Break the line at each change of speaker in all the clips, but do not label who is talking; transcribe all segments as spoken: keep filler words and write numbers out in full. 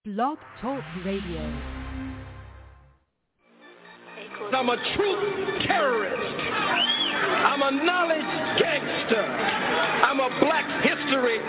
Blog Talk Radio.
I'm a truth terrorist. I'm a knowledge gangster. I'm a black history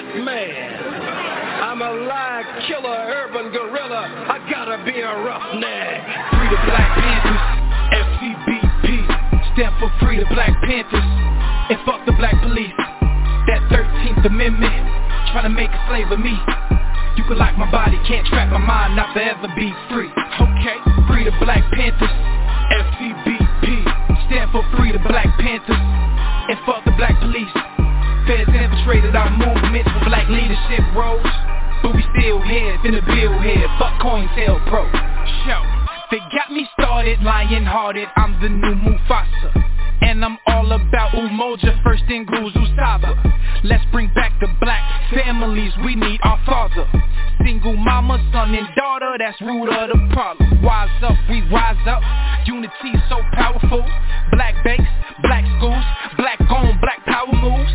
hitman. I'm a lie killer, urban gorilla. I gotta be a roughneck.
Free the Black Panthers, F C B P. Stand for Free the Black Panthers. And fuck the black police. That thirteenth Amendment, trying to make a slave of me. You can lock my body, can't trap my mind, not forever be free. Okay, free the Black Panthers, F C B P. Stand for Free the Black Panthers. And fuck the black police. Feds infiltrated our movements for black leadership roles. But we still here, finna build here. Fuck COINTELPRO. Show, they got me started, lion-hearted. I'm the new Mufasa. And I'm all about Umoja, first in Guzu Saba. Let's bring back the black families, we need our father. Single mama, son and daughter, that's root of the problem. Wise up, we rise up, unity so powerful. Black banks, black schools, black on, black power moves.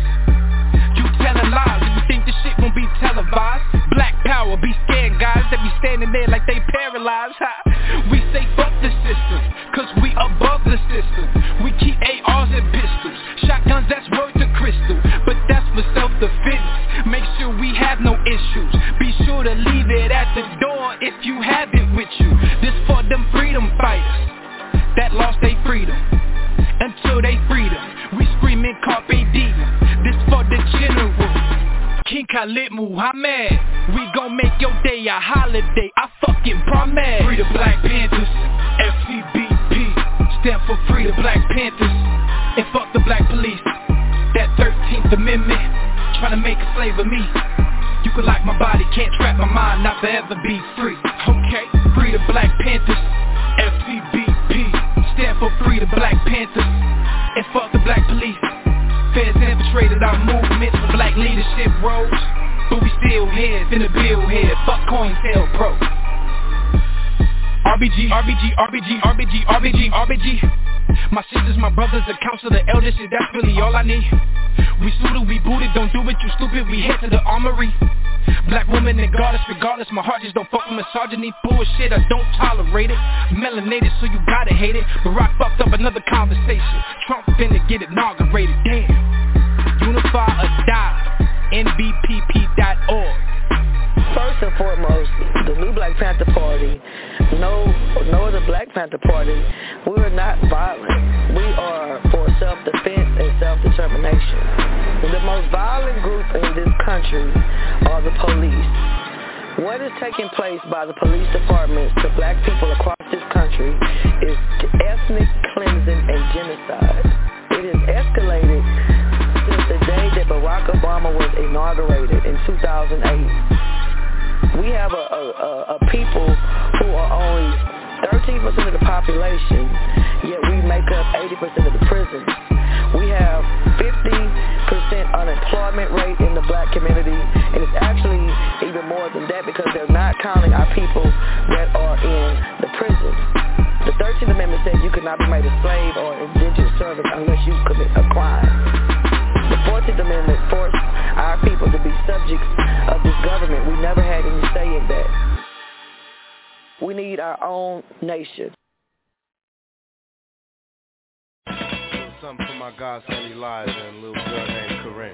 You telling lies, you think this shit won't be televised. Black power, be scared guys, that be standing there like they paralyzed. Ha. We say fuck the system, cause we above the system. We keep A Rs and pistols, shotguns that's worth a crystal. But that's for self-defense, make sure we have no issues. Be sure to leave it at the door if you have it with you. This for them freedom fighters that lost their freedom. Until they freedom, we screaming Carpe Diem. This for the general, King Khalid Muhammad. We gon' make your day a holiday, I fucking promise. Free the Black Panthers, F C B P. Stand for Free the Black Panthers. And fuck the black police. That thirteenth Amendment, trying to make a slave of me. You can lock my body, can't trap my mind, not forever be free. Okay, free the Black Panthers, F C B P. Stand for Free the Black Panthers. And fuck the black police. Feds infiltrated our movements for black leadership roles. But we still here, finna build here. Fuck COINTELPRO. R B G, R B G, R B G, R B G, R B G, R B G. My sisters, my brothers, the council, the elders, shit, that's really all I need. We suited, we booted, don't do it, you stupid, we head to the armory. Black woman and goddess, regardless, my heart just don't fuck with misogyny. Bullshit, I don't tolerate it. Melanated, so you gotta hate it. Barack fucked up another conversation. Trump finna get inaugurated, damn. Unify or die, N B P P dot org.
First and foremost, the new Black Panther Party, no, no other Black Panther Party, we are not violent. We are for self-defense and self-determination. The most violent group in this country are the police. What is taking place by the police departments to black people across this country is ethnic cleansing and genocide. It has escalated since the day that Barack Obama was inaugurated in two thousand eight. We have a, a, a people who are only thirteen percent of the population, yet we make up eighty percent of the prisons. We have fifty percent unemployment rate in the black community, and it's actually even more than that because they're not counting our people that are in the prisons. The thirteenth Amendment says you could not be made a slave or indentured servant unless you commit a crime. The fourteenth Amendment forced our people to be subjects of this government. We never had any say in that. We need our own nation.
Something for my godson Elijah and a little girl named Corinne.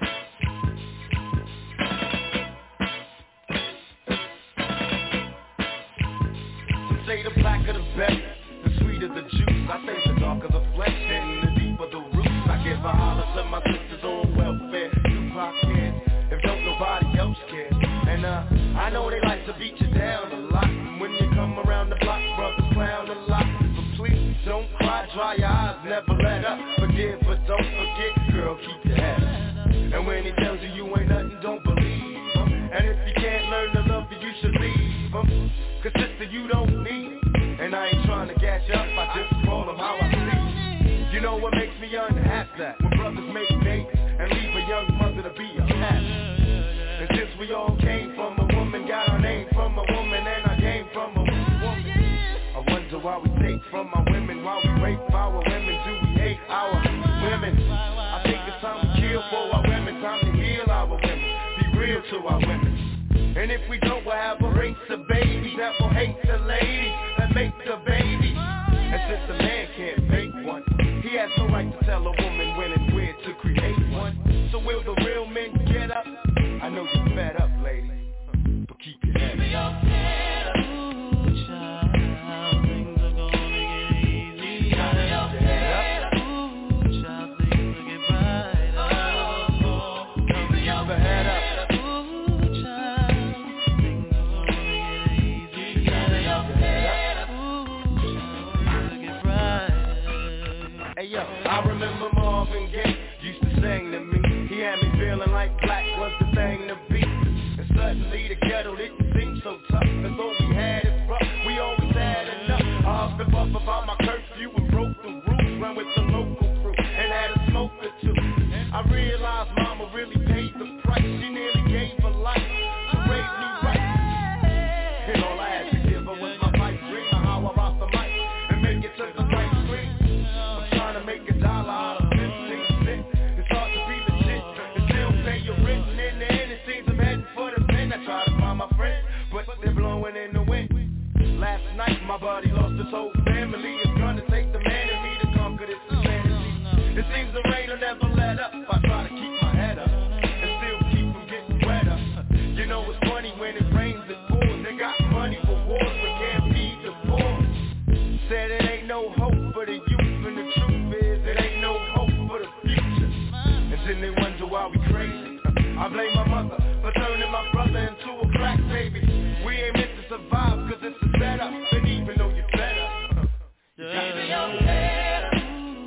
Some say the blacker the better, the sweeter the juice. I say the darker the flesh and the deeper the roots. I give a holler to my sisters on welfare. Tupac cares if don't nobody else care. And uh, I know they like to beat you down a lot. And when you come around the block, brothers clown a lot. But please don't cry, dry your eyes, never let up. Forgive but don't forget, girl, keep your head up. And when he tells you you ain't nothing, don't believe him. And if you can't learn to love you, you should leave him. Cause sister, you don't need it. And I ain't trying to gas you up, I just call them how I see. You know what makes me unhappy? When brothers make dates and leave a young mother to be a pastor. And since we all came from a woman, got our name from a woman, and I came from a woman, I wonder why we take from our women, why we rape our women, do we hate our women? I think it's time to kill for our women, time to heal our women, be real to our women. And if we don't, we'll have a race of babies. that will hate the ladies that make the babies. And since the man can't make one, he has no right to tell a woman when and where to create one. So will the real men get up? I know you're fed up, lady, but keep your head up. I remember Marvin Gaye used to sing to me. He had me feeling like black was the thing to be. And suddenly the ghetto didn't seem so tough. As though we had it rough, we always had enough. I huffed and puffed about my curfew and broke the rules. Ran with the local crew and had a smoke or two. I realized mama really paid the price. She nearly gave her life to raise me right. And all I had to give her was my pipe dream of how I rock the mic and make it to the right screen. Make a dollar out of fifteen cents. It's hard to be legit and still pay your rent. And in the end it seems I'm heading for the pen. I try to find my friends, but they're blowing in the wind. Last night my buddy lost his whole family. It's gonna take the man in me to conquer this insanity. It seems the rain will never let up. I try to keep my head up and still keep from getting wetter. You know it's funny when it rains it pours. They got money for wars but can't feed the poor. Said it ain't no hope for the youth. And they wonder why we crazy. I blame my mother for turning my brother into a black baby. We ain't meant to survive cause it's a setup. And even though you're better, you gotta be your head up.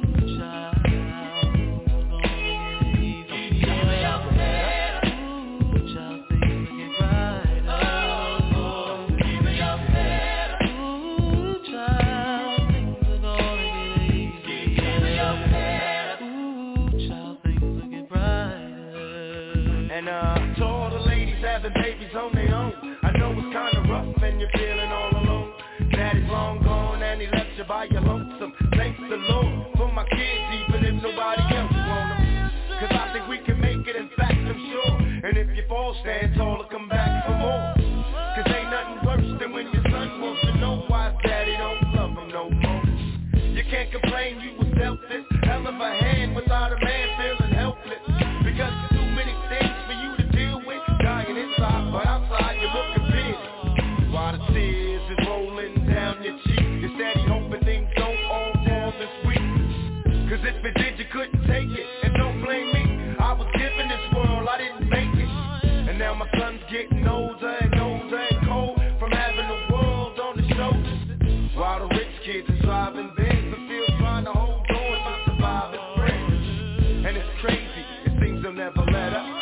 Babies on their own. I know it's kinda rough and you're feeling all alone. Daddy's long gone and he left you by your lonesome. Thanks the Lord for my kids even if nobody else want them. Cause I think we can make it, in fact I'm sure. And if you fall, stand tall and come back for more. Cause ain't nothing worse than when your son wants to know why daddy don't love him no more. You can't complain you was dealt this hell of a hand without a man feeling helpless. Because there's too many things for you to deal with. Dying inside, but outside you're looking big. While the tears is rolling down your cheek, you're steady hoping things don't all fall this week. Cause if it did, you couldn't take it. And don't blame me, I was given this world, I didn't make it. And now my son's getting older and older and cold from having the world on his shoulders. While the rich kids are driving Benz and still trying to hold on to survive as friends. And it's crazy, it seems they'll never let up.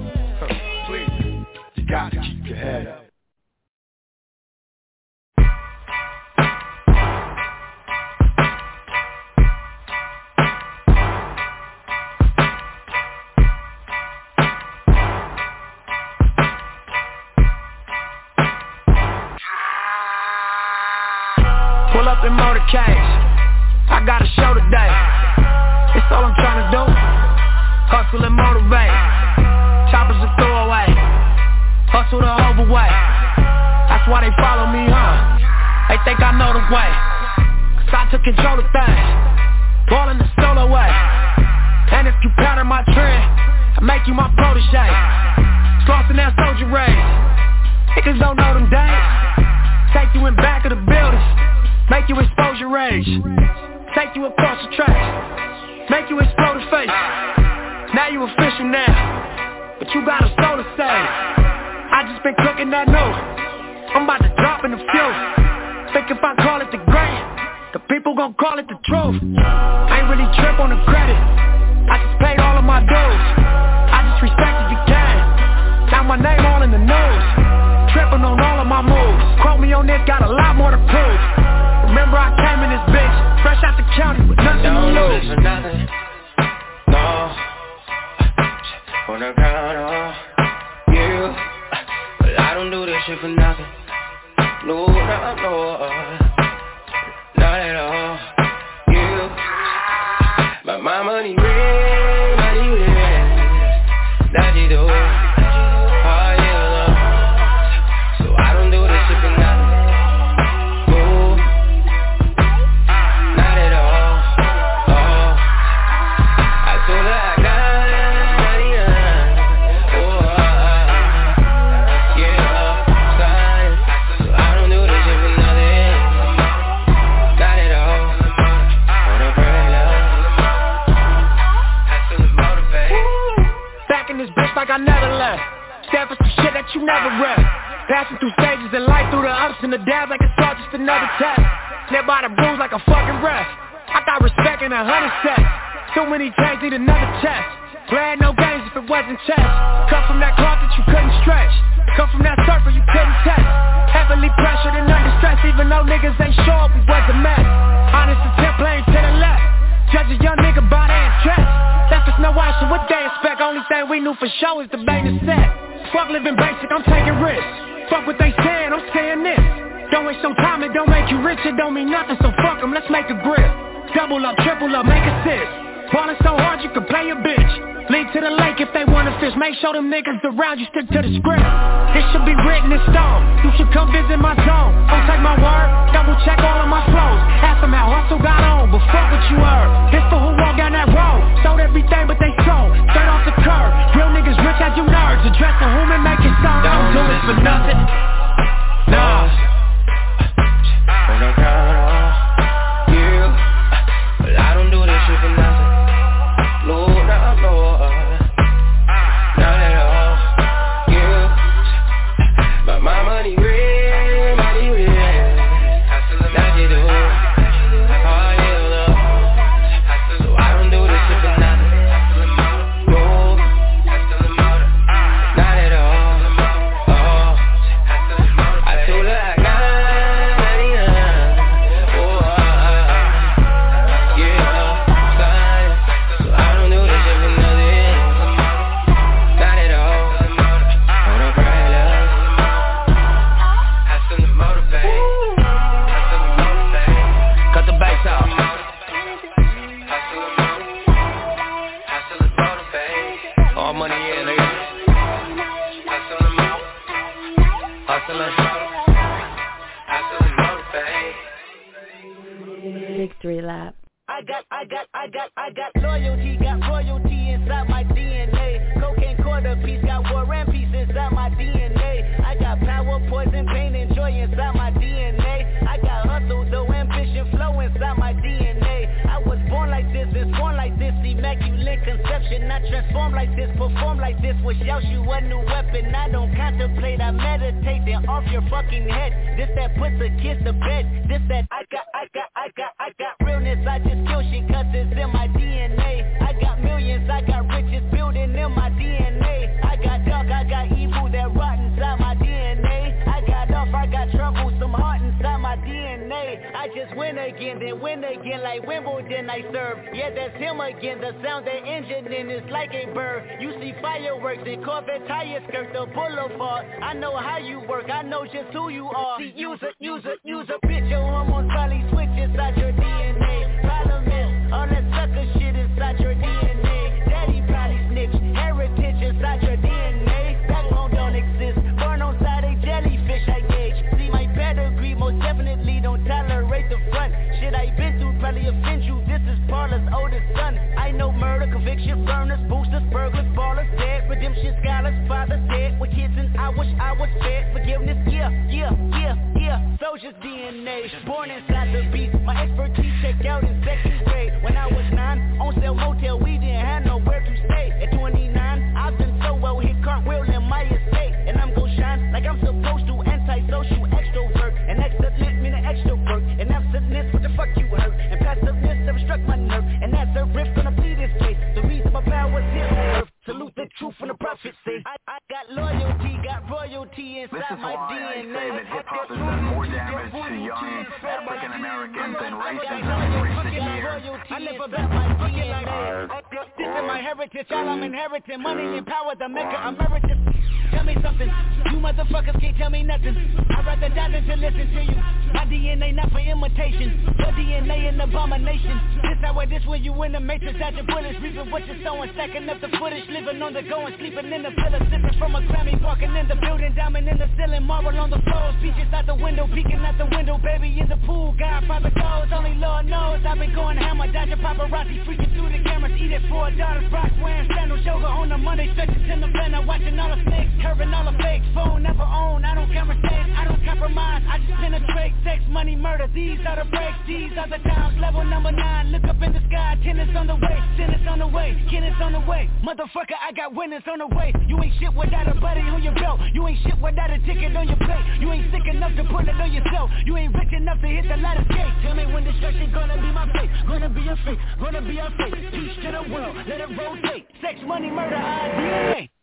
Gotta keep your head up.
Pull up in motorcades. I got a show today. It's all I'm trying to do. Hustle and motivate. Choppers a throwaway. Hustle the overweight. That's why they follow me, huh? They think I know the way. Cause I took control of things. Ballin' the solo way. And if you pattern my trend, I make you my protege. Slossin' that soldier race. Niggas don't know them days. Take you in back of the buildings. Make you expose your rage. Take you across the tracks. Make you explode the face. Now you official now. But you got a soul to save. I just been cooking that note. I'm about to drop in the fuel. Think if I call it the grand, the people gon' call it the truth. I ain't really trip on the credit. I just paid all of my dues. I just respected the game. Now my name all in the news. Tripping on all of my moves. Quote me on this, got a lot more to prove. Remember I came in this bitch, fresh out the county with nothing to lose.
Don't lose for nothing. No. On the ground, oh. You. But I don't do this shit for nothing. No, no, no. Not at all. You. But my money ring, money ring. That you do. Oh, yeah, love. So I don't do this shit for nothing.
fight through the ups and the downs like it's all just another test. Live by the rules like a fucking ref. I got respect in a hundred sets. Too many chains need another chest. Glad no games if it wasn't chess. Come from that cloth that you couldn't stretch. Come from that surfer you couldn't test. Heavily pressured and under stress. Even though niggas ain't sure we was a mess. Honest attempt playing to the left. Judge a young nigga by their dress. Left us no option, what they expect. Only thing we knew for sure is the bang is set. Fuck living basic, I'm taking risks. Fuck what they saying, I'm saying this. Don't waste some time, it don't make you rich. It don't mean nothing, so fuck them, let's make a grip. Double up, triple up, make assist. Ballin' so hard you can play a bitch. Lead to the lake if they wanna fish. Make sure them niggas around you stick to the script. It should be written in stone. You should come visit my zone. Don't take my word, double check all of my flows. Ask them how hustle got on, but fuck what you heard. This for who walk down that road. Sold everything but they sold. Straight off the curb. Real niggas rich as you nerds. Addressing whom and make it sound. Don't do it for nothing. Nah.
I don't count on you, but I don't do this shit for nothing. No, no, no, not at all. You, but my money real, money real. That you do, that's how I live, love. So I don't do this shit for nothing. No, not at all. Oh, I feel like
Victory lap.
I got, I got, I got, I got loyalty, got royalty inside my D N A. Cocaine quarter piece, got war and peace inside my D N A. I got power, poison, pain, and joy inside my D N A. I got hustle, though, ambition, flow inside my D N A. I was born like this, and born like this, immaculate conception. I transform like this, perform like this, wish out you a new weapon. I don't contemplate, I meditate, then off your fucking head. This that puts a kiss to bed. This that I got, I got, I got, I got realness. I just kill shit cause it's in my D N A. I got millions, I got riches building in my D N A. I got dark, I got evil that rot inside my D N A. I got off, I got trouble, some heart inside my D N A. I just win again, then win again like Wimbledon I serve. Yeah, that's him again, the sound that engine in is like a bird. You see fireworks and Corvette tires skirt the boulevard. I know how you work, I know just who you are. See, use a, use a, use a bitch, your hormones probably switch inside your D N A. Problem is, all that sucker shit inside your D N A. Daddy probably snitch, heritage inside your D N A. Backbone don't exist, born on side a jellyfish I gauge. See my pedigree, most definitely don't tolerate the front. Shit I been through probably offend you, this is Paula's oldest son. I know murder, conviction, burners, boosters, burglars, ballers, dead, redemption, scholars, fathers dead. With kids and I wish I was fed. Forgiveness, yeah, yeah, yeah, yeah. Soldier's D N A, born inside the beast. My expertise checked out in second grade. When I was nine, on sale motel, we didn't have nowhere to stay. At twenty-nine, I've been so well, hit cartwheel in my estate. And I'm gon' shine like I'm supposed to, antisocial extrovert. And excellent meaning extra work. And absentness, what the fuck you heard? And passiveness never struck my nerve. And that's a riff gonna be this case. The reason my power's here on earth. Salute the truth when the prophets say I, I got loyalty, got royalty inside my D N A.
This is why I say that hip-hop has done more damage to young African Americans than racism in recent years.
I never bet my D N A. This is my heritage, all I'm inheriting. Money and power, the Mecca emeritus. Tell me something, you motherfuckers can't tell me nothing. I'd rather die than to listen to you. My D N A not for imitation. Your D N A an abomination. This how it is when you in the matrix. Out your bullets, reaping what you're sowing. Stacking up the footage, living on the go and sleeping in the villa. Sipping from a Grammy, walking in the building. Diamond in the ceiling, marble on the floors. Beaches out the window, peeking out the window. Baby in the pool, Godfather goes. Only Lord knows I've been going hammer. Dodging paparazzi, freaking through the cameras. Eat it for a daughter's Brock, wearing sandals. Yoga on the Monday, stretches in the blender. Watching all the snakes, curving all the fakes. Phone never own, I don't camera stage, I don't compromise. I just penetrate sex, money, murder. These are the breaks, these are the times. Level number nine, look up in the sky. Tennis on the way, tennis on the way, tennis on the way. Motherfucker, I got winners on the way. You ain't shit without a buddy on your belt. You ain't shit without a ticket on your plate. You ain't sick enough to put it on yourself. You ain't rich enough to hit the ladder gate. Tell me when destruction gonna be my fate. Gonna be a fate, gonna be a fate. Peace to the world, let it rotate. Sex, money, murder, I D N A.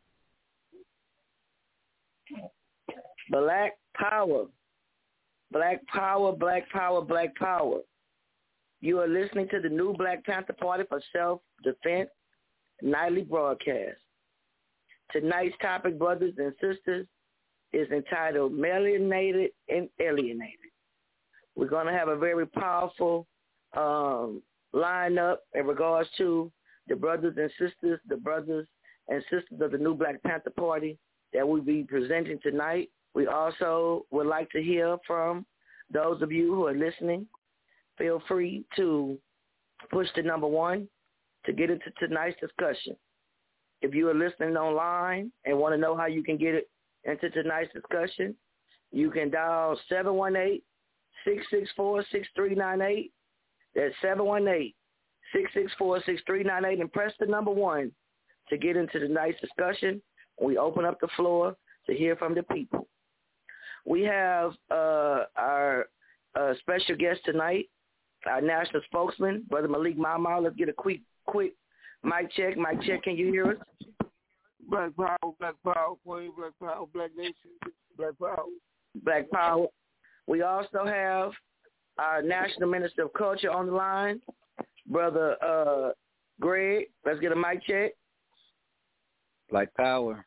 Black power. Black power, black power, black power. You are listening to the new Black Panther Party for Self-Defense nightly broadcast. Tonight's topic, brothers and sisters, is entitled Melanated and Alienated. We're going to have a very powerful um, lineup in regards to the brothers and sisters, the brothers and sisters of the new Black Panther Party that we'll be presenting tonight. We also would like to hear from those of you who are listening. Feel free to push the number one to get into tonight's discussion. If you are listening online and want to know how you can get it into tonight's discussion, you can dial seven one eight, six six four, six three nine eight. That's seven one eight, six six four, six three nine eight and press the number one to get into tonight's discussion. We open up the floor to hear from the people. We have uh, our uh, special guest tonight, our national spokesman, Brother Malik Mau. Let's get a quick, quick mic check. Mic check, can you hear us?
Black power, black power, Queen, black power, black nation, black power.
Black power. We also have our National Minister of Culture on the line, Brother uh, Greg. Let's get a mic check.
Black power.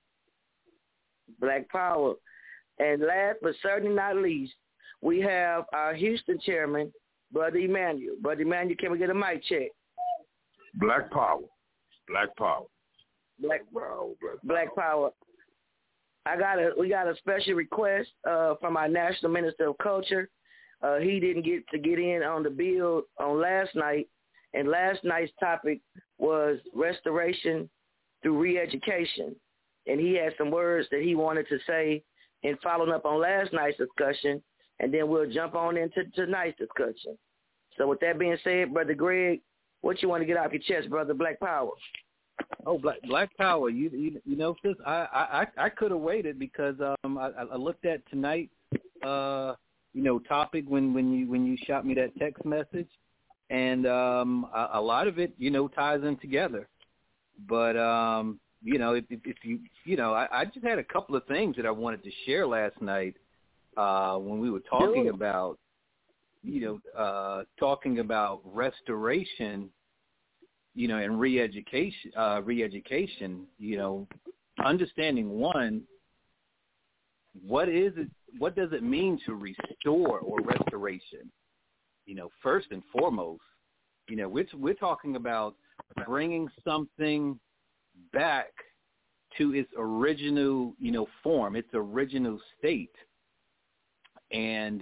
Black power. And last but certainly not least, we have our Houston chairman, Brother Emmanuel. Brother Emmanuel, can we get a mic check?
Black power. Black power.
Black power. Black power. I got a we got a special request uh, from our National Minister of Culture. Uh, he didn't get to get in on the bill on last night, and last night's topic was restoration through re-education. And he had some words that he wanted to say in following up on last night's discussion, and then we'll jump on into tonight's discussion. So with that being said, Brother Greg, what you want to get off your chest, Brother? Black power.
Oh, black black power. You you, you know, sis, I I, I could have waited because um I, I looked at tonight's uh you know topic when, when you when you shot me that text message, and um a, a lot of it you know ties in together, but um. You know, if, if you, you know, I, I just had a couple of things that I wanted to share last night uh, when we were talking
Sure.
about, you know, uh, talking about restoration, you know, and re-education, uh, re-education, you know, understanding one, what is it, what does it mean to restore or restoration? You know, first and foremost, you know, we're, we're talking about bringing something back to its original, you know, form, its original state, and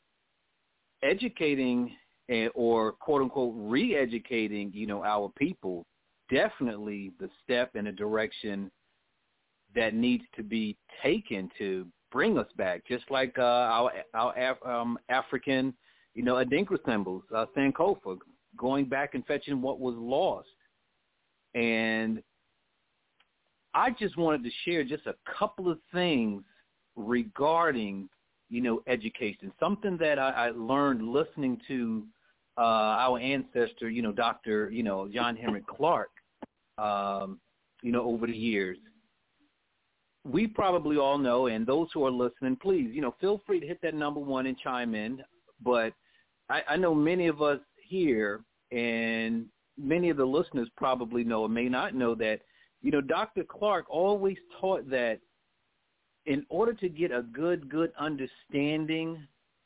educating or quote unquote re-educating, you know, our people, definitely the step in a direction that needs to be taken to bring us back, just like uh, our our Af- um, African, you know, Adinkra symbols, uh, Sankofa, going back and fetching what was lost. And I just wanted to share just a couple of things regarding, you know, education, something that I, I learned listening to uh, our ancestor, you know, Doctor, you know, John Henrik Clarke, um, you know, over the years. We probably all know, and those who are listening, please, you know, feel free to hit that number one and chime in. But I, I know many of us here and many of the listeners probably know or may not know that, you know, Doctor Clarke always taught that in order to get a good, good understanding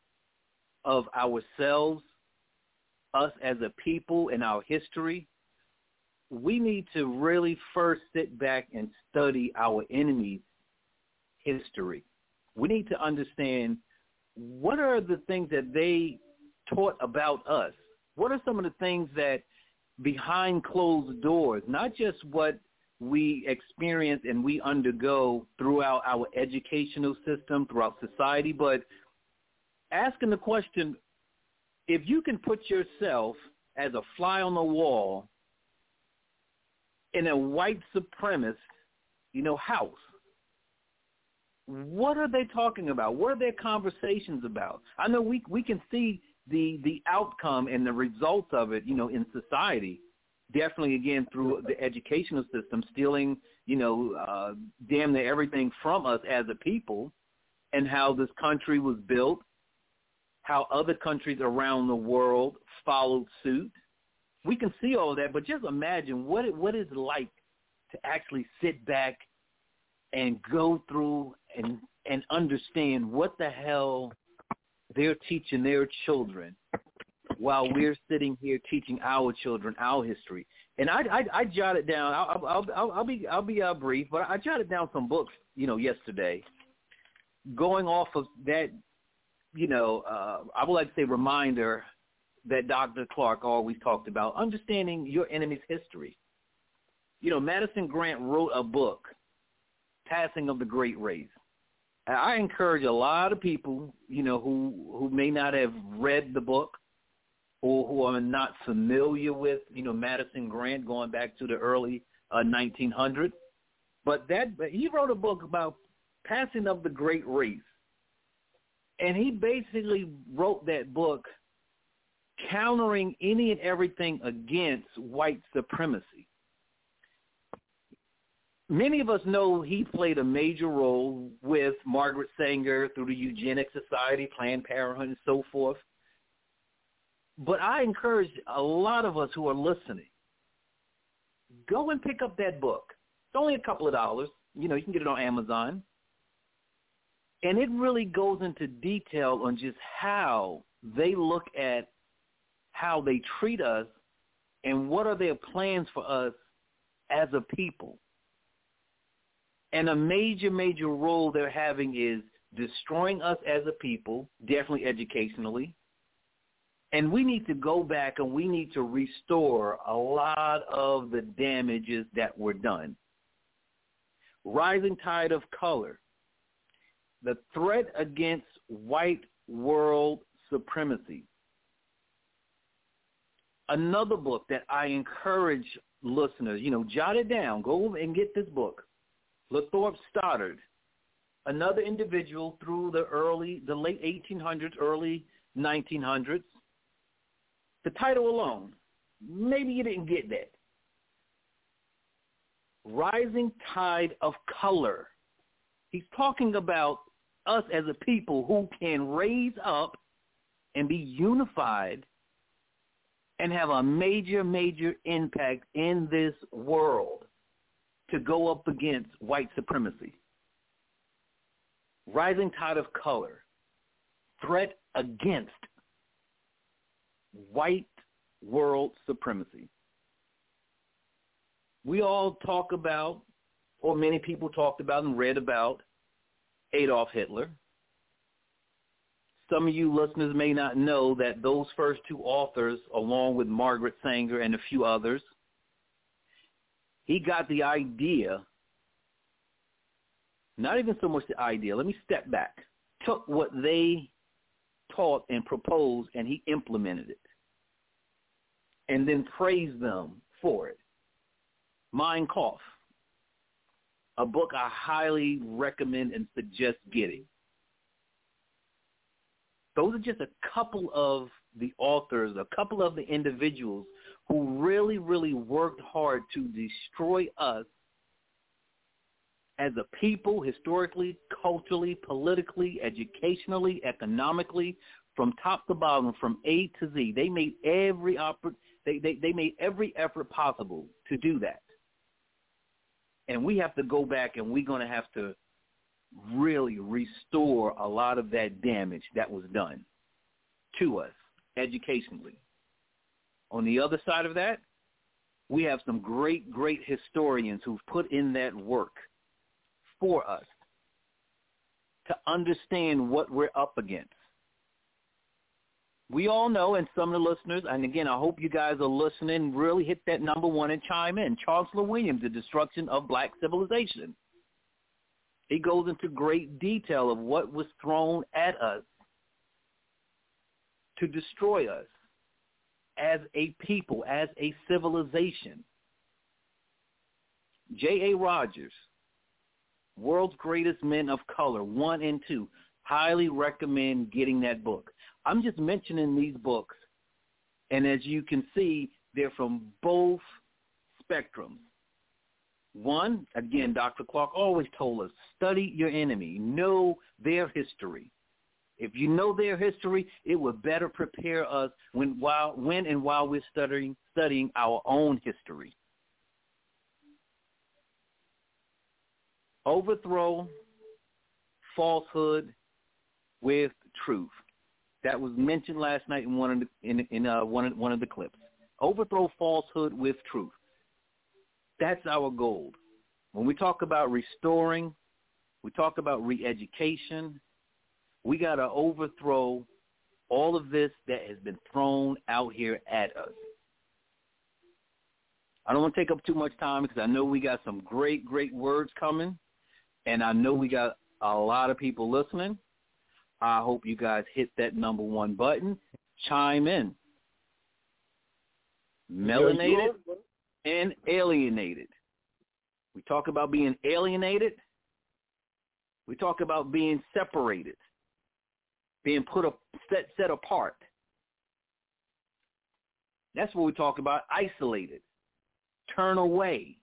of ourselves, us as a people and our history, we need to really first sit back and study our enemy's history. We need to understand what are the things that they taught about us. What are some of the things that behind closed doors, not just what we experience and we undergo throughout our educational system, throughout society, but asking the question, if you can put yourself as a fly on the wall in a white supremacist, you know, house, what are they talking about? What are their conversations about? I know we we can see the the outcome and the results of it, you know, in society. Definitely, again, through the educational system, stealing, you know, uh, damn near everything from us as a people, and how this country was built, how other countries around the world followed suit. We can see all of that, but just imagine what it, what it's like to actually sit back and go through and and understand what the hell they're teaching their children while we're sitting here teaching our children our history. And I I, I jotted down. I'll, I'll I'll I'll be I'll be uh, brief, but I jotted down some books, you know, yesterday, going off of that, you know, uh, I would like to say reminder that Doctor Clark always talked about, understanding your enemy's history. You know, Madison Grant wrote a book, Passing of the Great Race. I encourage a lot of people, you know, who, who may not have read the book or who are not familiar with, you know, Madison Grant going back to the early uh, nineteen hundreds. But that he wrote a book about Passing of the Great Race. And he basically wrote that book countering any and everything against white supremacy. Many of us know he played a major role with Margaret Sanger through the Eugenics Society, Planned Parenthood, and so forth. But I encourage a lot of us who are listening, go and pick up that book. It's only a couple of dollars. You know, you can get it on Amazon. And it really goes into detail on just how they look at how they treat us and what are their plans for us as a people. And a major, major role they're having is destroying us as a people, definitely educationally. And we need to go back and we need to restore a lot of the damages that were done. Rising Tide of Color, the threat against white world supremacy. Another book that I encourage listeners, you know, jot it down. Go and get this book. Lathrop Stoddard, another individual through the early, the late eighteen hundreds, early nineteen hundreds. The title alone, maybe you didn't get that. Rising Tide of Color. He's talking about us as a people who can raise up and be unified and have a major, major impact in this world to go up against white supremacy. Rising Tide of Color, threat against white world supremacy. We all talk about, or many people talked about and read about, Adolf Hitler. Some of you listeners may not know that those first two authors, along with Margaret Sanger and a few others, he got the idea, not even so much the idea, let me step back, took what they taught and proposed and he implemented it, and then praised them for it. Mein Kampf, a book I highly recommend and suggest getting. Those are just a couple of the authors, a couple of the individuals who really, really worked hard to destroy us as a people, historically, culturally, politically, educationally, economically, from top to bottom, from A to Z. They made every oppor- they, they, they made every effort possible to do that. And we have to go back and we're going to have to really restore a lot of that damage that was done to us educationally. On the other side of that, we have some great, great historians who've put in that work for us to understand what we're up against. We all know, and some of the listeners, and again, I hope you guys are listening, really hit that number one and chime in. Chancellor Williams, The Destruction of Black Civilization. He goes into great detail of what was thrown at us to destroy us as a people, as a civilization. J A. Rogers, World's Greatest Men of Color, one and two. Highly recommend getting that book. I'm just mentioning these books, and as you can see, they're from both spectrums. One, again, Doctor Clark always told us, study your enemy, know their history. If you know their history, it will better prepare us when, while, when and while we're studying, studying our own history. Overthrow falsehood with truth. That was mentioned last night in one of the, in, in uh, one of, one of the clips. Overthrow falsehood with truth. That's our goal. When we talk about restoring, we talk about re-education, we got to overthrow all of this that has been thrown out here at us. I don't want to take up too much time because I know we got some great, great words coming, and I know we got a lot of people listening. I hope you guys hit that number one button. Chime in. Melanated and alienated. We talk about being alienated. We talk about being separated, being put up, set, set apart. That's what we talk about, isolated, turn away.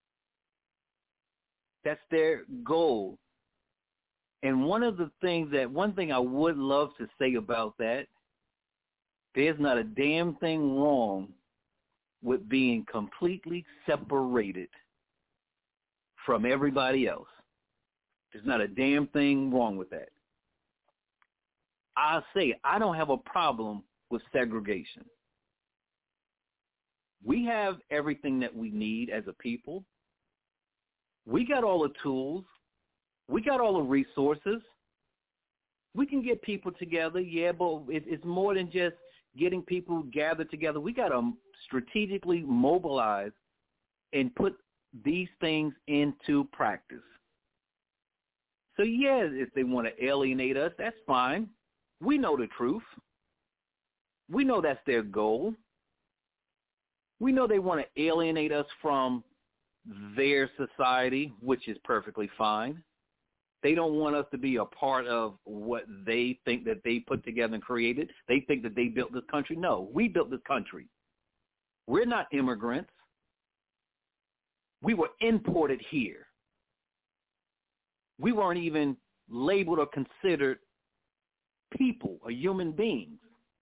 That's their goal. And one of the things that, one thing I would love to say about that, there's not a damn thing wrong with being completely separated from everybody else. There's not a damn thing wrong with that. I say I don't have a problem with segregation. We have everything that we need as a people. We got all the tools. We got all the resources. We can get people together, yeah, but it's more than just getting people gathered together. We got to strategically mobilize and put these things into practice. So, yeah, if they want to alienate us, that's fine. We know the truth. We know that's their goal. We know they want to alienate us from their society, which is perfectly fine. They don't want us to be a part of what they think that they put together and created. They think that they built this country. No, we built this country. We're not immigrants. We were imported here. We weren't even labeled or considered people or human beings.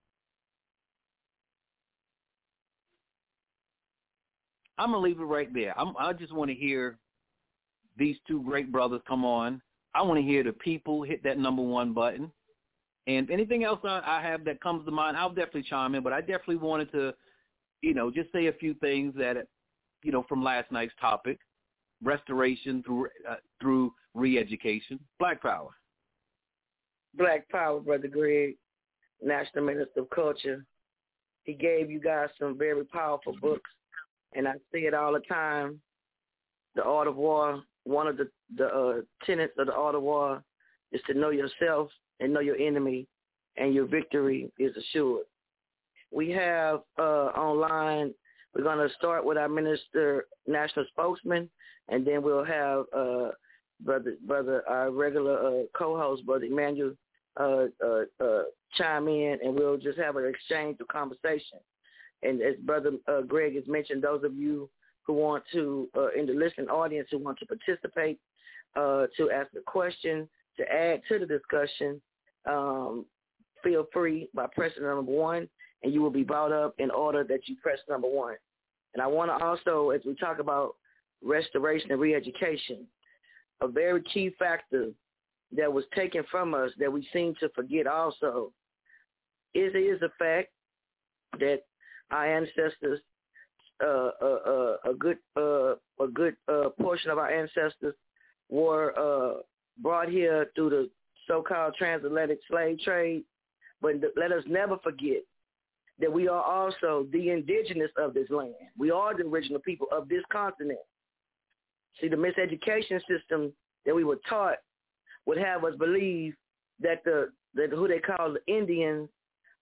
I'm going to leave it right there. I'm, I just want to hear these two great brothers come on. I want to hear the people hit that number one button. And anything else I, I have that comes to mind, I'll definitely chime in. But I definitely wanted to, you know, just say a few things that, you know, from last night's topic, restoration through uh, through re-education. Black Power.
Black Power, Brother Greg, National Minister of Culture. He gave you guys some very powerful books. And I say it all the time, the Art of War, one of the, the uh, tenets of the Art of War is to know yourself and know your enemy, and your victory is assured. We have uh, online, we're going to start with our Minister, National Spokesman, and then we'll have uh, brother, brother, our regular uh, co-host, Brother Emmanuel, uh, uh, uh, chime in, and we'll just have an exchange of conversation. And as Brother uh, Greg has mentioned, those of you who want to, uh, in the listening audience, who want to participate, uh, to ask a question, to add to the discussion, um, feel free by pressing number one, and you will be brought up in order that you press number one. And I want to also, as we talk about restoration and re-education, a very key factor that was taken from us that we seem to forget also is, is the fact that our ancestors, uh, uh, uh, a good uh, a good uh, portion of our ancestors were uh, brought here through the so-called transatlantic slave trade. But let us never forget that we are also the indigenous of this land. We are the original people of this continent. See, the miseducation system that we were taught would have us believe that the that who they call the Indians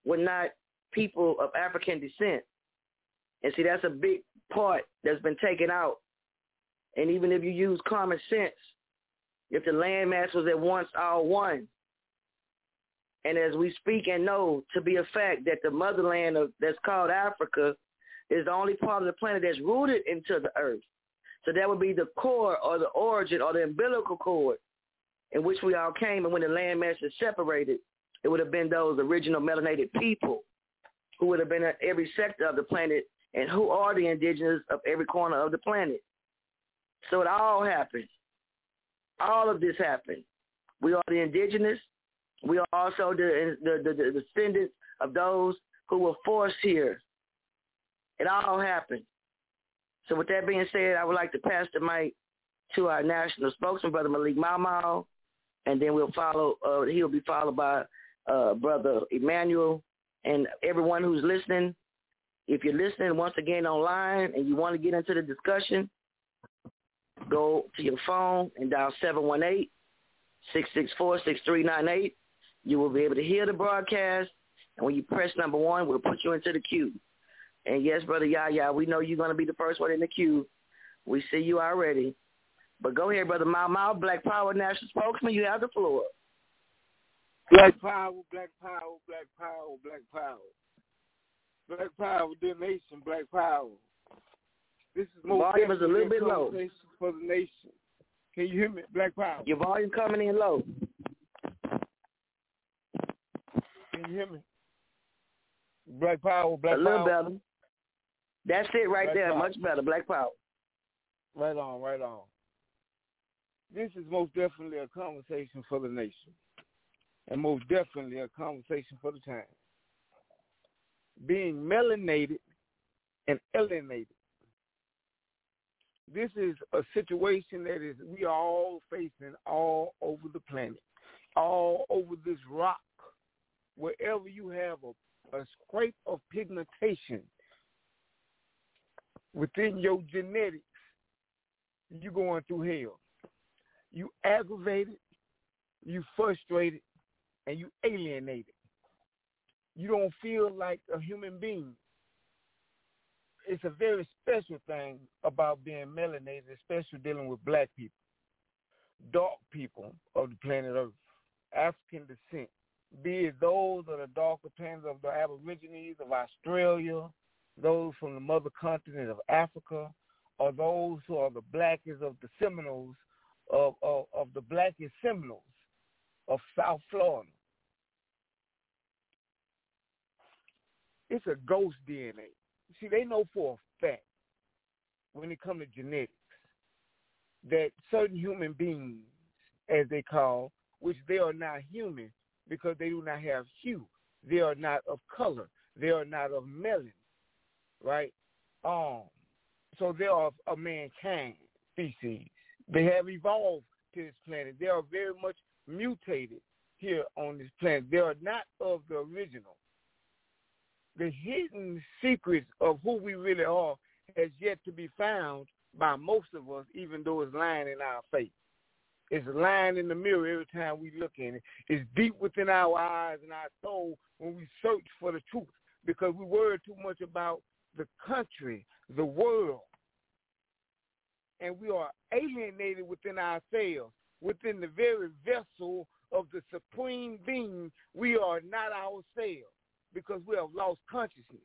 were not people of African descent. And see, that's a big part that's been taken out. And even if you use common sense, if the landmass was at once all one, and as we speak and know to be a fact that the motherland of, that's called Africa is the only part of the planet that's rooted into the earth. So that would be the core or the origin or the umbilical cord in which we all came. And when the landmass is separated, it would have been those original melanated people who would have been at every sector of the planet and who are the indigenous of every corner of the planet. So it all happened. All of this happened. We are the indigenous. We are also the, the, the, the descendants of those who were forced here. It all happened. So with that being said, I would like to pass the mic to our national spokesman, Brother Malik Mau, and then we'll follow, uh, he'll be followed by uh, Brother Emmanuel. And everyone who's listening, if you're listening once again online and you want to get into the discussion, go to your phone and dial seven one eight, six six four, six three nine eight. You will be able to hear the broadcast. And when you press number one, we'll put you into the queue. And yes, Brother Yaya, we know you're going to be the first one in the queue. We see you already. But go ahead, Brother Mau Mau, Black Power National Spokesman. You have the floor.
Black power, black power, black power, black power. Black power, dear nation, black power. This is most
volume is a little bit low
for the nation. Can you hear me? Black power.
Your volume coming in low.
Can you hear me? Black power, black
power. A little
power.
better. That's it right
black
there.
power.
Much better. Black power.
Right on, right on. This is most definitely a conversation for the nation. And most definitely a conversation for the time. Being melanated and alienated. This is a situation that is we are all facing all over the planet, all over this rock. Wherever you have a, a scrape of pigmentation within your genetics, you're going through hell. You aggravated, you frustrated, and you alienated. You don't feel like a human being. It's a very special thing about being melanated, especially dealing with black people, dark people of the planet Earth, African descent, be it those of the darker planets of the Aborigines of Australia, those from the mother continent of Africa, or those who are the blackest of the Seminoles, of, of, of the blackest Seminoles of South Florida. It's a ghost D N A. See, they know for a fact, when it comes to genetics, that certain human beings, as they call, which they are not human because they do not have hue. They are not of color. They are not of melanin, right? Um, so they are of a mankind species. They have evolved to this planet. They are very much mutated here on this planet. They are not of the original. The hidden secrets of who we really are has yet to be found by most of us, even though it's lying in our face. It's lying in the mirror every time we look in it. It's deep within our eyes and our soul when we search for the truth, because we worry too much about the country, the world. And we are alienated within ourselves, within the very vessel of the supreme being. We are not ourselves, because we have lost consciousness.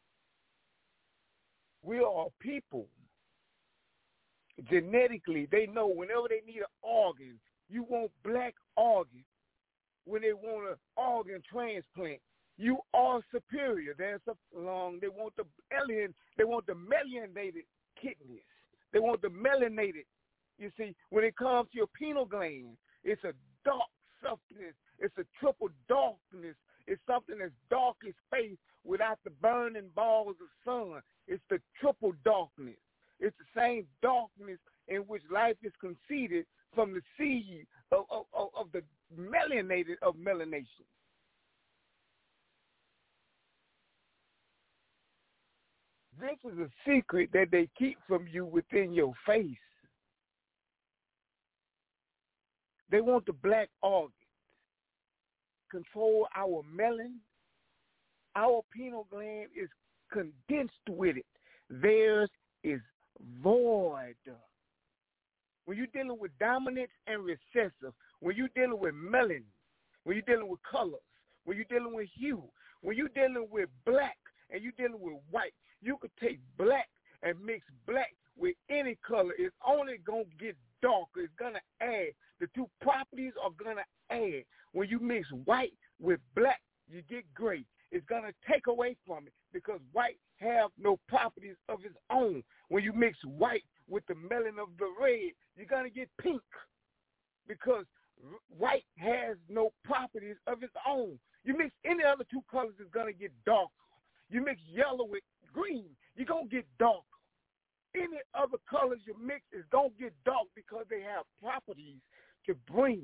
We are people. Genetically, they know whenever they need an organ, you want black organ. When they want an organ transplant, you are superior. There's a long. They want the alien. They want the melanated kidneys. They want the melanated. You see, when it comes to your pineal gland, it's a dark substance. It's a triple darkness. It's something that's dark as space without the burning balls of sun. It's the triple darkness. It's the same darkness in which life is conceived from the seed of, of, of the melanated of melanation. This is a secret that they keep from you within your face. They want the black organ, control our melanin, Our pineal gland is condensed with it. Theirs is void. When you're dealing with dominant and recessive, when you're dealing with melanin, when you're dealing with colors, when you're dealing with hue, when you're dealing with black and you're dealing with white, you could take black and mix black with any color. It's only going to get darker. It's going to add. The two properties are going to add. When you mix white with black, you get gray. It's going to take away from it because white have no properties of its own. When you mix white with the melanin of the red, you're going to get pink because white has no properties of its own. You mix any other two colors, it's going to get darker. You mix yellow with green, you're going to get darker. Any other colors you mix is going to get dark because they have properties to bring.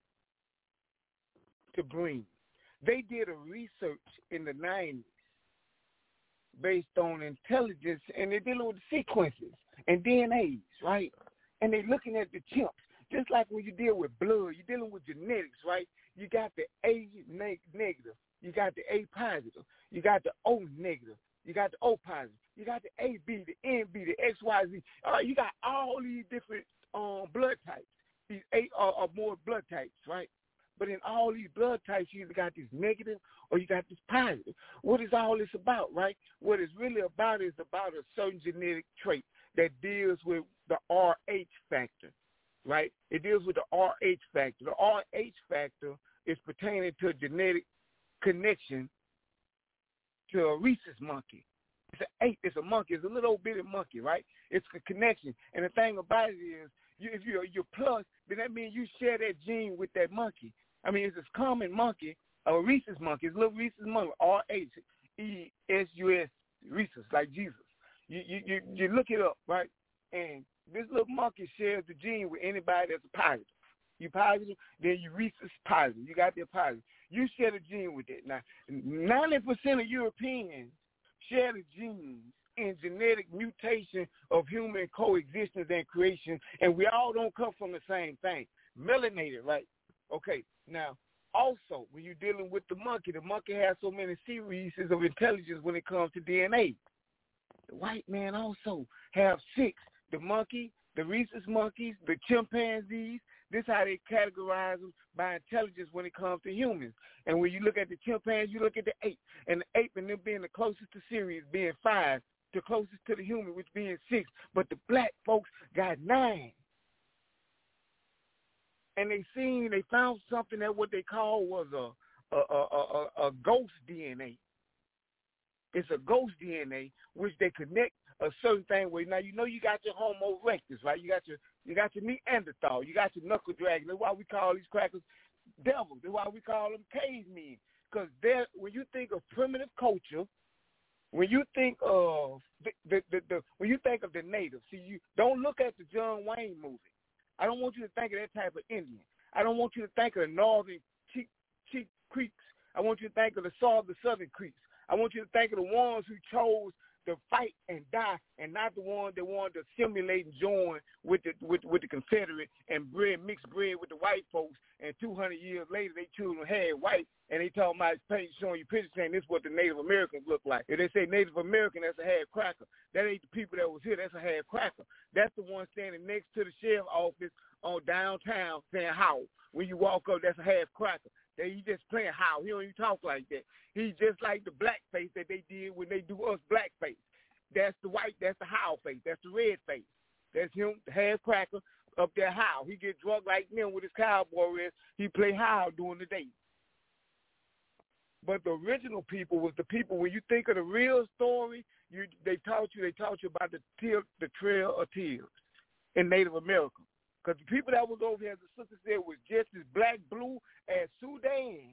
To bring. They did a research in the nineties based on intelligence, and they're dealing with sequences and D N As, right? And they're looking at the chimps. Just like when you deal with blood, you're dealing with genetics, right? You got the A neg- negative. You got the A positive. You got the O negative. You got the O positive. You got the A B, the N B, the X Y Z. All right, you got all these different um, blood types. These eight or, or more blood types, right? But in all these blood types, you either got this negative or you got this positive. What is all this about, right? What it's really about is about a certain genetic trait that deals with the R H factor, right? It deals with the R H factor. The R H factor is pertaining to a genetic connection to a rhesus monkey. It's an ape. It's a monkey. It's a little old bitty monkey, right? It's a connection. And the thing about it is, you, if you're, you're plus, then that means you share that gene with that monkey. I mean, it's this common monkey, a rhesus monkey. It's a little rhesus monkey, R H E S U S, rhesus, like Jesus. You, you, you, you look it up, right? And this little monkey shares the gene with anybody that's a positive. You positive, then you rhesus positive. You got their positive. You share the gene with it. Now, ninety percent of Europeans share the genes in genetic mutation of human coexistence and creation, and we all don't come from the same thing. Melanated, right? Okay, now, also, when you're dealing with the monkey, the monkey has so many series of intelligence when it comes to D N A. The white man also have six. The monkey, the rhesus monkeys, the chimpanzees. This is how they categorize them by intelligence when it comes to humans. And when you look at the chimpanzee, you look at the ape. And the ape and them being the closest to Sirius being five, the closest to the human, which being six. But the black folks got nine. And they seen, they found something that what they call was a, a, a, a, a ghost D N A. It's a ghost D N A, which they connect a certain thing with. Now, you know you got your Homo erectus, right? You got your you got your Neanderthal. You got your knuckle dragon. That's why we call these crackers devils. That's why we call them cavemen. Because they're, when you think of primitive culture, when you think of the, the, the, the when you think of the native, see, you don't look at the John Wayne movie. I don't want you to think of that type of Indian. I don't want you to think of the northern Cheek, Cheek Creeks. I want you to think of the southern, the southern Creeks. I want you to think of the ones who chose to fight and die, and not the ones that wanted to simulate and join with the with, with the Confederate and bread mixed bread with the white folks. And two hundred years later, they children had white, and they talking about paint, showing you pictures saying this is what the Native Americans look like. If they say Native American, that's a half cracker. That ain't the people that was here. That's a half cracker. That's the one standing next to the sheriff's office on downtown saying how. When you walk up, that's a half cracker. That he just playing how. He don't even talk like that. He's just like the black face that they did when they do us black face. That's the white, that's the how face. That's the red face. That's him, the half cracker up there how. He get drunk like them with his cowboy rest. He play how during the day. But the original people was the people, when you think of the real story, you they taught you, they taught you about the, tear, the Trail of Tears in Native America. Because the people that was over here, as the sister said, was just as black, blue as Sudan.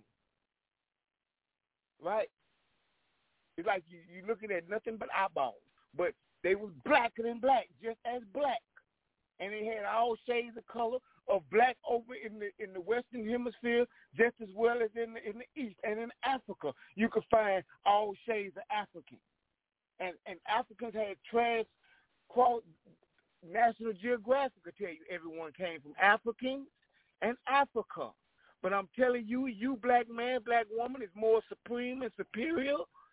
Right? It's like you, you looking at nothing but eyeballs. But they was blacker than black, just as black. And they had all shades of color of black over in the in the Western Hemisphere, just as well as in the, in the East. And in Africa, you could find all shades of African. And, and Africans had trans cross. National Geographic will tell you everyone came from Africans and Africa. But I'm telling you, you black man, black woman is more supreme and superior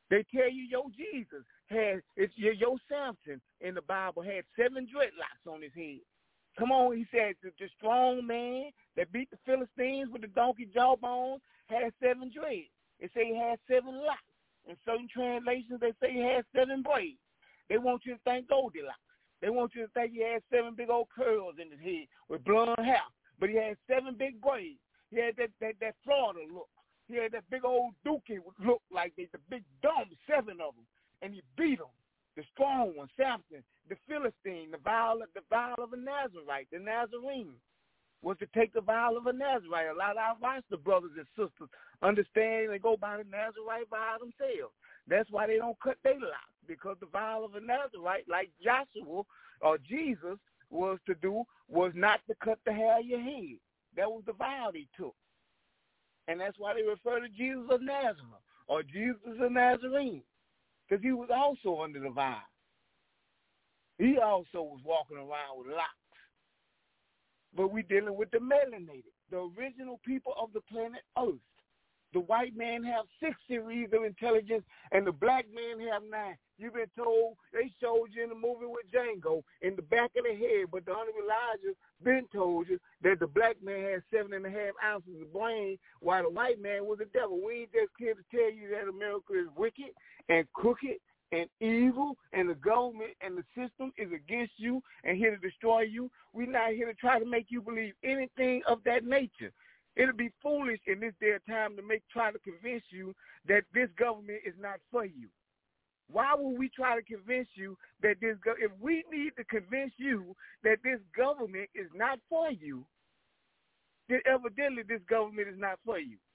They tell you your Jesus had, it's your, your Samson in the Bible had seven dreadlocks on his head. Come on, he said the, the strong man that beat the Philistines with the donkey jawbones had seven dreads. They say he had seven locks. In certain translations, they say he had seven braids. They want you to think Goldilocks. They want you to think he had seven big old curls in his head with blonde hair. But he had seven big braids. He had that, that, that Florida look. He had that big old dookie look like they, the big dumb, seven of them. And he beat them. The strong one, Samson, the Philistine, the vow, the vow of a Nazarite, the Nazarene, was to take the vow of a Nazarite. A lot of our Rasta brothers and sisters understand and go by the Nazarite vow themselves. That's why they don't cut their locks, because the vow of a Nazarite, like Joshua or Jesus was to do, was not to cut the hair of your head. That was the vow they took. And that's why they refer to Jesus of Nazareth or Jesus of Nazarene, because he was also under the vow. He also was walking around with locks. But we're dealing with the melanated, the original people of the planet Earth. The white man have six series of intelligence, and the black man have nine. You've been told, they showed you in the movie with Django, in the back of the head, but the Honorable Elijah been told you that the black man has seven and a half ounces of brain, while the white man was the devil. We ain't just here to tell you that America is wicked and crooked and evil, and the government and the system is against you and here to destroy you. We're not here to try to make you believe anything of that nature. It'll be foolish in this day of time to make try to convince you that this government is not for you. Why would we try to convince you that this go- if we need to convince you that this government is not for you, then evidently this government is not for you.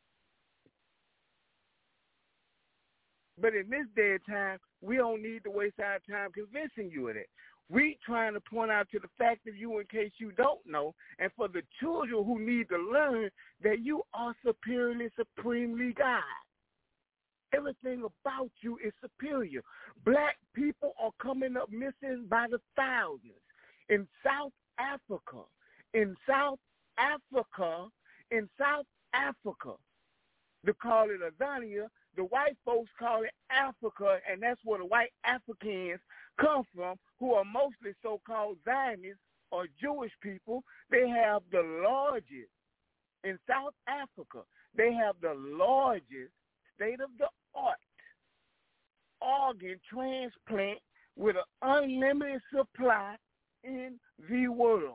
But in this day of time, we don't need to waste our time convincing you of that. We trying to point out to the fact of you in case you don't know, and for the children who need to learn that you are superiorly, supremely God. Everything about you is superior. Black people are coming up missing by the thousands. In South Africa, in South Africa, in South Africa, they call it Azania. The white folks call it Africa, and that's where the white Africans come from, who are mostly so-called Zionists or Jewish people. They have the largest, in South Africa, they have the largest state-of-the-art organ transplant with an unlimited supply in the world.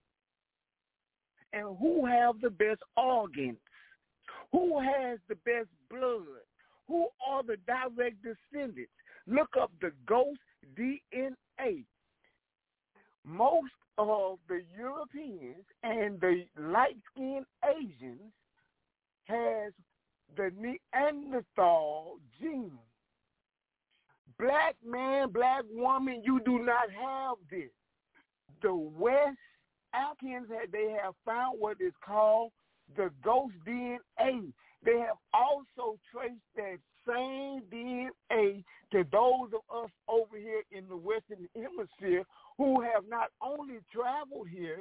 And who have the best organs? Who has the best blood? Who are the direct descendants? Look up the ghost D N A. Most of the Europeans and the light-skinned Asians has the Neanderthal gene. Black man, black woman, you do not have this. The West Africans, they have found what is called the ghost D N A. They have also traced that same D N A to those of us over here in the Western Hemisphere who have not only traveled here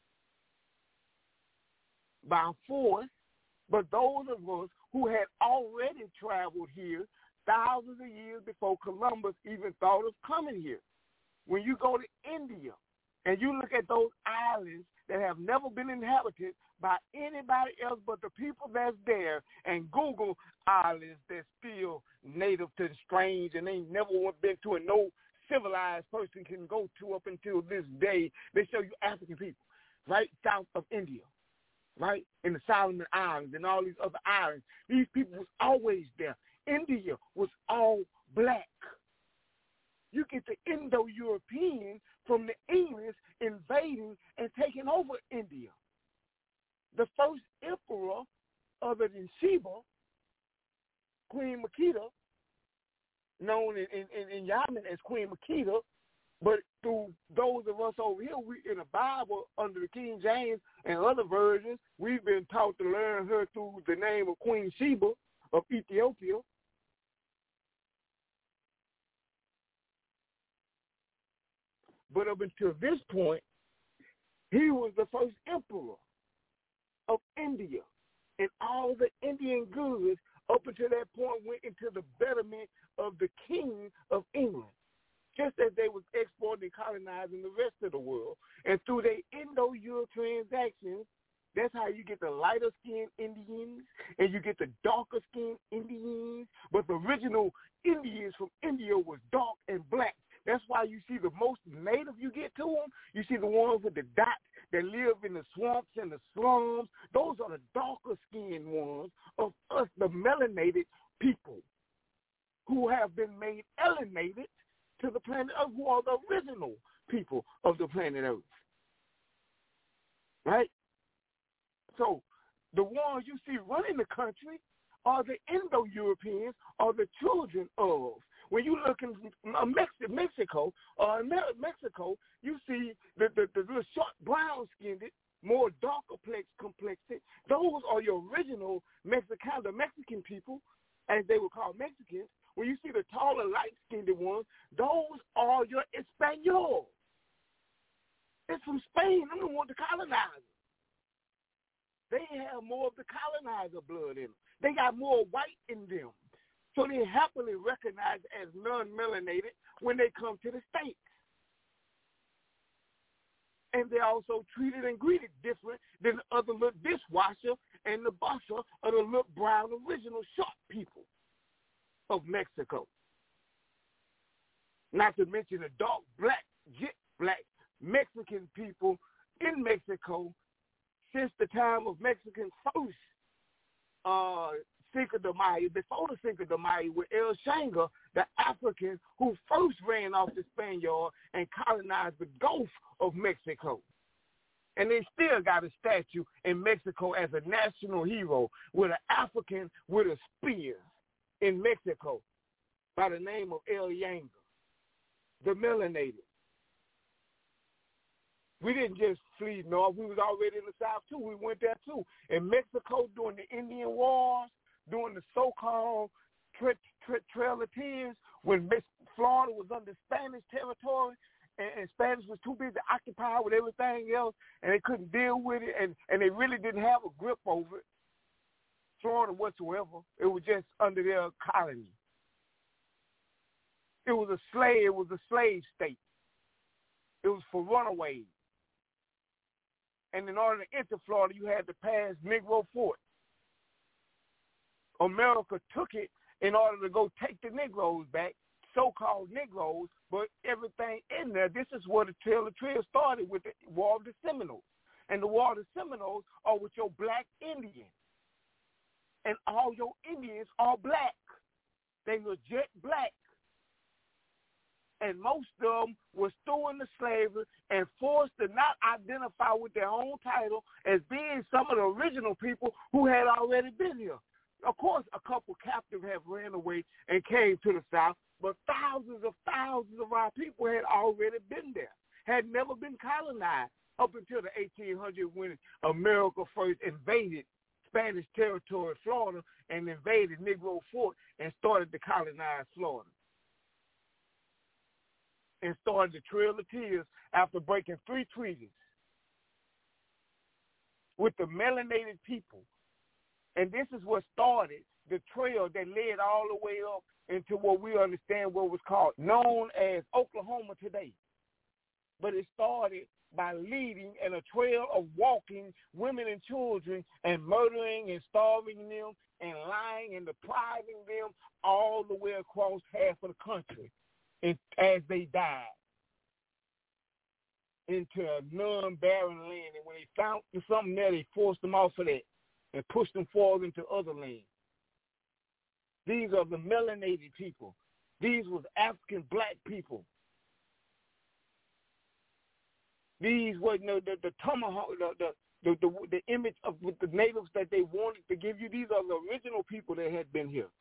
by force, but those of us who had already traveled here thousands of years before Columbus even thought of coming here. When you go to India and you look at those islands that have never been inhabited by anybody else but the people that's there, and Google islands that's still native to the strange and they never been to and no civilized person can go to up until this day, they show you African people, right, south of India, right, in the Solomon Islands and all these other islands. These people was always there. India was all black. You get the Indo-Europeans from the English invading and taking over India. The first emperor other than Sheba, Queen Makeda, known in, in, in Yemen as Queen Makeda, but through those of us over here, we in the Bible under the King James and other versions, we've been taught to learn her through the name of Queen Sheba of Ethiopia. But up until this point, he was the first emperor of India. And all the Indian goods up until that point went into the betterment of original Indians from India was dark and black. That's why you see the most native you get to them. You see the ones with the dots that live in the swamps and the slums. Those are the darker-skinned ones of us, the melanated people who have been made alienated to the planet Earth, who are the original people of the planet Earth. Right? So the ones you see running the country are the Indo-Europeans, are the children of. When you look in Mexico, uh, in Mexico, you see the, the, the little short brown-skinned, more darker complexion. Those are your original Mexican, the Mexican people, as they were called Mexicans. When you see the taller, light-skinned ones, those are your Espanol. It's from Spain. I'm the one to colonize. They have more of the colonizer blood in them. They got more white in them. So they're happily recognized as non-melanated when they come to the States. And they're also treated and greeted different than the other little dishwasher and the bossa or the little brown original short people of Mexico. Not to mention the dark black, jet black Mexican people in Mexico since the time of Mexican first uh, Cinco de Mayo, before the Cinco de Mayo, with El Shango, the African who first ran off the Spaniard and colonized the Gulf of Mexico. And they still got a statue in Mexico as a national hero with an African with a spear in Mexico by the name of El Yango, the melanated. We didn't just flee north. We was already in the south, too. We went there, too. In Mexico, during the Indian Wars, during the so-called tra- tra- Trail of Tears, when Florida was under Spanish territory, and, and Spanish was too big to occupy with everything else, and they couldn't deal with it, and, and they really didn't have a grip over it, Florida whatsoever. It was just under their colony. It was a slave. It was a slave state. It was for runaways. And in order to enter Florida, you had to pass Negro Fort. America took it in order to go take the Negroes back, so-called Negroes, but everything in there. This is where the Trail of Trail started with the War of the Seminoles. And the War of the Seminoles are with your black Indians. And all your Indians are black. They were jet black. And most of them were thrown into slavery and forced to not identify with their own title as being some of the original people who had already been here. Of course, a couple captives have ran away and came to the South, but thousands of thousands of our people had already been there, had never been colonized up until the eighteen hundreds when America first invaded Spanish territory, Florida, and invaded Negro Fort and started to colonize Florida. And started the Trail of Tears after breaking three treaties with the melanated people. And this is what started the trail that led all the way up into what we understand what was called, known as Oklahoma today. But it started by leading in a trail of walking women and children and murdering and starving them and lying and depriving them all the way across half of the country. And as they died into a non-barren land. And when they found something there, they forced them off of that and pushed them forward into other lands. These are the melanated people. These was African black people. These were you know, the, the tomahawk, the, the, the, the, the image of the natives that they wanted to give you. These are the original people that had been here.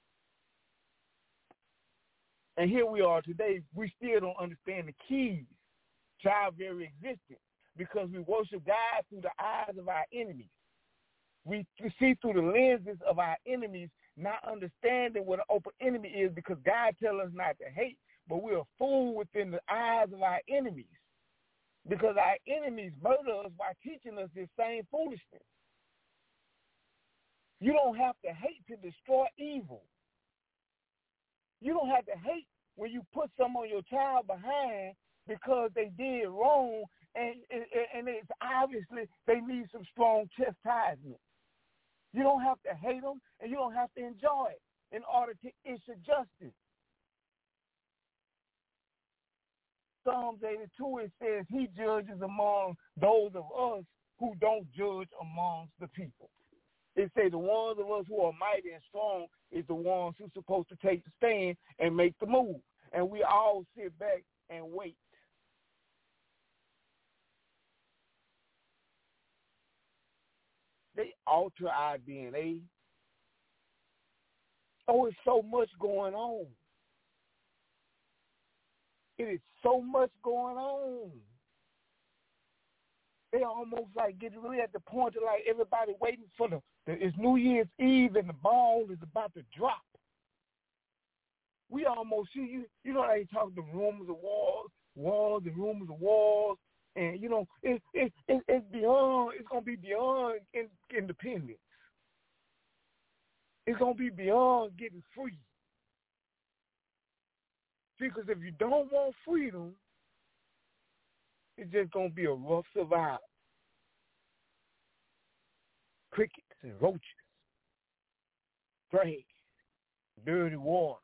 And here we are today. We still don't understand the keys to our very existence because we worship God through the eyes of our enemies. We see through the lenses of our enemies, not understanding what an open enemy is because God tells us not to hate, but we're a fool within the eyes of our enemies because our enemies murder us by teaching us this same foolishness. You don't have to hate to destroy evil. You don't have to hate when you put some on your child behind because they did wrong and, and, and it's obviously they need some strong chastisement. You don't have to hate them and you don't have to enjoy it. in order to issue justice. Psalms eighty-two, it says, he judges among those of us who don't judge amongst the people. It says the ones of us who are mighty and strong is the ones who's supposed to take the stand and make the move. And we all sit back and wait. They alter our D N A. Oh, it's so much going on. It is so much going on. They almost like getting really at the point of like everybody waiting for the, the it's New Year's Eve and the ball is about to drop. We almost see you. You know how they talk the rumors of wars, wars and rumors of wars, and you know it, it, it it's beyond. It's gonna be beyond in, independence. It's gonna be beyond getting free. Because if you don't want freedom, it's just going to be a rough survival. Crickets and roaches, drags, dirty water.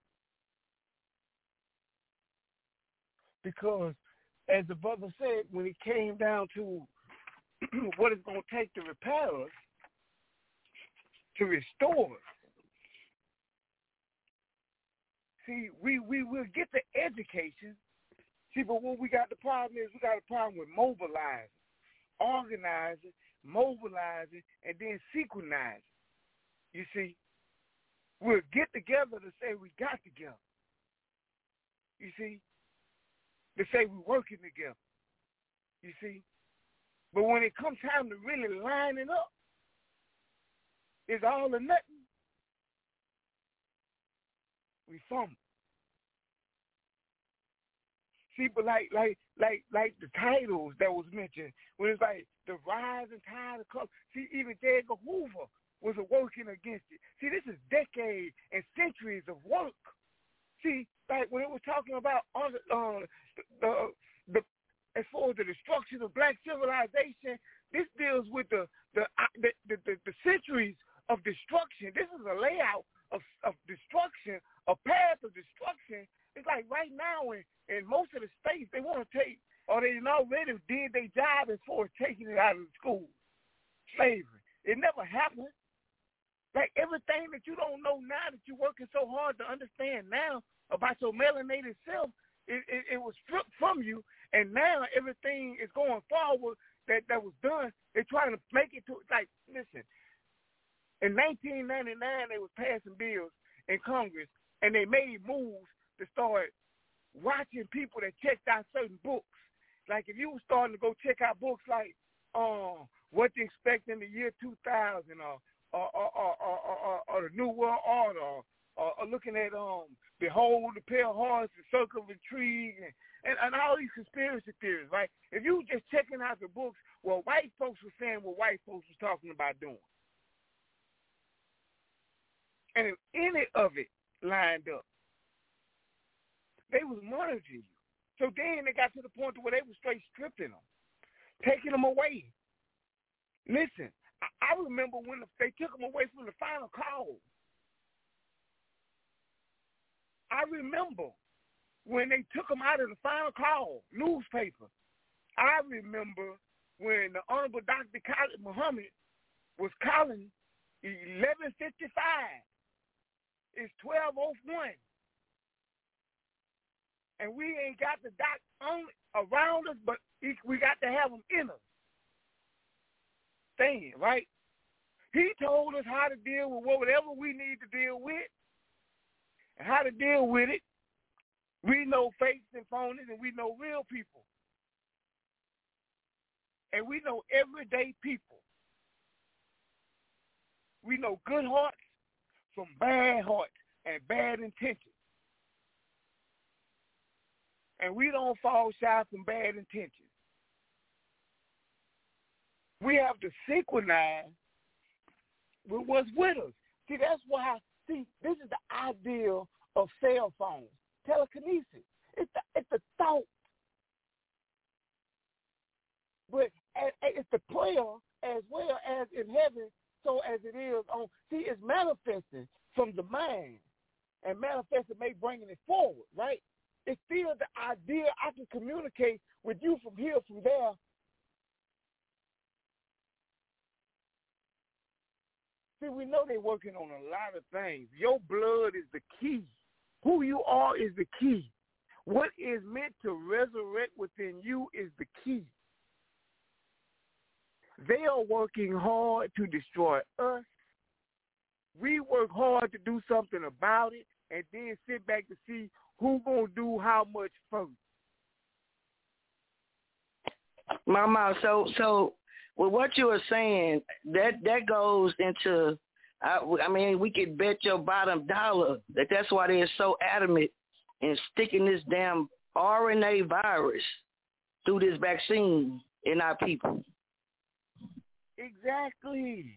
Because, as the brother said, when it came down to what it's going to take to repair us, to restore us, see, we, we will get the education. See, but what we got the problem is we got a problem with mobilizing, organizing, mobilizing, and then synchronizing. You see, we'll get together to say we got together. You see, to say we're working together. You see, but when it comes time to really line it up, it's all or nothing. We fumble. See, but like, like, like, like the titles that was mentioned, when it's like the rising tide of color. See, even J. Edgar Hoover was working against it. See, this is decades and centuries of work. See, like when it was talking about uh, the, the, the as far as the destruction of black civilization, this deals with the the the, the, the, the centuries of destruction. This is a layout of, of destruction, a path of destruction. It's like right now in, in most of the states, they want to take, or they already did their job as far as taking it out of the school. Slavery. It never happened. Like everything that you don't know now that you're working so hard to understand now about your melanated self, it, it, it was stripped from you, and now everything is going forward that, that was done. They're trying to make it to, like, listen, in nineteen ninety-nine, they was passing bills in Congress, and they made moves to start watching people that checked out certain books. Like if you were starting to go check out books like uh, What to Expect in the Year two thousand or or, or, or, or, or, or the New World Order or, or, or looking at um, Behold the Pale Horse, the Circle of Intrigue, and, and, and all these conspiracy theories, right? If you were just checking out the books, well, white folks were saying what white folks was talking about doing. And if any of it lined up, they was monitoring you. So then they got to the point where they were straight stripping them, taking them away. Listen, I, I remember when the, they took them away from the Final Call. I remember when they took them out of the Final Call newspaper. I remember when the Honorable Doctor Khalid Muhammad was calling eleven fifty-five. It's twelve oh one. And we ain't got the doc on around us, but we got to have them in us. Stand, right? He told us how to deal with whatever we need to deal with and how to deal with it. We know fakes and phonies, and we know real people. And we know everyday people. We know good hearts from bad hearts and bad intentions. And we don't fall shy from bad intentions. We have to synchronize with what's with us. See, that's why, see, this is the ideal of cell phones, telekinesis. It's the, it's the thought. But it's the prayer as well as in heaven, so as it is on. See, it's manifesting from the mind and manifest it, may bringing it forward, right? It's still the idea I can communicate with you from here, from there. See, we know they're working on a lot of things. Your blood is the key. Who you are is the key. What is meant to resurrect within you is the key. They are working hard to destroy us. We work hard to do something about it and then sit back to see who's going to do how much first.
Mama, so so with what you are saying, that, that goes into, I, I mean, we could bet your bottom dollar that that's why they're so adamant in sticking this damn R N A virus through this vaccine in our people.
Exactly.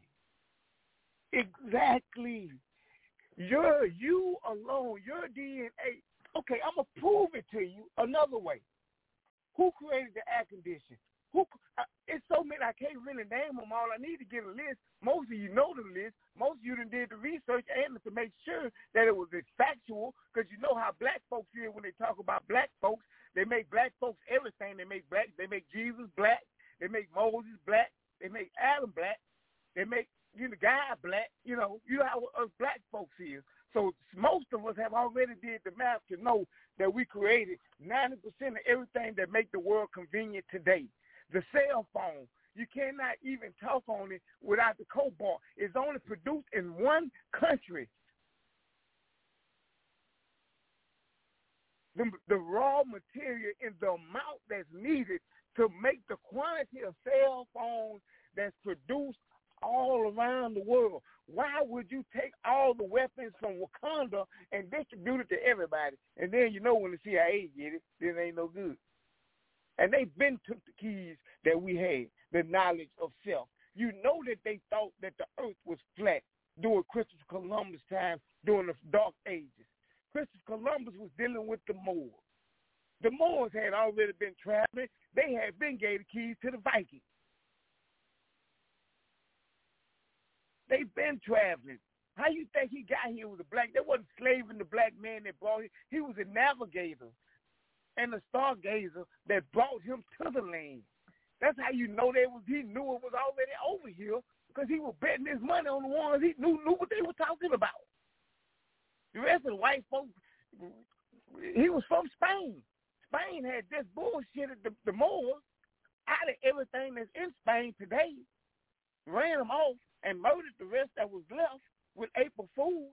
Exactly. You're, you alone, your D N A. Okay, I'm going to prove it to you another way. Who created the air conditioner? Who? Uh, it's so many, I can't really name them all. I need to get a list. Most of you know the list. Most of you done did the research and to make sure that it was factual, because you know how black folks feel when they talk about black folks. They make black folks everything. They make black. They make Jesus black. They make Moses black. They make Adam black. They make, you know, God black. You know, you know how us black folks is. So most of us have already did the math to know that we created ninety percent of everything that make the world convenient today. The cell phone, you cannot even talk on it without the cobalt. It's only produced in one country. The, the raw material in the amount that's needed to make the quantity of cell phones that's produced all around the world. Why would you take all the weapons from Wakanda and distribute it to everybody? And then you know when the C I A get it, then it ain't no good. And they been took the keys that we had, the knowledge of self. You know that they thought that the earth was flat during Christopher Columbus' time, during the Dark Ages. Christopher Columbus was dealing with the Moors. The Moors had already been traveling. They had been gave the keys to the Vikings. They've been traveling. How you think he got here with a black? They wasn't slaving the black man that brought him. He was a navigator and a stargazer that brought him to the land. That's how you know they was. He knew it was already over here because he was betting his money on the ones he knew knew what they were talking about. The rest of the white folks, he was from Spain. Spain had just bullshitted the, the Moors out of everything that's in Spain today, ran them off, and murdered the rest that was left with April Fools.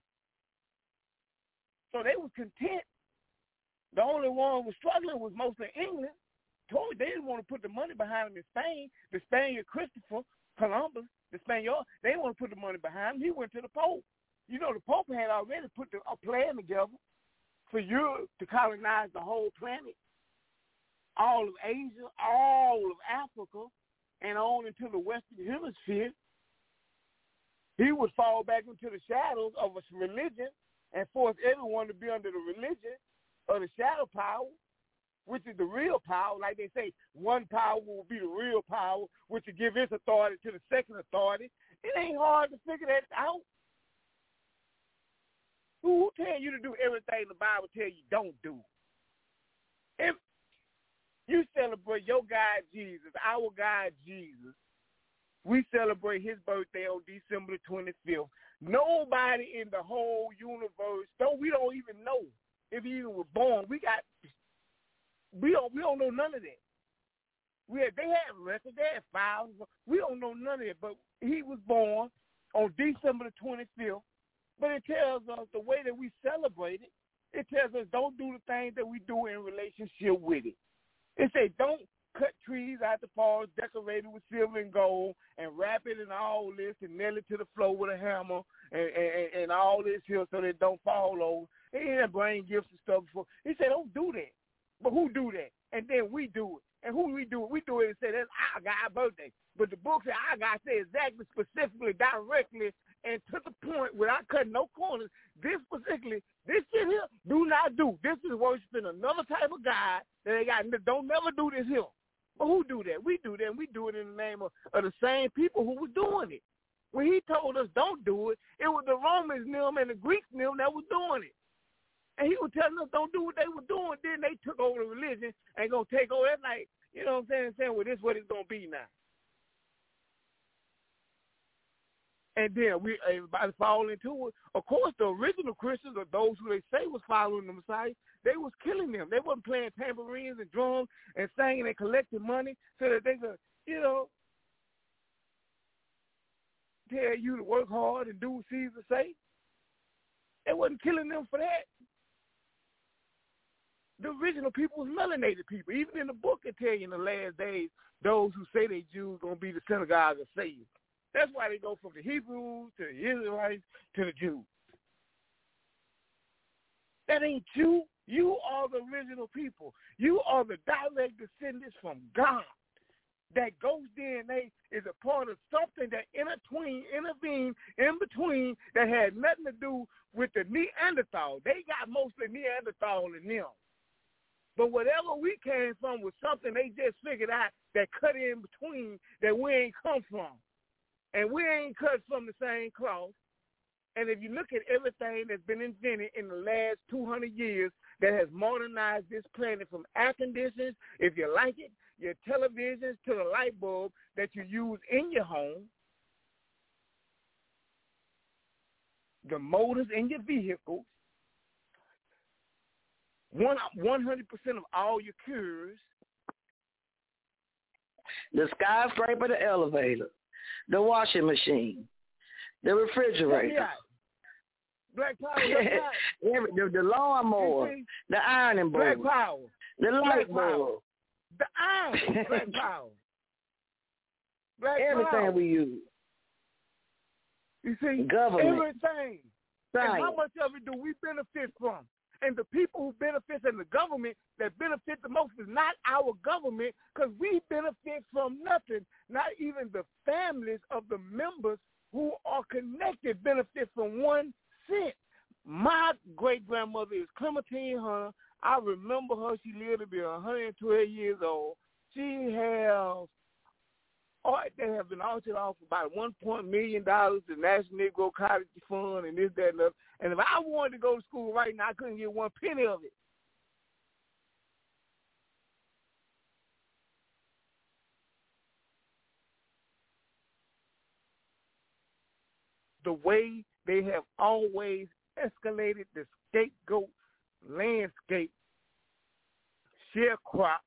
So they were content. The only one who was struggling was mostly England. Told they didn't want to put the money behind him in Spain. The Spaniard Christopher Columbus, the Spaniard, they didn't want to put the money behind him. He went to the Pope. You know, the Pope had already put the, a plan together for Europe to colonize the whole planet, all of Asia, all of Africa, and on into the Western Hemisphere. He would fall back into the shadows of a religion and force everyone to be under the religion of the shadow power, which is the real power. Like they say, one power will be the real power, which will give its authority to the second authority. It ain't hard to figure that out. Who tell you to do everything the Bible tell you don't do? If you celebrate your God Jesus, our God Jesus, we celebrate his birthday on December twenty-fifth. Nobody in the whole universe, don't we don't even know if he even was born. We got we don't we don't know none of that. We had, they had records, they had files. We don't know none of it. But he was born on December twenty-fifth. But it tells us the way that we celebrate it. It tells us don't do the things that we do in relationship with it. It says don't cut trees out the forest, decorate it with silver and gold, and wrap it in all this and nail it to the floor with a hammer and, and, and all this here so that it don't fall over. He didn't bring gifts and stuff before. He said, don't do that. But who do that? And then we do it. And who we do it? We do it and say, that's our God's birthday. But the book said our God said exactly, specifically, directly, and to the point without cutting no corners, this specifically, this shit here, do not do. This is worshiping another type of God that they got. Don't never do this here. But who do that? We do that, and we do it in the name of, of the same people who were doing it. When he told us don't do it, it was the Romans knew him and the Greeks knew him that was doing it. And he was telling us don't do what they were doing. Then they took over the religion and going to take over. That's like, you know what I'm saying, saying, well, this is what it's going to be now. And then we everybody fall into it. Of course, the original Christians, or those who they say was following the Messiah, they was killing them. They wasn't playing tambourines and drums and singing and collecting money so that they could, you know, tell you to work hard and do what Caesar say. They wasn't killing them for that. The original people was melanated people. Even in the book, it tell you in the last days, those who say they Jews going to be the synagogue of Satan. That's why they go from the Hebrews to the Israelites to the Jews. That ain't you. You are the original people. You are the direct descendants from God. That ghost D N A is a part of something that intertween, intervened in between that had nothing to do with the Neanderthal. They got mostly Neanderthal in them. But whatever we came from was something they just figured out that cut in between that we ain't come from. And we ain't cut from the same cloth. And if you look at everything that's been invented in the last two hundred years that has modernized this planet, from air conditioners, if you like it, your televisions, to the light bulb that you use in your home, the motors in your vehicles, one, 100% of all your cures,
the skyscraper, the elevator, the washing machine, the refrigerator,
Black Power,
Every, the, the lawnmower, the ironing board,
Black Power,
the light bulb,
the iron, Black Power, Black
everything
Power.
we use.
You see,
government,
everything.
Science.
And how much of it do we benefit from? And the people who benefit and the government that benefit the most is not our government, because we benefit from nothing. Not even the families of the members who are connected benefit from one cent. My great-grandmother is Clementine Hunter. I remember her. She lived to be one hundred twelve years old. She has, oh, they have been auctioned off for about one point million dollars to National Negro College Fund and this, that, and that. And if I wanted to go to school right now, I couldn't get one penny of it. The way they have always escalated the scapegoat landscape, sharecrop,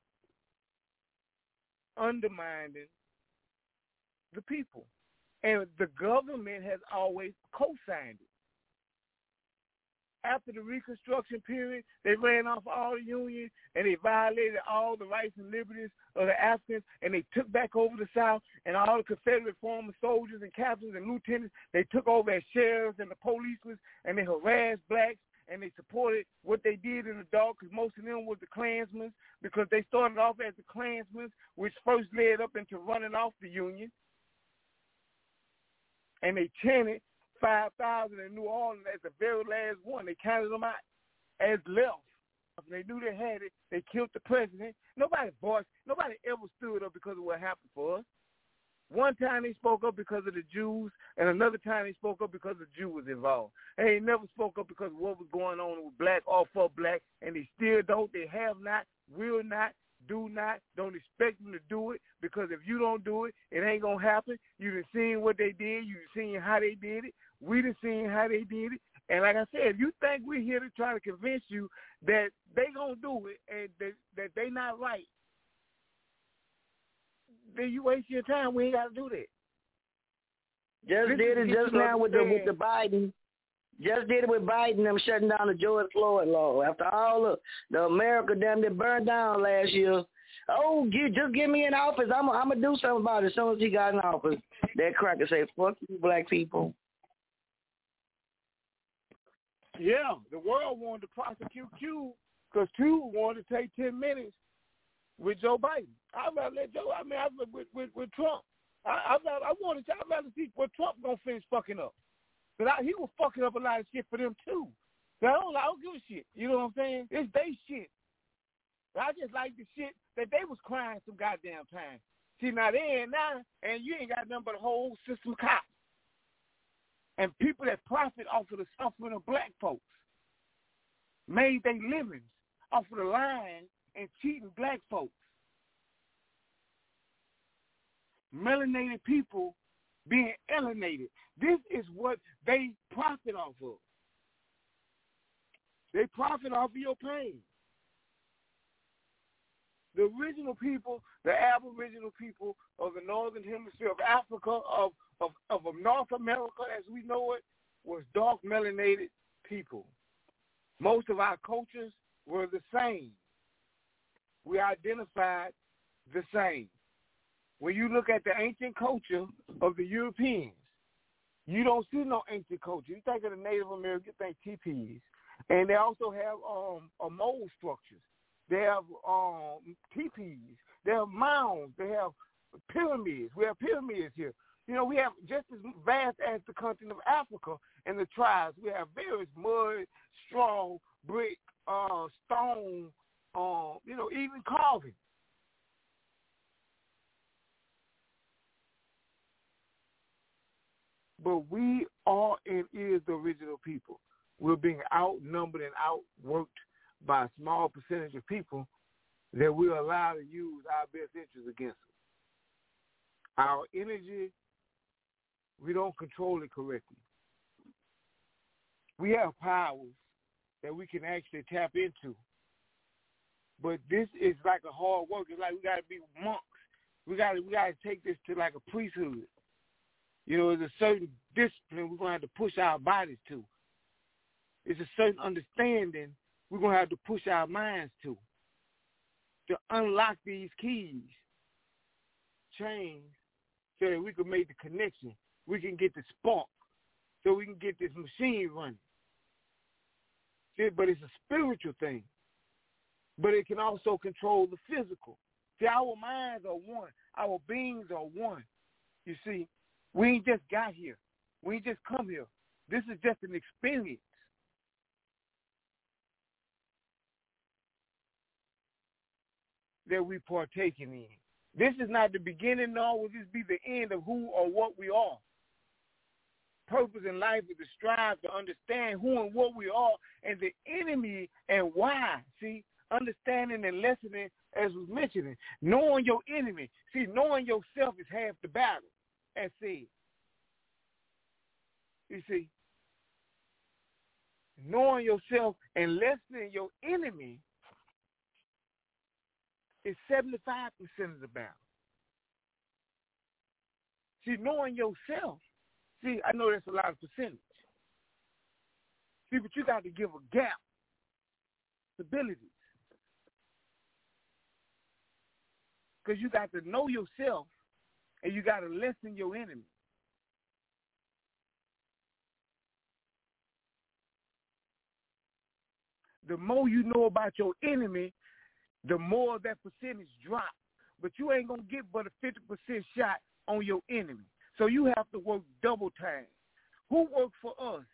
undermining the people. And the government has always co-signed it. After the Reconstruction period, they ran off all the unions and they violated all the rights and liberties of the Africans, and they took back over the South, and all the Confederate former soldiers and captains and lieutenants, they took over as sheriffs and the policemen, and they harassed blacks, and they supported what they did in the dark, because most of them was the Klansmen, because they started off as the Klansmen, which first led up into running off the Union. And they chanted five thousand in New Orleans as the very last one. They counted them out as left. They knew they had it. They killed the president. Nobody voiced, nobody ever stood up because of what happened for us. One time they spoke up because of the Jews, and another time they spoke up because the Jew was involved. They never spoke up because of what was going on with black or for black, and they still don't. They have not, will not, do not, don't expect them to do it, because if you don't do it, it ain't going to happen. You done seen what they did. You done seen how they did it. We done seen how they did it. And like I said, if you think we're here to try to convince you that they going to do it and that, that they not right, then you waste your time. We ain't got to do that.
Just
This
did
is
it just
to
now with the, with
understand.
the Biden. Just did it with Biden, them shutting down the George Floyd law. After all of the America damn that burned down last year. Oh, get, just get me in office. I'm I'm going to do something about it as soon as he got in office. That cracker say, fuck you, black people.
Yeah, the world wanted to prosecute Q because Q wanted to take ten minutes with Joe Biden. I'd rather let Joe, I mean, I, with, with, with Trump. I, I'd rather, I wanted to, I'd rather see what Trump going to finish fucking up. But I, he was fucking up a lot of shit for them, too. So I don't, I don't give a shit. You know what I'm saying? It's they shit. But I just like the shit that they was crying some goddamn time. See, now they ain't now, and you ain't got nothing but a whole system of cops. and people that profit off of the suffering of black folks made their livings off of the lying and cheating black folks. Melanated people being alienated. This is what they profit off of. They profit off of your pain. The original people, the aboriginal people of the northern hemisphere of Africa, of, of, of North America as we know it, was dark melanated people. Most of our cultures were the same. We identified the same. When you look at the ancient culture of the Europeans, you don't see no ancient culture. You think of the Native American, you think teepees. And they also have um, a mold structures. They have um, teepees. They have mounds. They have pyramids. We have pyramids here. You know, we have just as vast as the continent of Africa and the tribes. We have various mud, straw, brick, uh, stone, uh, you know, even carving. But we are and is the original people. We're being outnumbered and outworked by a small percentage of people that we're allowed to use our best interests against them. Our energy, we don't control it correctly. We have powers that we can actually tap into. But this is like a hard work. It's like we got to be monks. We got to we got to take this to like a priesthood. You know, there's a certain discipline we're going to have to push our bodies to. It's a certain understanding we're going to have to push our minds to to unlock these keys, chains, so that we can make the connection. We can get the spark, so we can get this machine running. See, but it's a spiritual thing. But it can also control the physical. See, our minds are one. Our beings are one. You see, we ain't just got here. We ain't just come here. This is just an experience. That we partaking in. This is not the beginning, nor will this be the end of who or what we are. Purpose in life is to strive to understand who and what we are and the enemy and why. See, understanding and lessening, as was mentioning, knowing your enemy. See, knowing yourself is half the battle, as said. You see, knowing yourself and lessening your enemy is seventy-five percent of the battle. See, knowing yourself, see, I know that's a lot of percentage. See, but you got to give a gap, stability. Because you got to know yourself and you got to lessen your enemy. The more you know about your enemy, the more that percentage drop. But you ain't going to get but a fifty percent shot on your enemy. So you have to work double time. Who worked for us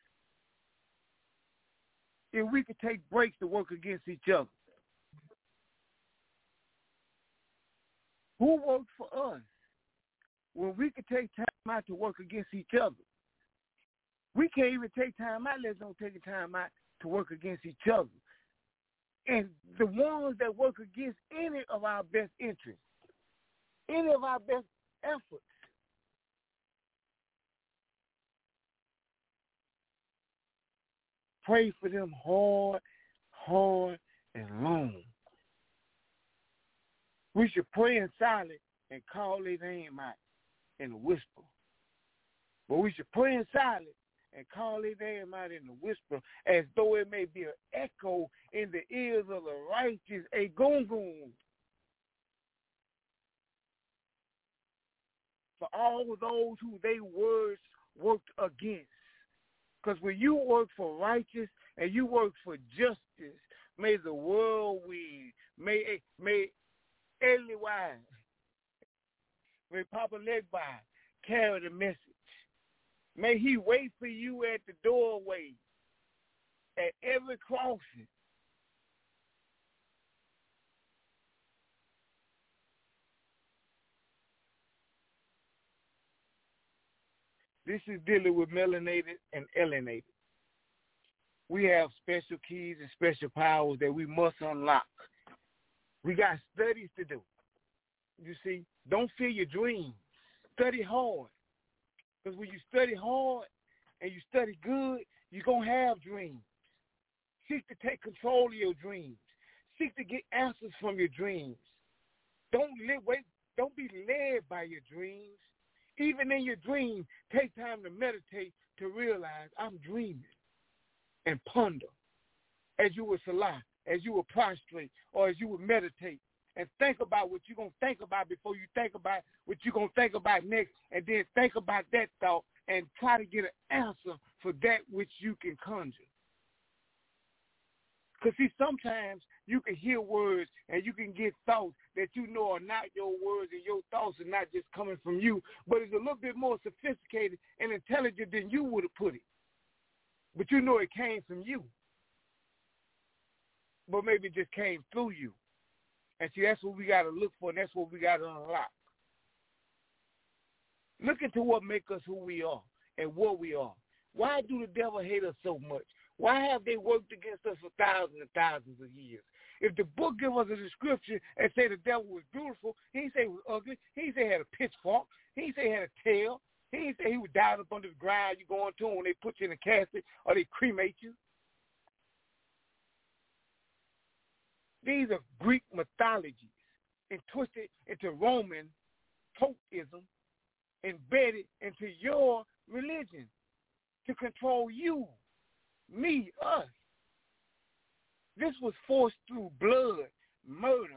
if we could take breaks to work against each other? Who worked for us when we could take time out to work against each other? We can't even take time out. Let's don't take time out to work against each other. And the ones that work against any of our best interests, any of our best efforts, pray for them hard, hard, and long. We should pray in silence and call their name out in a whisper. But we should pray in silence and call their name out in a whisper, as though it may be an echo in the ears of the righteous, a gungun. For all of those who they words worked against. Because when you work for righteous and you work for justice, may the whirlwind, may may Eliwise, may Papa Legba carry the message. May he wait for you at the doorway, at every crossing. This is dealing with melanated and alienated. We have special keys and special powers that we must unlock. We got studies to do. You see, don't fear your dreams. Study hard. Because when you study hard and you study good, you're going to have dreams. Seek to take control of your dreams. Seek to get answers from your dreams. Don't live, wait, don't be led by your dreams. Even in your dream, take time to meditate to realize I'm dreaming, and ponder as you would salah, as you would prostrate, or as you would meditate, and think about what you're going to think about before you think about what you're going to think about next, and then think about that thought and try to get an answer for that which you can conjure. Because, see, sometimes you can hear words and you can get thoughts that you know are not your words, and your thoughts are not just coming from you, but it's a little bit more sophisticated and intelligent than you would have put it. But you know it came from you. But maybe it just came through you. And see, that's what we got to look for, and that's what we got to unlock. Look into what makes us who we are and what we are. Why do the devil hate us so much? Why have they worked against us for thousands and thousands of years? If the book gives us a description and say the devil was beautiful, he didn't say he was ugly. He didn't say he had a pitchfork. He didn't say he had a tail. He didn't say he was down up under the ground. You go into him when they put you in a casket or they cremate you. These are Greek mythologies and twisted into Roman totemism, embedded into your religion to control you, me, us. This was forced through blood, murder.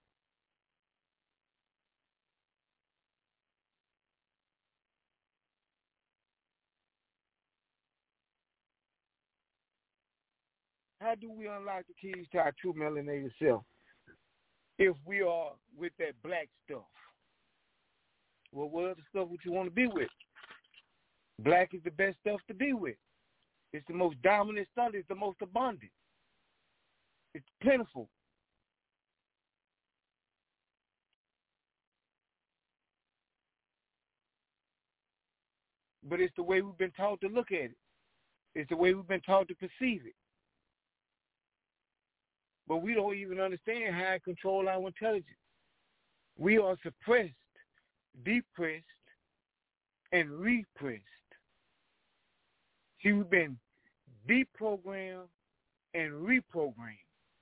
How do we unlock the keys to our true melanated self if we are with that black stuff? Well, what other stuff would you want to be with? Black is the best stuff to be with. It's the most dominant stuff. It's the most abundant. It's plentiful. But it's the way we've been taught to look at it. It's the way we've been taught to perceive it. But we don't even understand how it controls our intelligence. We are suppressed, depressed, and repressed. See, we've been deprogrammed and reprogrammed.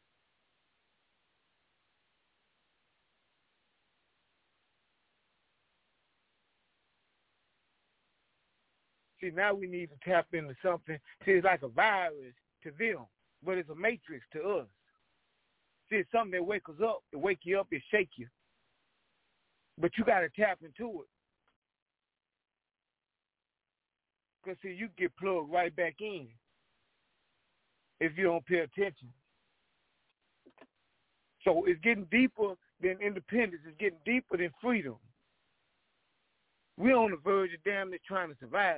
See, now we need to tap into something. See, it's like a virus to them, but it's a matrix to us. See, it's something that wakes us up. It wake you up, it shake you. But you got to tap into it. Because, see, you get plugged right back in if you don't pay attention. So it's getting deeper than independence. It's getting deeper than freedom. We're on the verge of damn near trying to survive.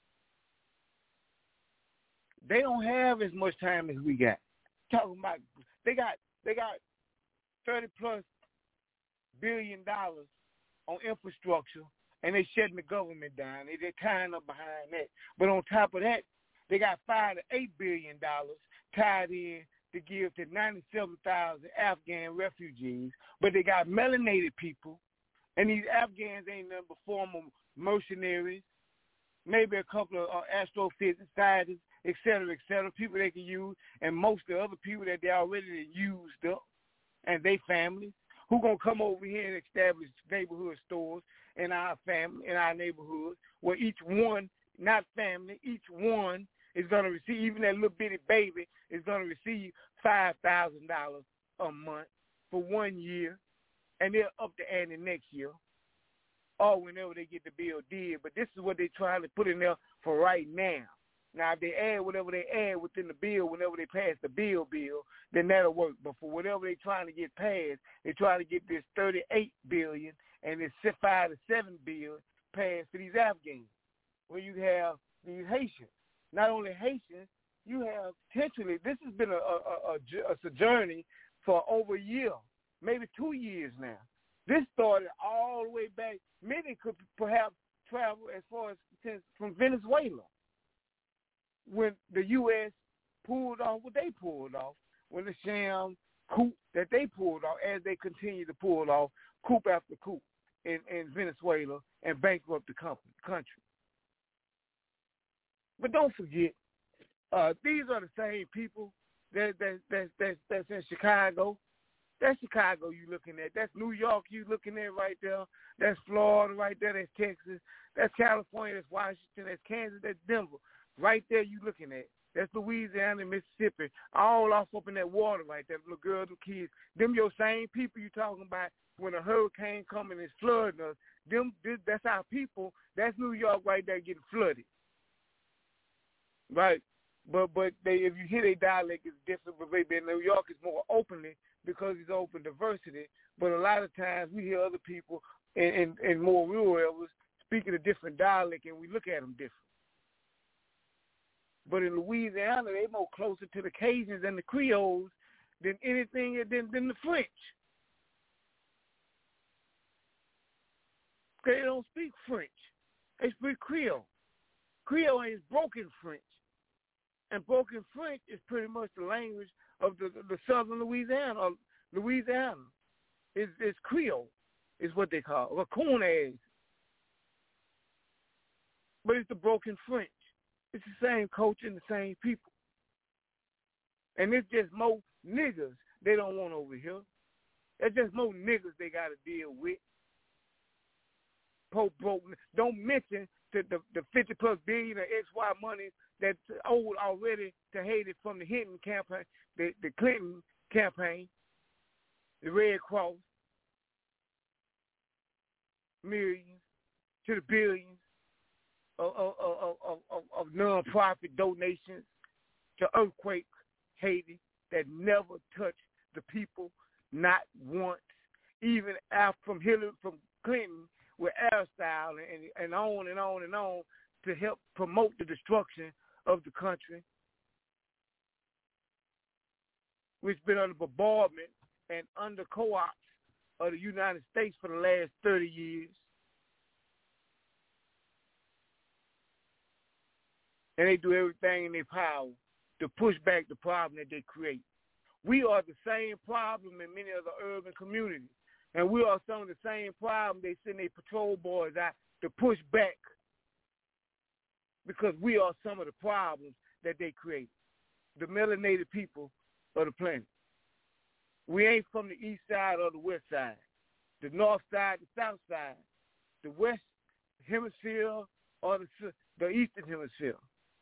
They don't have as much time as we got. Talking about, they got they got thirty plus billion dollars on infrastructure, and they shutting the government down. They, they're tying up behind that. But on top of that, they got five to eight billion dollars tied in to give to ninety-seven thousand Afghan refugees. But they got melanated people, and these Afghans ain't nothing but former mercenaries, maybe a couple of uh, astrophysics scientists, et cetera, et cetera, people they can use, and most of the other people that they already used up, and they families, who going to come over here and establish neighborhood stores in our family, in our neighborhoods, where each one, not family, each one is going to receive, even that little bitty baby is going to receive five thousand dollars a month for one year, and they're up the ante next year, or whenever they get the bill did. But this is what they're trying to put in there for right now. Now, if they add whatever they add within the bill, whenever they pass the bill bill, then that'll work. But for whatever they're trying to get passed, they're trying to get this thirty-eight billion dollars and this five to seven billion dollars passed for these Afghans, where you have these Haitians. Not only Haitians, you have potentially, this has been a, a, a, a sojourning for over a year, maybe two years now. This started all the way back. Many could perhaps travel as far as since, from Venezuela when the U S pulled off what they pulled off, when the sham coup that they pulled off as they continue to pull off coup after coup in, in Venezuela and bankrupt the company, country. But don't forget, uh, these are the same people that, that, that, that, that's in Chicago. That's Chicago you looking at. That's New York you looking at right there. That's Florida right there. That's Texas. That's California. That's Washington. That's Kansas. That's Denver. Right there you looking at. That's Louisiana and Mississippi. All off up in that water right there. Little girls and kids. Them your same people you talking about when a hurricane coming and flooding us. Them, this, that's our people. That's New York right there getting flooded. Right? But but they if you hear their dialect, it's different. But maybe in New York it's more openly because it's open diversity. But a lot of times we hear other people in, in, in more rural areas speaking a different dialect, and we look at them different. But in Louisiana, they more closer to the Cajuns and the Creoles than anything than, than the French. They don't speak French. They speak Creole. Creole is broken French. And broken French is pretty much the language of the, the southern Louisiana. Or Louisiana is is Creole, is what they call it, or Coonage. But it's the broken French. It's the same culture and the same people. And it's just more niggas they don't want over here. It's just more niggas they got to deal with. Pope broke. Don't mention the, the, the fifty plus billion of X Y money that's owed already to Haiti from the Hinton campaign, the, the Clinton campaign, the Red Cross, millions to the billions of, of, of, of, of, of non-profit donations to Earthquake Haiti that never touched the people, not once, even after from Hillary, from Clinton with Aristotle and, and on and on and on to help promote the destruction of the country, which has been under bombardment and under co-ops of the United States for the last thirty years. And they do everything in their power to push back the problem that they create. We are the same problem in many of the urban communities. And we are some of the same problem they send their patrol boys out to push back because we are some of the problems that they create, the melanated people of the planet. We ain't from the east side or the west side, the north side, the south side, the west hemisphere or the, the eastern hemisphere.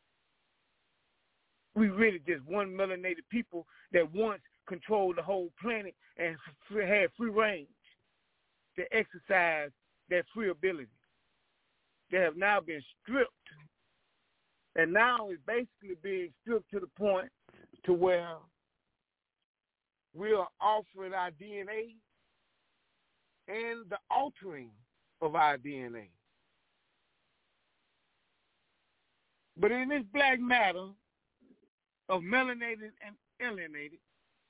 We really just one melanated people that once controlled the whole planet and f- had free range to exercise that free ability. They have now been stripped, and now it's basically being stripped to the point to where we are offering our D N A and the altering of our D N A. But in this black matter of melanated and alienated,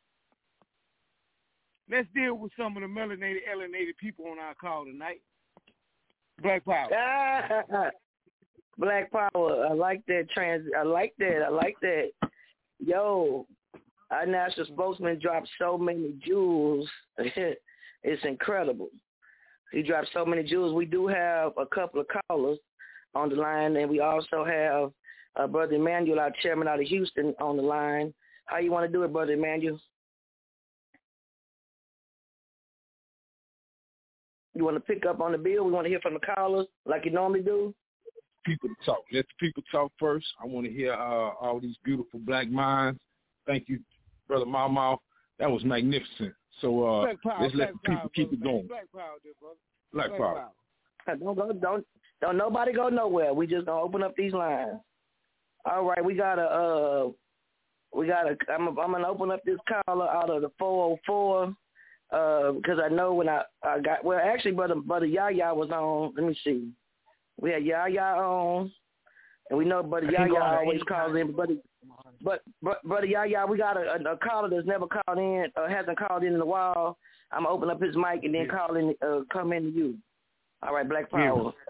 let's deal with some of the melanated, alienated people on our call tonight. Black Power.
Black Power. I like that trans. I like that. I like that. Yo, our national spokesman dropped so many jewels. It's incredible. He dropped so many jewels. We do have a couple of callers on the line, and we also have uh, Brother Emmanuel, our chairman out of Houston, on the line. How you want to do it, Brother Emmanuel? You want to pick up on the bill? We want to hear from the callers like you normally do?
People to talk. Let the people talk first. I want to hear uh, all these beautiful black minds. Thank you, Brother Mau Mau. That was magnificent. So uh,
power,
let's let the people
power,
keep it going.
Black Power, there, brother.
Black, black Power.
power. Don't go. Don't don't nobody go nowhere. We just gonna open up these lines. All right, we got a. Uh, we got a. I'm. I'm gonna open up this caller out of the four oh four. Uh, because I know when I, I got, well, actually, Brother, Brother Yaya was on. Let me see. We had Yaya on, and we know Brother Yaya always calls in. But, but, but Brother Yaya, we got a, a, a caller that's never called in, uh, hasn't called in in a while. I'm going to open up his mic and then yeah. call in, uh, come in to you. All right, Black Power.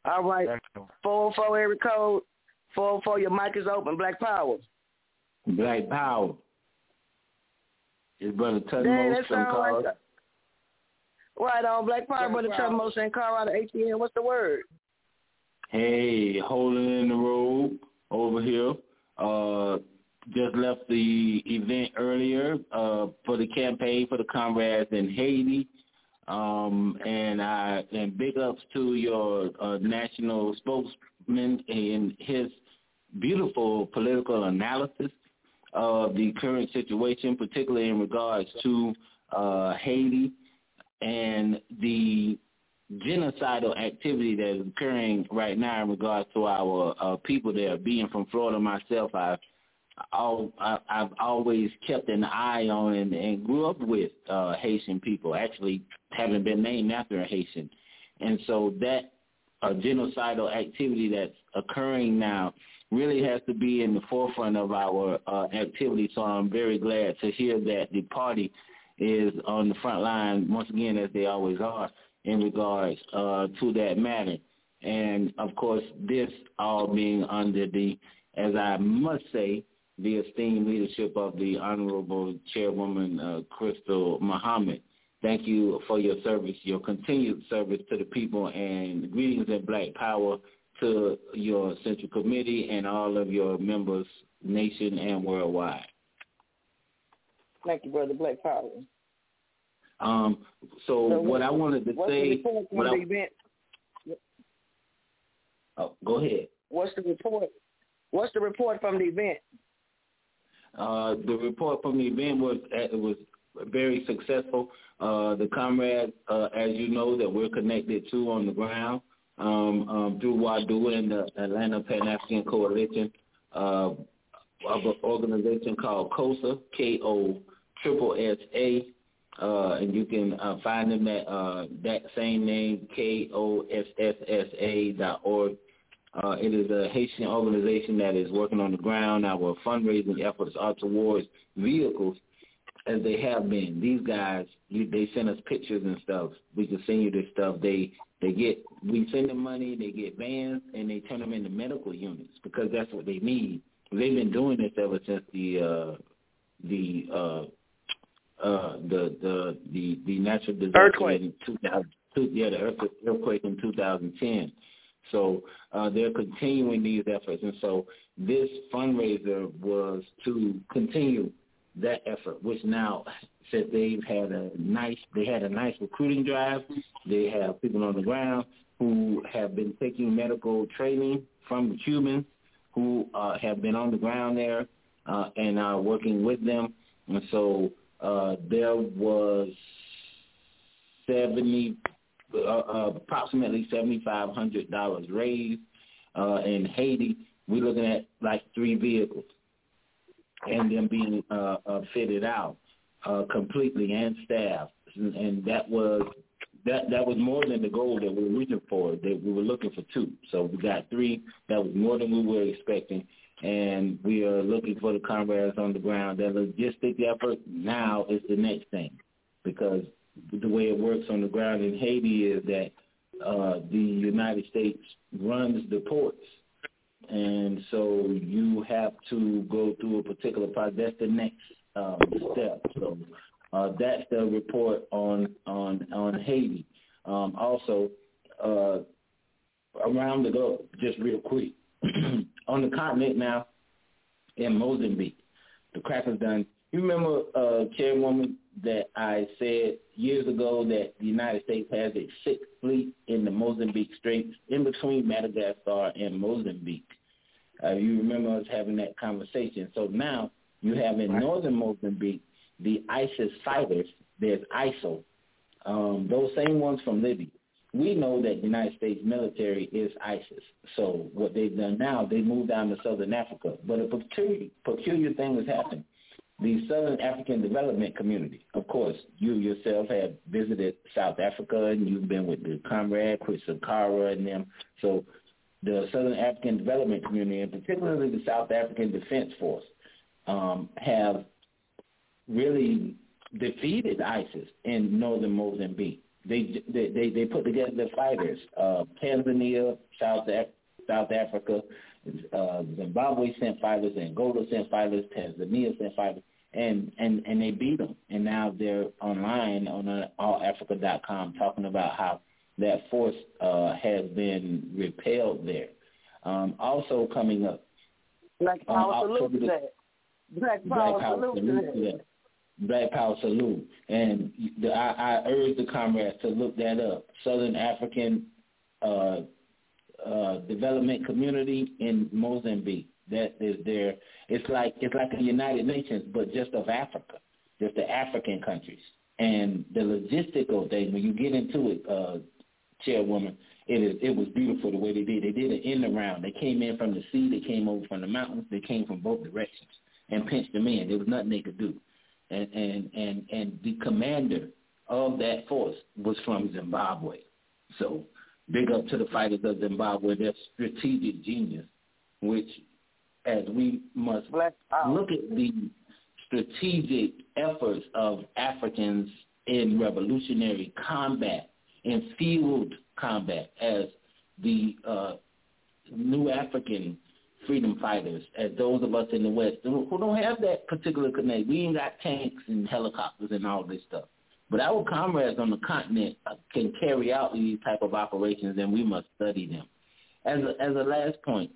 All right. four oh four area code. four oh four, your mic is open. Black Power.
Black Power. His brother
Dang,
Tutmos
that
from
sound like
Colorado.
a- Right on, Black Power,
Black
brother
Power.
Tutmos in Colorado, A T N. What's the word?
Hey, holding in the road over here. Uh, just left the event earlier uh, for the campaign for the comrades in Haiti. Um, and I and big ups to your uh, national spokesman and his beautiful political analysis of the current situation, particularly in regards to uh, Haiti and the genocidal activity that is occurring right now in regards to our uh, people there. Being from Florida myself, I've, I, I've always kept an eye on and, and grew up with uh, Haitian people, actually having been named after a Haitian. And so that uh, genocidal activity that's occurring now really has to be in the forefront of our uh, activity. So I'm very glad to hear that the party is on the front line, once again, as they always are, in regards uh, to that matter. And, of course, this all being under the, as I must say, the esteemed leadership of the Honorable Chairwoman uh, Crystal Muhammad. Thank you for your service, your continued service to the people, and greetings and Black Power to your Central Committee and all of your members, nation and worldwide.
Thank you, brother Black Power.
Um, so, so what I wanted to
what's
say,
the report from
what
the
I,
event?
Oh, go ahead.
What's the report? What's the report from the event?
Uh, the report from the event was it was very successful. Uh, the comrades, uh, as you know, that we're connected to on the ground um, um, through WADU and the Atlanta Pan-African Coalition, uh, of an organization called COSA, K O S S A. Uh, and you can uh, find them at uh, that same name, K O S S S A dot org. Uh, it is a Haitian organization that is working on the ground. Our fundraising efforts are towards vehicles, as they have been. These guys, you, they send us pictures and stuff. We can send you this stuff. They they get, we send them money, they get vans, and they turn them into medical units because that's what they need. They've been doing this ever since the uh, the uh, uh, the the the the natural disaster
earthquake.
in two thousand two, yeah, the earthquake in two thousand ten. So uh, they're continuing these efforts, and so this fundraiser was to continue that effort, which now, since they've had a nice, they had a nice recruiting drive. They have people on the ground who have been taking medical training from the Cubans who uh, have been on the ground there uh, and are working with them. And so uh, there was seventy. Uh, uh, approximately seven thousand five hundred dollars raised uh, in Haiti. We're looking at like three vehicles and them being uh, uh, fitted out uh, completely and staffed. And, and that was that that was more than the goal that we were reaching for. That we were looking for two. So we got three. That was more than we were expecting. And we are looking for the comrades on the ground. That logistic effort now is the next thing, because the way it works on the ground in Haiti is that uh, the United States runs the ports. And so you have to go through a particular process. That's the next um, step. So uh, that's the report on on, on Haiti. Um, also, uh, around the globe, just real quick, on the continent now, in Mozambique, the crack is done. You remember, uh, Chairwoman, that I said years ago that the United States has its sixth fleet in the Mozambique Straits, in between Madagascar and Mozambique. Uh, you remember us having that conversation. So now you have in northern Mozambique the ISIS fighters. There's I S O, um, those same ones from Libya. We know that the United States military is ISIS. So what they've done now, they moved down to southern Africa. But a peculiar, peculiar thing has happened. The Southern African Development Community, of course, you yourself have visited South Africa, and you've been with the comrade, Chris Sakara, and them. So the Southern African Development Community, and particularly the South African Defense Force, um, have really defeated ISIS in northern Mozambique. they they they, they put together the fighters. Uh, Tanzania, South Af- South Africa, uh, Zimbabwe sent fighters, Angola sent fighters, Tanzania sent fighters, and, and, and they beat them. And now they're online on uh, all africa dot com talking about how that force uh, has been repelled there. Um, also coming up,
Black Power salute to that. Black Power salute to that.
Black Power salute. And the, I, I urge the comrades to look that up. Southern African uh, uh, Development Community in Mozambique. That is there. It's like it's like a United Nations, but just of Africa, just the African countries. And the logistical thing, when you get into it, uh, Chairwoman, it is it was beautiful the way they did. They did it in the round. They came in from the sea. They came over from the mountains. They came from both directions and pinched them in. There was nothing they could do. And, and, and, and the commander of that force was from Zimbabwe. So big up to the fighters of Zimbabwe, their strategic genius, which as we must look at the strategic efforts of Africans in revolutionary combat, in field combat, as the uh, new African freedom fighters, as those of us in the West who don't have that particular connect. We ain't got tanks and helicopters and all this stuff. But our comrades on the continent can carry out these type of operations, and we must study them. As a, as a last point,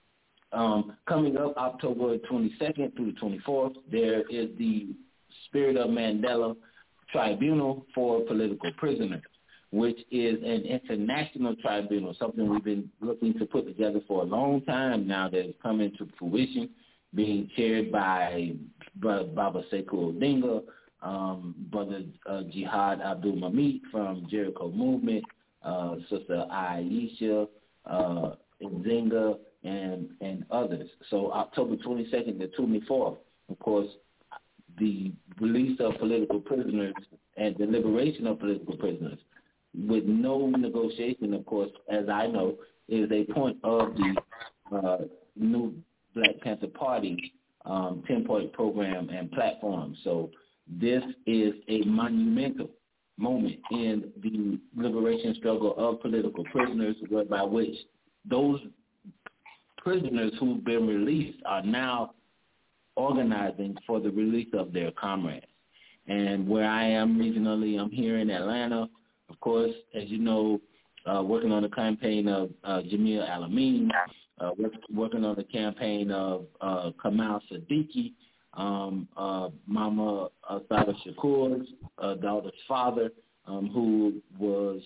um, coming up October twenty-second through the twenty-fourth, there is the Spirit of Mandela Tribunal for Political Prisoners, which is an international tribunal, something we've been looking to put together for a long time now that is coming to fruition, being chaired by Brother Baba Sekou Odinga, um, Brother uh, Jihad Abdul Mamit from Jericho Movement, uh, Sister Aisha uh, Nzinga, and, and others. So October twenty-second to twenty-fourth, of course, the release of political prisoners and the liberation of political prisoners, with no negotiation, of course, as I know, is a point of the uh, new Black Panther Party um, ten-point program and platform. So this is a monumental moment in the liberation struggle of political prisoners, whereby which those prisoners who've been released are now organizing for the release of their comrades. And where I am regionally, I'm here in Atlanta. Of course, as you know, uh, working on the campaign of uh, Jamil Al-Amin, uh, work, working on the campaign of uh, Kamal Siddiqui, um, uh, Mama Asada Shakur's uh, daughter's father, um, who was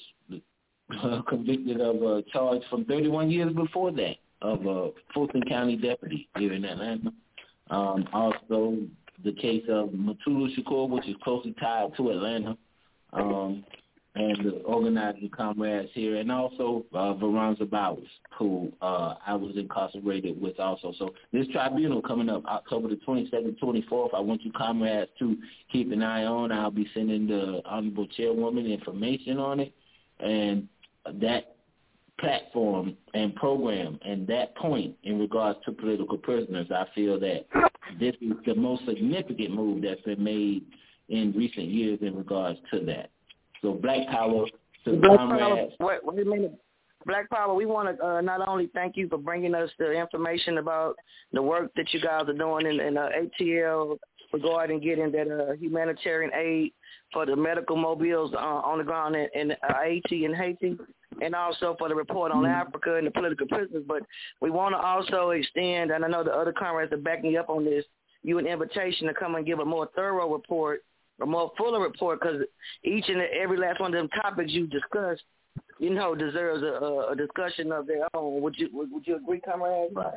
uh, convicted of a charge from thirty-one years before that of a Fulton County deputy here in Atlanta. Um, also, the case of Mutulu Shakur, which is closely tied to Atlanta. Um, and the organizing comrades here, and also uh, Veronza Bowers, who uh, I was incarcerated with also. So this tribunal coming up October the twenty-second, twenty-fourth, I want you comrades to keep an eye on. I'll be sending the Honorable Chairwoman information on it. And that platform and program and that point in regards to political prisoners, I feel that this is the most significant move that's been made in recent years in regards to that. So Black Power to the
Black
comrades.
Power, wait, wait a minute. Black Power, we want to uh, not only thank you for bringing us the information about the work that you guys are doing in, in uh, A T L regarding getting that uh, humanitarian aid for the medical mobiles uh, on the ground in, in uh, Haiti and Haiti, and also for the report on mm-hmm. Africa and the political prisoners. But we want to also extend, and I know the other comrades are backing you up on this, you an invitation to come and give a more thorough report, a more fuller report, because each and every last one of them topics you discussed, you know, deserves a, a discussion of their own. Would you would, would you agree, comrade?
Right.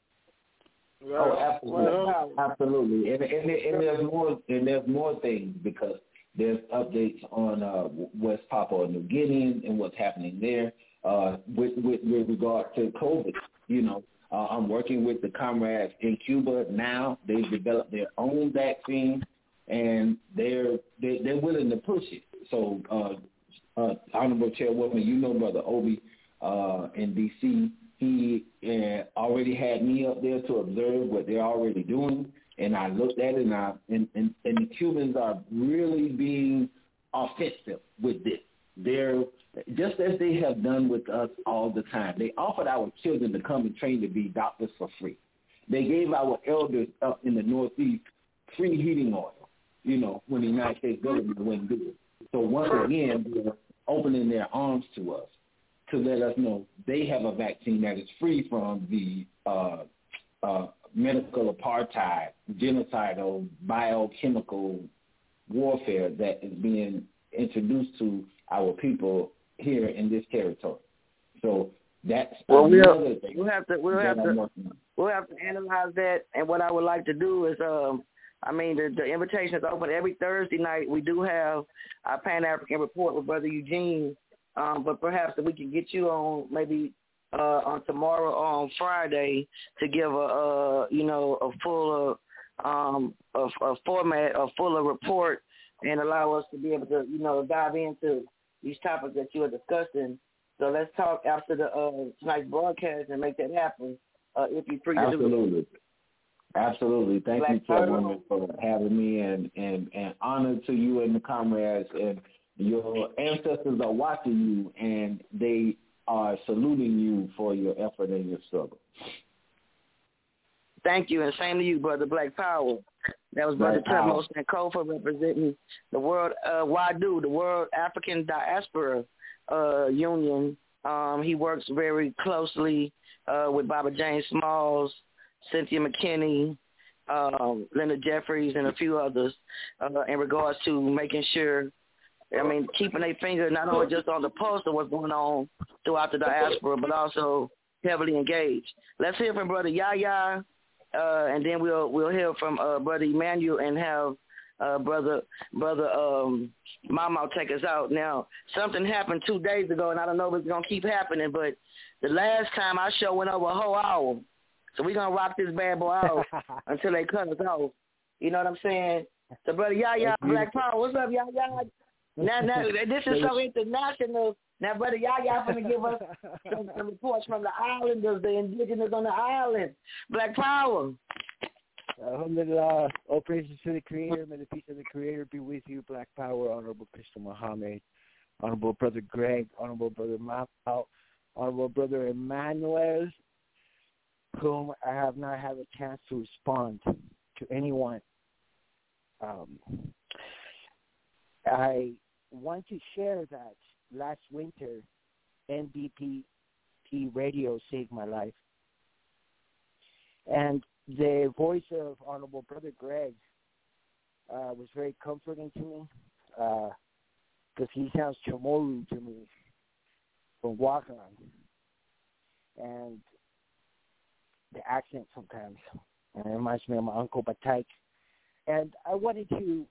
Oh, absolutely, absolutely, and, and, and there's more, and there's more things because there's updates on uh, West Papua New Guinea and what's happening there uh, with, with with regard to COVID. You know, uh, I'm working with the comrades in Cuba now. They've developed their own vaccine, and they're they, they're willing to push it. So, uh, uh, Honorable Chairwoman, you know, Brother Obi uh, in D C, he uh, already had me up there to observe what they're already doing, and I looked at it, and, I, and, and, and the Cubans are really being offensive with this. They're just as they have done with us all the time. They offered our children to come and train to be doctors for free. They gave our elders up in the Northeast free heating oil, you know, when the United States government wouldn't do it. So once again, they're opening their arms to us to let us know they have a vaccine that is free from the uh, uh, medical apartheid, genocidal, biochemical warfare that is being introduced to our people here in this territory. So that's
well,
another
we'll,
thing.
We'll have to we'll have to we'll have to analyze that. And what I would like to do is, um, I mean, the, the invitation is open every Thursday night. We do have our Pan African Report with Brother Eugene, um, but perhaps if we can get you on maybe uh, on tomorrow or on Friday to give a, a you know a fuller um, a, a format, a fuller report, and allow us to be able to you know dive into these topics that you are discussing. So let's talk after the uh, tonight's broadcast and make that happen. Uh, if you're free to
Absolutely.
do it.
Absolutely. Thank
Black
you, Chairwoman, for having me, and, and, and honor to you and the comrades. And your ancestors are watching you, and they are saluting you for your effort and your struggle.
Thank you, and same to you, Brother Black Power. That was Brother Tutmost and Kofa representing the World uh, WADU, the World African Diaspora uh, Union. Um, he works very closely uh, with Baba James Smalls, Cynthia McKinney, um, Linda Jeffries, and a few others uh, in regards to making sure, I mean, keeping their finger not only just on the pulse of what's going on throughout the diaspora, but also heavily engaged. Let's hear from Brother Yaya, uh, and then we'll we'll hear from uh, Brother Emmanuel and have uh, Brother Brother um, Mama take us out. Now, something happened two days ago, and I don't know if it's going to keep happening, but the last time our show went over a whole hour. So we're going to rock this bad boy out until they cut us off. You know what I'm saying? So, Brother Yaya, Black Power, what's up, Yaya? Now, now, this is so international. Now, Brother Yaya going to give us some, some reports from the islanders, the indigenous on the island. Black Power.
Alhamdulillah, all praises to the Creator. May the peace of the Creator be with you, Black Power, Honorable Crystal Muhammad, Honorable Brother Greg, Honorable Brother Mao, Honorable Brother Emmanuel, whom I have not had a chance to respond to anyone. Um, I want to share that last winter, N B P radio saved my life. And the voice of Honorable Brother Greg uh, was very comforting to me because uh, he sounds Chamorro to me from Wakan. And the accent sometimes. And it reminds me of my Uncle Bataik. And I wanted to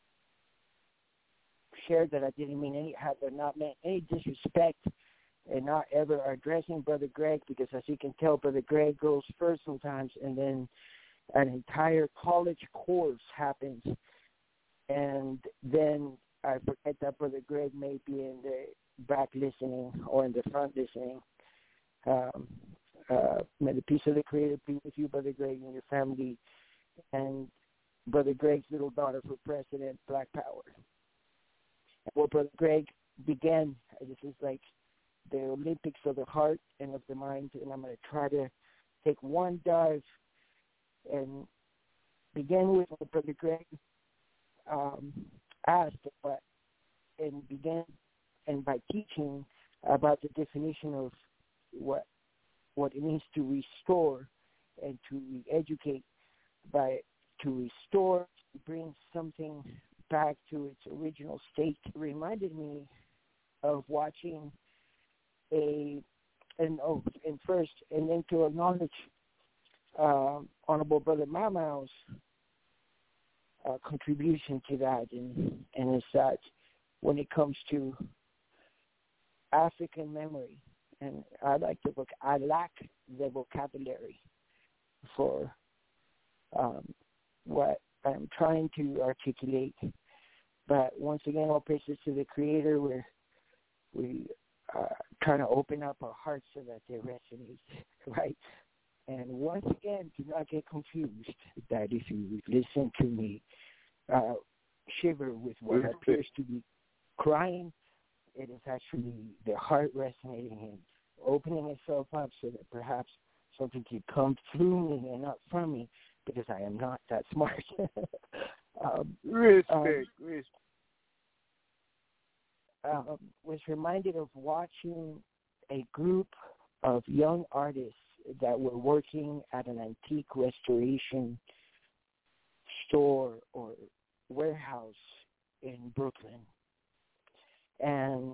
share that I didn't mean any, have not meant any disrespect and not ever addressing Brother Greg, because as you can tell, Brother Greg goes first sometimes, and then an entire college course happens, and then I forget that Brother Greg may be in the back listening or in the front listening. Um, uh, may the peace of the Creator be with you, Brother Greg, and your family, and Brother Greg's little daughter for president, Black Power. And what Brother Greg began, this is like the Olympics of the heart and of the mind, and I'm going to try to take one dive and begin with what Brother Greg um, asked, but, and began and by teaching about the definition of what what it means to restore and to re-educate, by to restore, to bring something back to its original state. It reminded me of watching a, and oh, and first, and then to acknowledge uh, Honorable Brother Mamao's uh, contribution to that, and, and it's that when it comes to African memory, and I like the book, I lack the vocabulary for um, what I'm trying to articulate. But once again, all praises to the Creator. We're we are trying to open up our hearts so that they resonate, right? And once again, do not get confused that if you listen to me uh, shiver with what appears to be crying it is actually the heart resonating and opening itself up so that perhaps something could come through me and not from me, because I am not that smart. um,
respect,
um,
respect.
Um, was reminded of watching a group of young artists that were working at an antique restoration store or warehouse in Brooklyn. And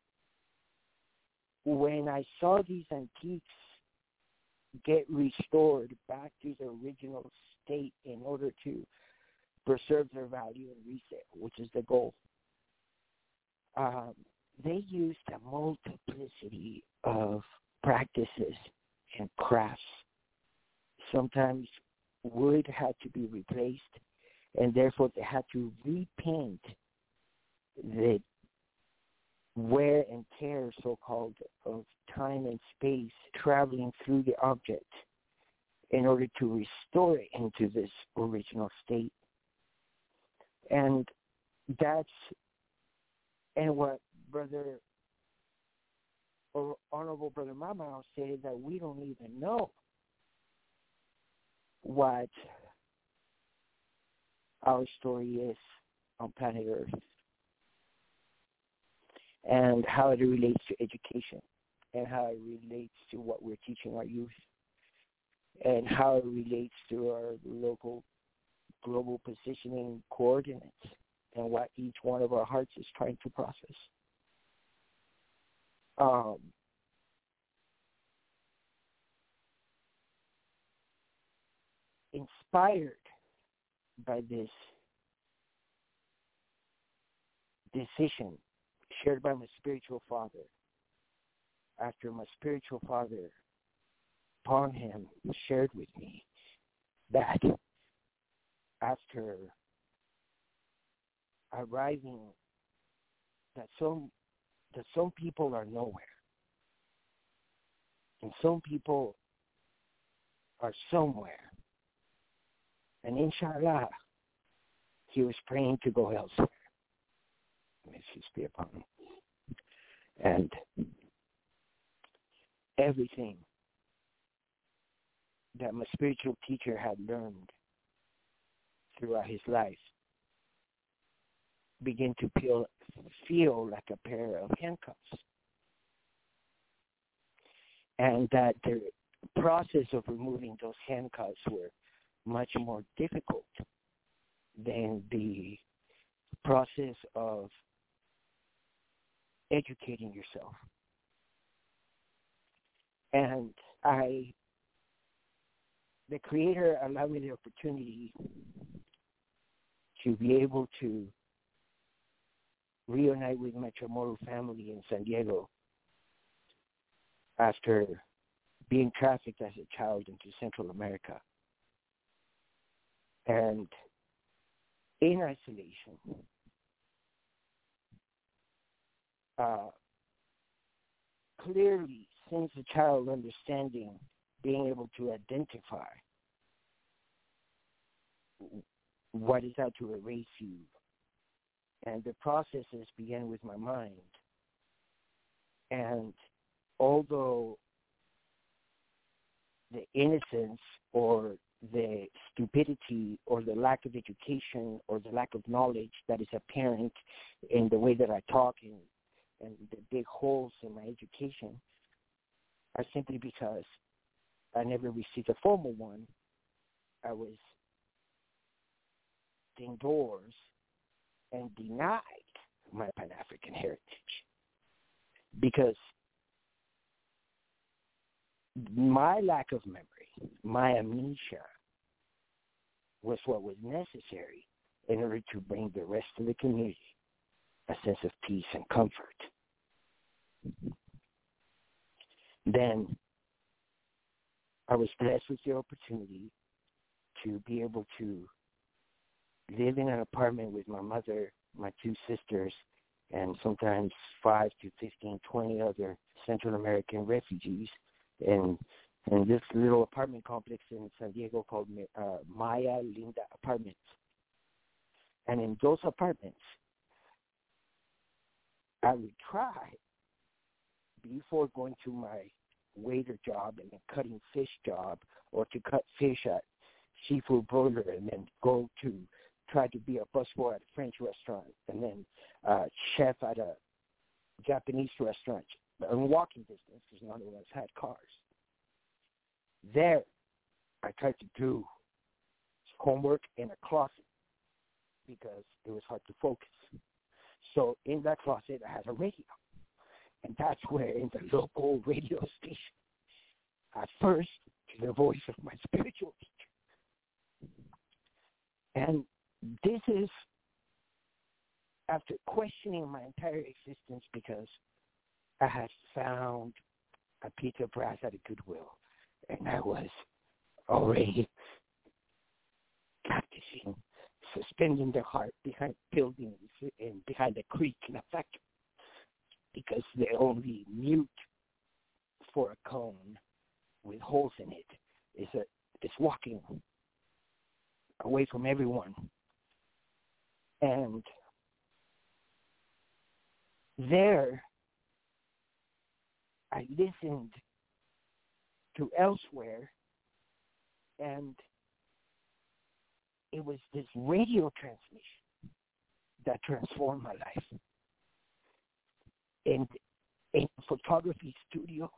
when I saw these antiques get restored back to their original state in order to preserve their value and resale, which is the goal, um, they used a multiplicity of practices and crafts. Sometimes wood had to be replaced, and therefore they had to repaint the wear and tear, so-called, of time and space traveling through the object in order to restore it into this original state. And that's, and what Brother, or Honorable Brother Mama said, that we don't even know what our story is on planet Earth and how it relates to education and how it relates to what we're teaching our youth and how it relates to our local global positioning coordinates and what each one of our hearts is trying to process. Um, inspired by this decision shared by my spiritual father, after my spiritual father, upon him, shared with me that after arriving, that some that some people are nowhere, and some people are somewhere, and inshallah, he was praying to go elsewhere. May peace be upon him. And everything that my spiritual teacher had learned throughout his life began to feel, feel like a pair of handcuffs. And that the process of removing those handcuffs were much more difficult than the process of educating yourself. And I, the Creator allowed me the opportunity to be able to reunite with my Chamorro family in San Diego after being trafficked as a child into Central America. And in isolation, uh, clearly, since a child understanding, being able to identify what is out to erase you. And the processes began with my mind. And although the innocence or the stupidity or the lack of education or the lack of knowledge that is apparent in the way that I talk and, and the big holes in my education are simply because I never received a formal one. I was indoors and denied my Pan-African heritage because my lack of memory, my amnesia, was what was necessary in order to bring the rest of the community a sense of peace and comfort. Then I was blessed with the opportunity to be able to live in an apartment with my mother, my two sisters, and sometimes five to fifteen, twenty other Central American refugees in, in this little apartment complex in San Diego called uh, Maya Linda Apartments. And in those apartments, I would try before going to my waiter job and then cutting fish job, or to cut fish at Seafood Broiler and then go to try to be a busboy at a French restaurant and then uh, chef at a Japanese restaurant in walking distance because none of us had cars. There, I tried to do homework in a closet because it was hard to focus. So in that closet, I had a radio. And that's where, in the local radio station, at first, to the voice of my spiritual teacher. And this is after questioning my entire existence because I had found a piece of brass at a Goodwill, and I was already practicing suspending the heart behind buildings and behind a creek in a factory, because the only mute for a cone with holes in it is a is walking away from everyone. And there, I listened to Elsewhere, and it was this radio transmission that transformed my life. In a photography studio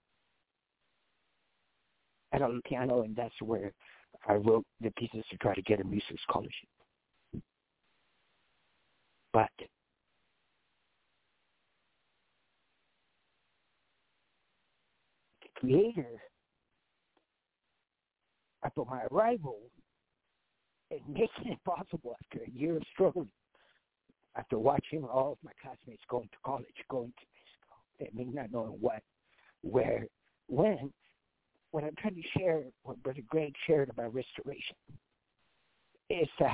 at a piano, and that's where I wrote the pieces to try to get a music scholarship. But the creator, upon my arrival, and making it possible after a year of struggling, after watching all of my classmates going to college, going to Mexico, and me not knowing what, where, when, what I'm trying to share, what Brother Greg shared about restoration, is that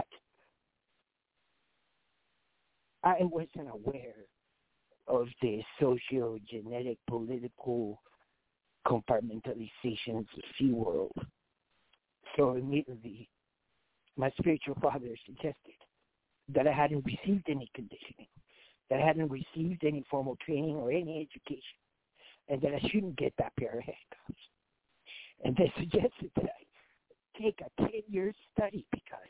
I wasn't aware of the socio-genetic, political compartmentalizations of the world. So immediately, my spiritual father suggested that I hadn't received any conditioning, that I hadn't received any formal training or any education, and that I shouldn't get that pair of handcuffs. And they suggested that I take a ten-year study because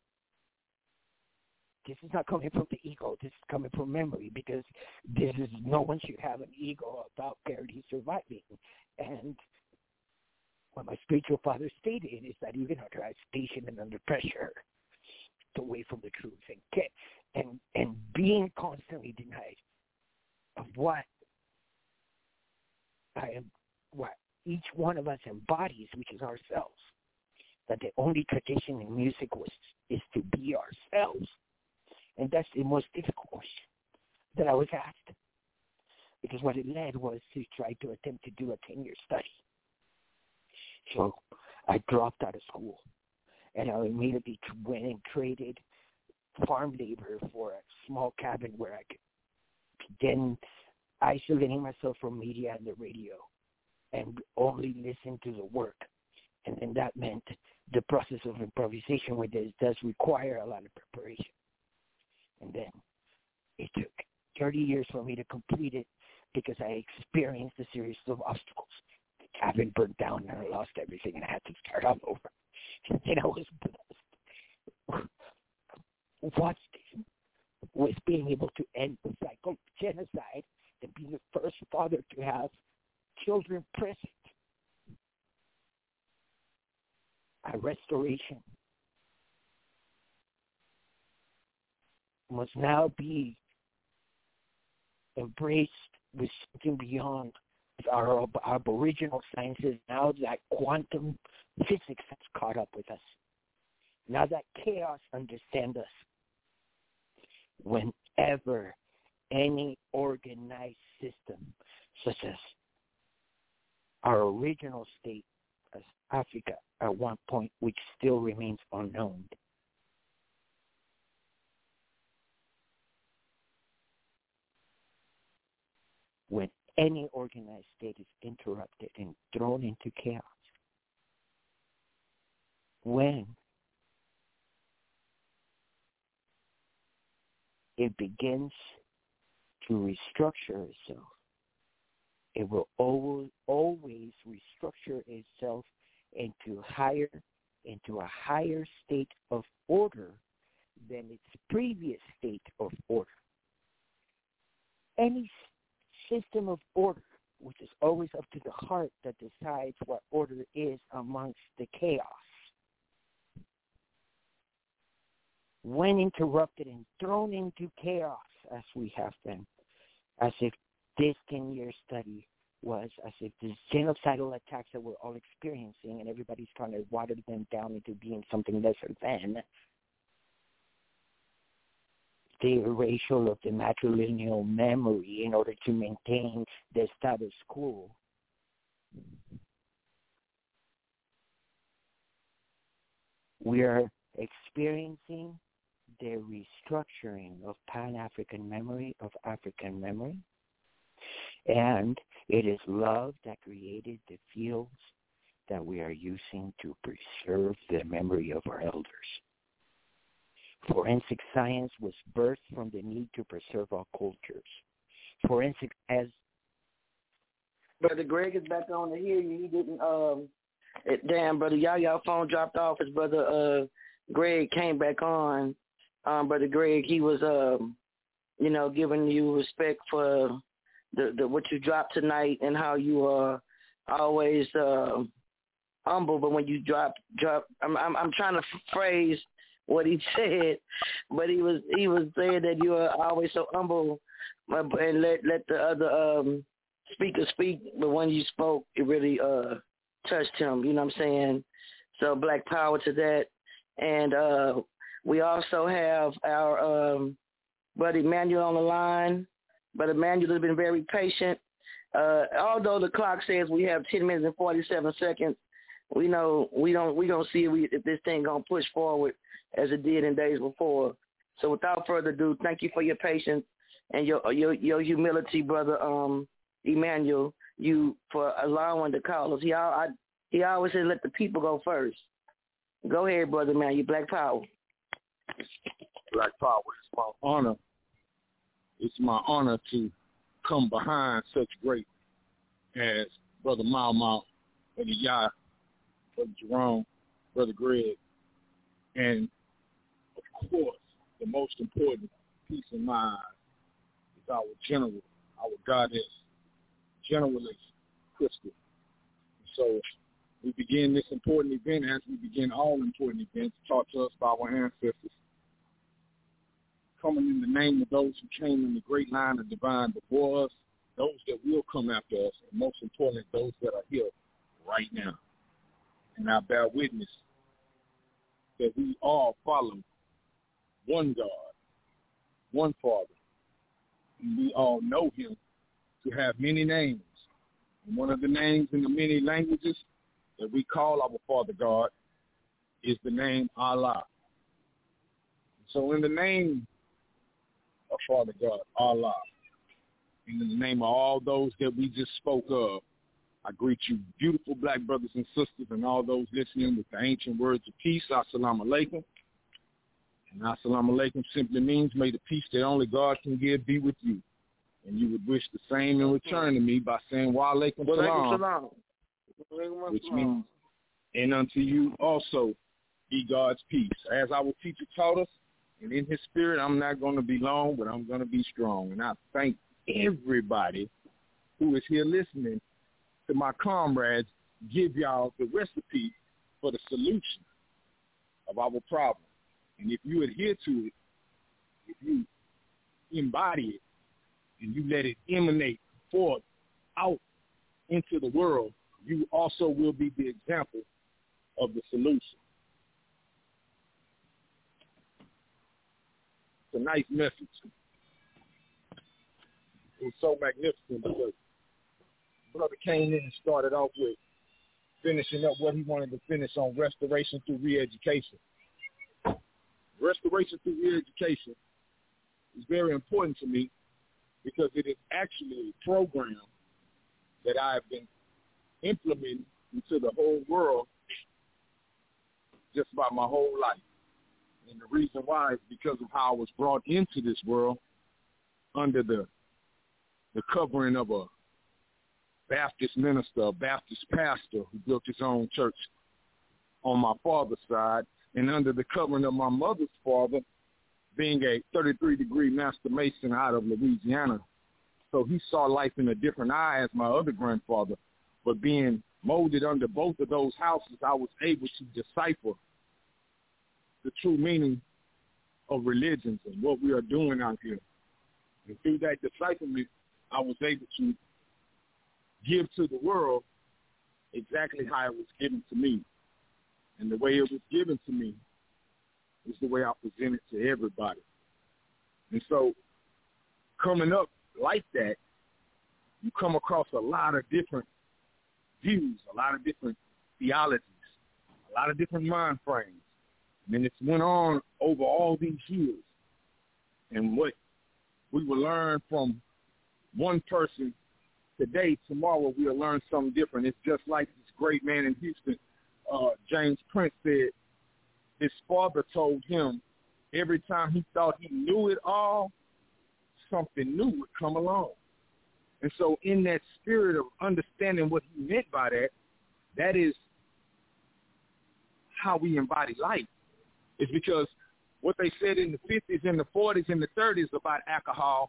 this is not coming from the ego, this is coming from memory, because this is, no one should have an ego about barely surviving. And what my spiritual father stated is that even under isolation and under pressure, away from the truth and get and and being constantly denied of what I am, what each one of us embodies, which is ourselves. That the only tradition in music was is to be ourselves, and that's the most difficult question that I was asked, because what it led was to try to attempt to do a ten-year study. So I dropped out of school. And I immediately went and traded farm labor for a small cabin where I could begin isolating myself from media and the radio and only listen to the work. And then that meant the process of improvisation, which does require a lot of preparation. And then it took thirty years for me to complete it because I experienced a series of obstacles. The cabin burned down and I lost everything and I had to start all over. And I was blessed. What's this? Was being able to end the cycle of genocide and be the first father to have children present. A restoration must now be embraced with something beyond our aboriginal sciences, now that quantum physics has caught up with us. Now that chaos understands us. Whenever any organized system, such as our original state as Africa at one point, which still remains unknown, when any organized state is interrupted and thrown into chaos, when it begins to restructure itself. It will always, always restructure itself into higher, into a higher state of order than its previous state of order. Any system of order, which is always up to the heart that decides what order is amongst the chaos, when interrupted and thrown into chaos as we have been, as if this ten-year study was, as if these genocidal attacks that we're all experiencing and everybody's trying to water them down into being something lesser than, the erasure of the matrilineal memory in order to maintain the status quo. We are experiencing the restructuring of Pan-African memory, of African memory, and it is love that created the fields that we are using to preserve the memory of our elders. Forensic science was birthed from the need to preserve our cultures. Forensic, as
Brother Greg is back on to hear you. He didn't. Um, it, damn, brother, y'all, y'all phone dropped off. His brother uh, Greg came back on. Um, brother Greg, he was, um, you know, giving you respect for the, the what you dropped tonight and how you are always uh, humble. But when you drop, drop, I'm, I'm, I'm trying to phrase what he said, but he was he was saying that you are always so humble, and let let the other um, speaker speak. But when you spoke, it really uh, touched him. You know what I'm saying? So black power to that. And uh, we also have our um, brother Emmanuel on the line. Brother Emmanuel has been very patient. Uh, although the clock says we have ten minutes and forty-seven seconds, we know we don't we don't see if, we, if this thing gonna push forward as it did in days before. So without further ado, thank you for your patience and your your, your humility, brother um, Emmanuel. You for allowing the callers. He I, he always said let the people go first. Go ahead, brother Emmanuel. Black Power.
Black Power. It's my honor. It's my honor to come behind such great as Brother Mau Mau, Brother Yah, Brother Jerome, Brother Greg, and of course, the most important piece of mind is our general, our goddess, Generalist Crystal. So we begin this important event as we begin all important events taught to us by our ancestors, coming in the name of those who came in the great line of divine before us, those that will come after us, and most importantly, those that are here right now. And I bear witness that we all follow one God, one Father, and we all know him to have many names. And one of the names in the many languages that we call our Father God is the name Allah. So in the name of Father God, Allah, and in the name of all those that we just spoke of, I greet you, beautiful black brothers and sisters, and all those listening with the ancient words of peace. Assalamu alaikum. And assalamu alaikum simply means, may the peace that only God can give be with you. And you would wish the same in return to me by saying, wa alaikum salam, which means, and unto you also be God's peace. As our teacher taught us, and in his spirit, I'm not going to be long, but I'm going to be strong. And I thank everybody who is here listening to my comrades give y'all the recipe for the solution of our problem. And if you adhere to it, if you embody it, and you let it emanate forth out into the world, you also will be the example of the solution. It's a nice message. It was so magnificent because brother came in and started off with finishing up what he wanted to finish on restoration through re-education. Restoration through re-education is very important to me because it is actually a program that I have been implementing into the whole world just about my whole life. And the reason why is because of how I was brought into this world under the the covering of a Baptist minister, a Baptist pastor who built his own church on my father's side, and under the covering of my mother's father, being a thirty-three degree master mason out of Louisiana. So he saw life in a different eye as my other grandfather. But being molded under both of those houses, I was able to decipher the true meaning of religions and what we are doing out here. And through that decipherment, I was able to give to the world exactly how it was given to me. And the way it was given to me is the way I present it to everybody. And so coming up like that, you come across a lot of different views, a lot of different theologies, a lot of different mind frames. And then it's went on over all these years. And what we will learn from one person today, tomorrow we'll learn something different. It's just like this great man in Houston, uh, James Prince, said his father told him every time he thought he knew it all, something new would come along. And so in that spirit of understanding what he meant by that, that is how we embody life. It's because what they said in the fifties and the forties and the thirties about alcohol,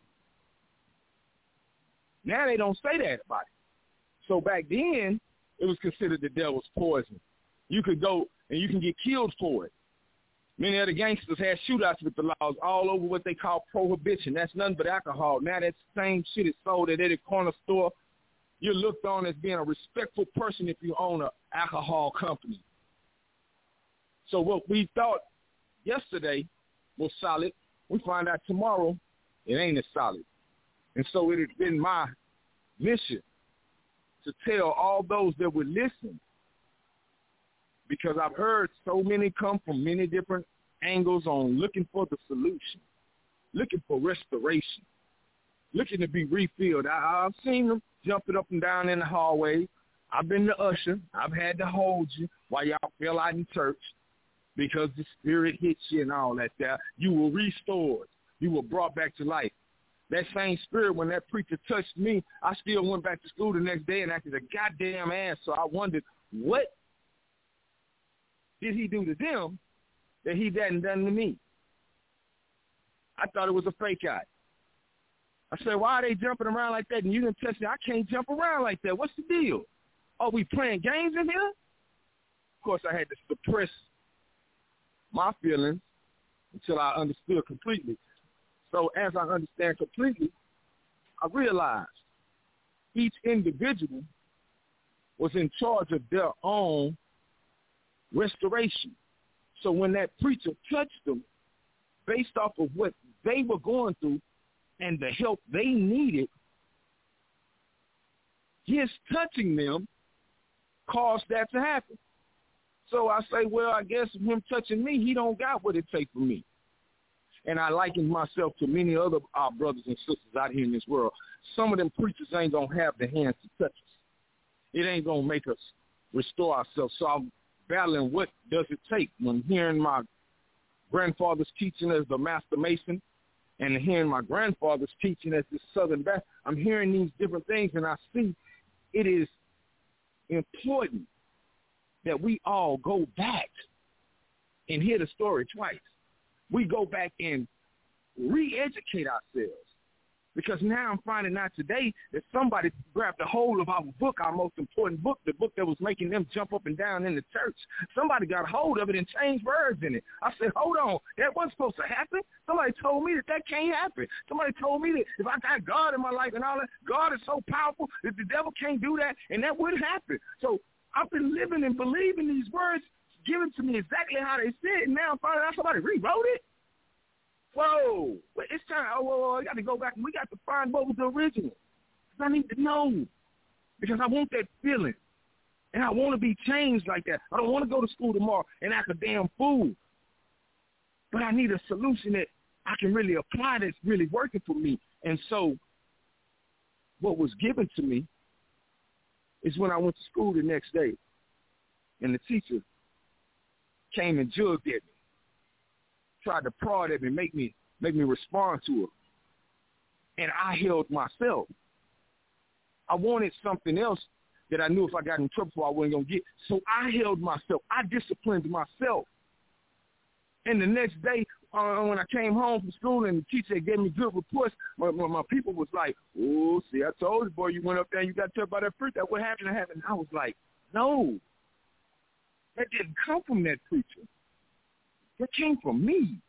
now they don't say that about it. So back then, it was considered the devil's poison. You could go and you can get killed for it. Many of the gangsters had shootouts with the laws all over what they call prohibition. That's nothing but alcohol. Now that same shit is sold at any corner store. You're looked on as being a respectful person if you own an alcohol company. So what we thought yesterday was solid, we find out tomorrow it ain't as solid. And so it has been my mission to tell all those that would listen, because I've heard so many come from many different angles on looking for the solution, looking for restoration, looking to be refilled. I, I've seen them jumping up and down in the hallway. I've been the usher. I've had to hold you while y'all fell out in church because the spirit hits you and all that there. You were restored. You were brought back to life. That same spirit, when that preacher touched me, I still went back to school the next day and acted a goddamn ass. So I wondered, what did he do to them that he hadn't done to me? I thought it was a fake out. I said, why are they jumping around like that? And you didn't touch me. I can't jump around like that. What's the deal? Are we playing games in here? Of course, I had to suppress my feelings until I understood completely. So as I understand completely, I realized each individual was in charge of their own restoration. So when that preacher touched them, based off of what they were going through and the help they needed, his touching them caused that to happen. So I say, well, I guess him touching me, he don't got what it takes for me. And I liken myself to many other our brothers and sisters out here in this world. Some of them preachers ain't going to have the hands to touch us. It ain't going to make us restore ourselves. So I'm battling, what does it take? When hearing my grandfather's teaching as the Master Mason and hearing my grandfather's teaching as the Southern Baptist, I'm hearing these different things, and I see it is important that we all go back and hear the story twice. We go back and re-educate ourselves. Because now I'm finding out today that somebody grabbed a hold of our book, our most important book, the book that was making them jump up and down in the church. Somebody got a hold of it and changed words in it. I said, hold on, that wasn't supposed to happen. Somebody told me that that can't happen. Somebody told me that if I got God in my life and all that, God is so powerful that the devil can't do that, and that wouldn't happen. So I've been living and believing these words given to me exactly how they said, and now I'm finding out somebody rewrote it. Whoa, it's time. Oh, whoa, whoa, I got to go back and we got to find what was the original. Because I need to know. Because I want that feeling. And I want to be changed like that. I don't want to go to school tomorrow and act a damn fool. But I need a solution that I can really apply that's really working for me. And so what was given to me is when I went to school the next day and the teacher came and jugged at me. Tried to prod at me, make me make me respond to her. and I held myself. I wanted something else that I knew if I got in trouble for, I wasn't going to get. So I held myself. I disciplined myself. And the next day, uh, when I came home from school and the teacher gave me good reports, my, my, my people was like, oh, see, I told you, boy, you went up there and you got touched by that preacher. That what happened, that happened. I was like, no, that didn't come from that preacher. That came from me.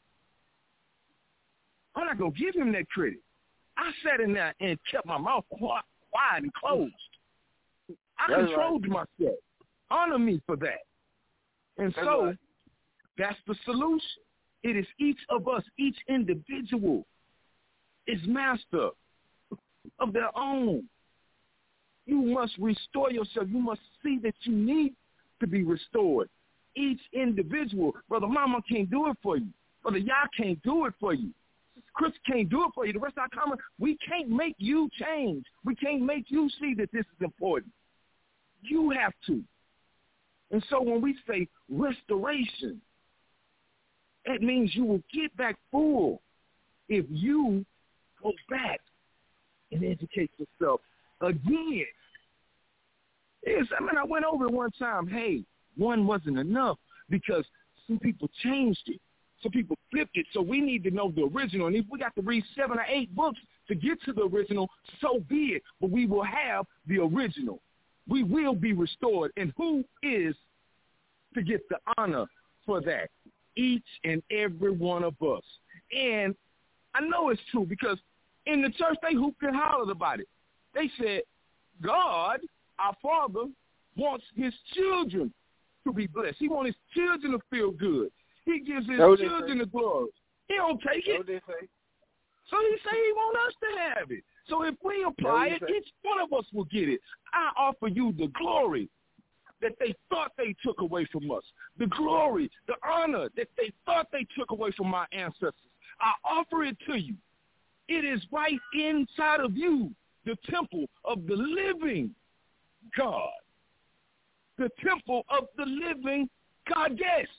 I'm not going to give him that credit. I sat in there and kept my mouth quiet, quiet and closed. I
That's
controlled
right.
myself. Honor me for that. And
That's
so
right.
that's the solution. It is each of us, each individual is master of their own. You must restore yourself. You must see that you need to be restored. Each individual. Brother Mama can't do it for you. Brother Yah can't do it for you. Chris can't do it for you. The rest of our comment, we can't make you change. We can't make you see that this is important. You have to. And so when we say restoration, it means you will get back full if you go back and educate yourself again. Yes, I mean, I went over it one time. Hey, one wasn't enough because some people changed it. Some people flipped it. So we need to know the original. And if we got to read seven or eight books to get to the original, so be it. But we will have the original. We will be restored. And who is to get the honor for that? Each and every one of us. And I know it's true because in the church, they hooped and hollered about it. They said, God, our Father, wants his children to be blessed. He wants his children to feel good. He gives his
so
children the glory. He don't take
so
it.
They say.
So he say he want us to have it. So if we apply it,
say.
each one of us will get it. I offer you the glory that they thought they took away from us. The glory, the honor that they thought they took away from our ancestors. I offer it to you. It is right inside of you, the temple of the living God. The temple of the living goddess.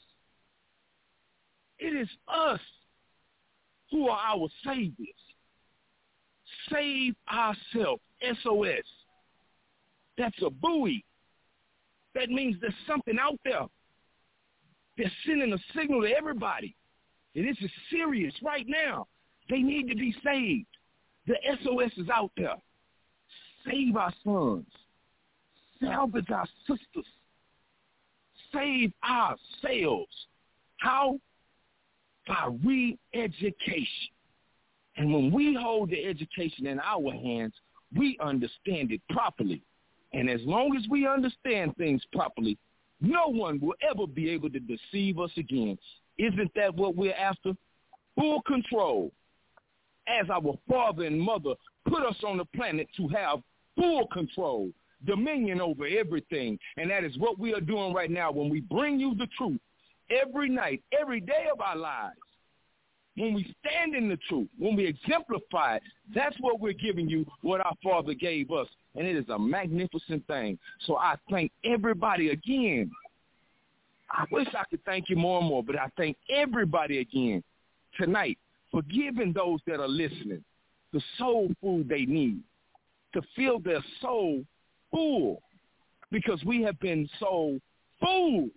It is us who are our saviors. Save ourselves, S O S. That's a buoy. That means there's something out there. They're sending a signal to everybody. And this is serious right now. They need to be saved. The S O S is out there. Save our sons. Salvage our sisters. Save ourselves. How? By re-education. And when we hold the education in our hands, we understand it properly. And as long as we understand things properly, no one will ever be able to deceive us again. Isn't that what we're after? Full control. As our father and mother put us on the planet to have full control, dominion over everything. And that is what we are doing right now when we bring you the truth every night, every day of our lives. When we stand in the truth, when we exemplify it, that's what we're giving you, what our Father gave us. And it is a magnificent thing. So I thank everybody again. I wish I could thank you more and more, but I thank everybody again tonight for giving those that are listening the soul food they need, to feel their soul full, because we have been soul fools.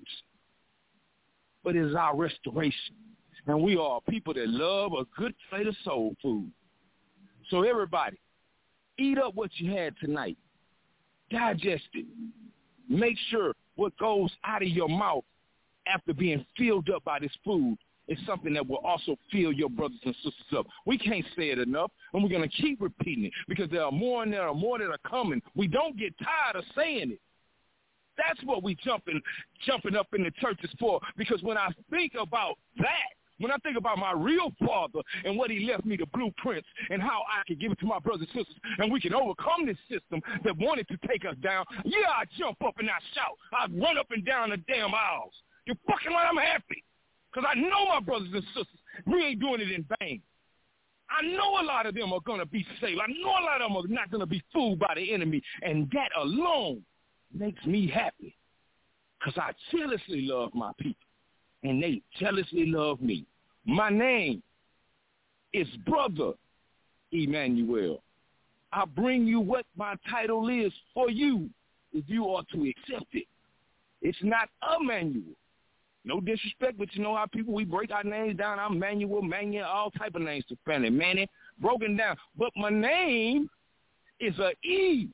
But it is our restoration. And we are people that love a good plate of soul food. So everybody, eat up what you had tonight. Digest it. Make sure what goes out of your mouth after being filled up by this food is something that will also fill your brothers and sisters up. We can't say it enough, and we're going to keep repeating it because there are more and there are more that are coming. We don't get tired of saying it. That's what we jumping, jumping up in the churches for, because when I think about that, when I think about my real father and what he left me, the blueprints, and how I can give it to my brothers and sisters, and we can overcome this system that wanted to take us down, yeah, I jump up and I shout. I run up and down the damn aisles. You're fucking right, I'm happy, because I know my brothers and sisters, we ain't doing it in vain. I know a lot of them are going to be saved. I know a lot of them are not going to be fooled by the enemy, and that alone makes me happy, because I jealously love my people, and they jealously love me. My name is Brother Emmanuel. I bring you what my title is for you if you are to accept it. It's not Emmanuel. No disrespect, but you know how people, we break our names down. I'm Manuel, Manuel, all type of names to family. Manny, broken down. But my name is a E,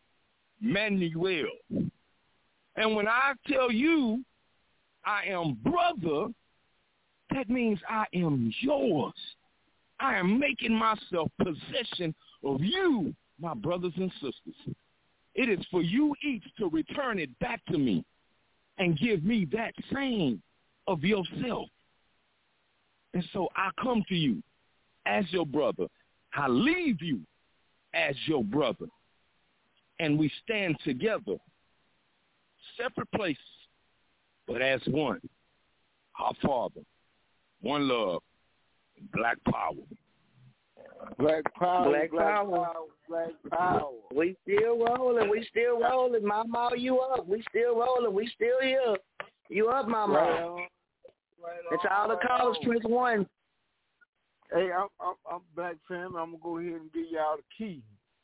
Manuel. And when I tell you I am brother, that means I am yours. I am making myself possession of you, my brothers and sisters. It is for you each to return it back to me and give me that same of yourself. And so I come to you as your brother. I leave you as your brother. And we stand together, separate places, but as one. Our Father, one love, Black Power.
Black Power,
Black,
Black
Power.
Power, Black Power.
We still rolling. We still rolling. Mama, you up. We still rolling. We still here. You up, Mama.
Right on, right
it's
on,
all the
right
calls,
on.
Prince One.
Hey, I'm, I'm, I'm Black Fam. I'm going to go ahead and give y'all the key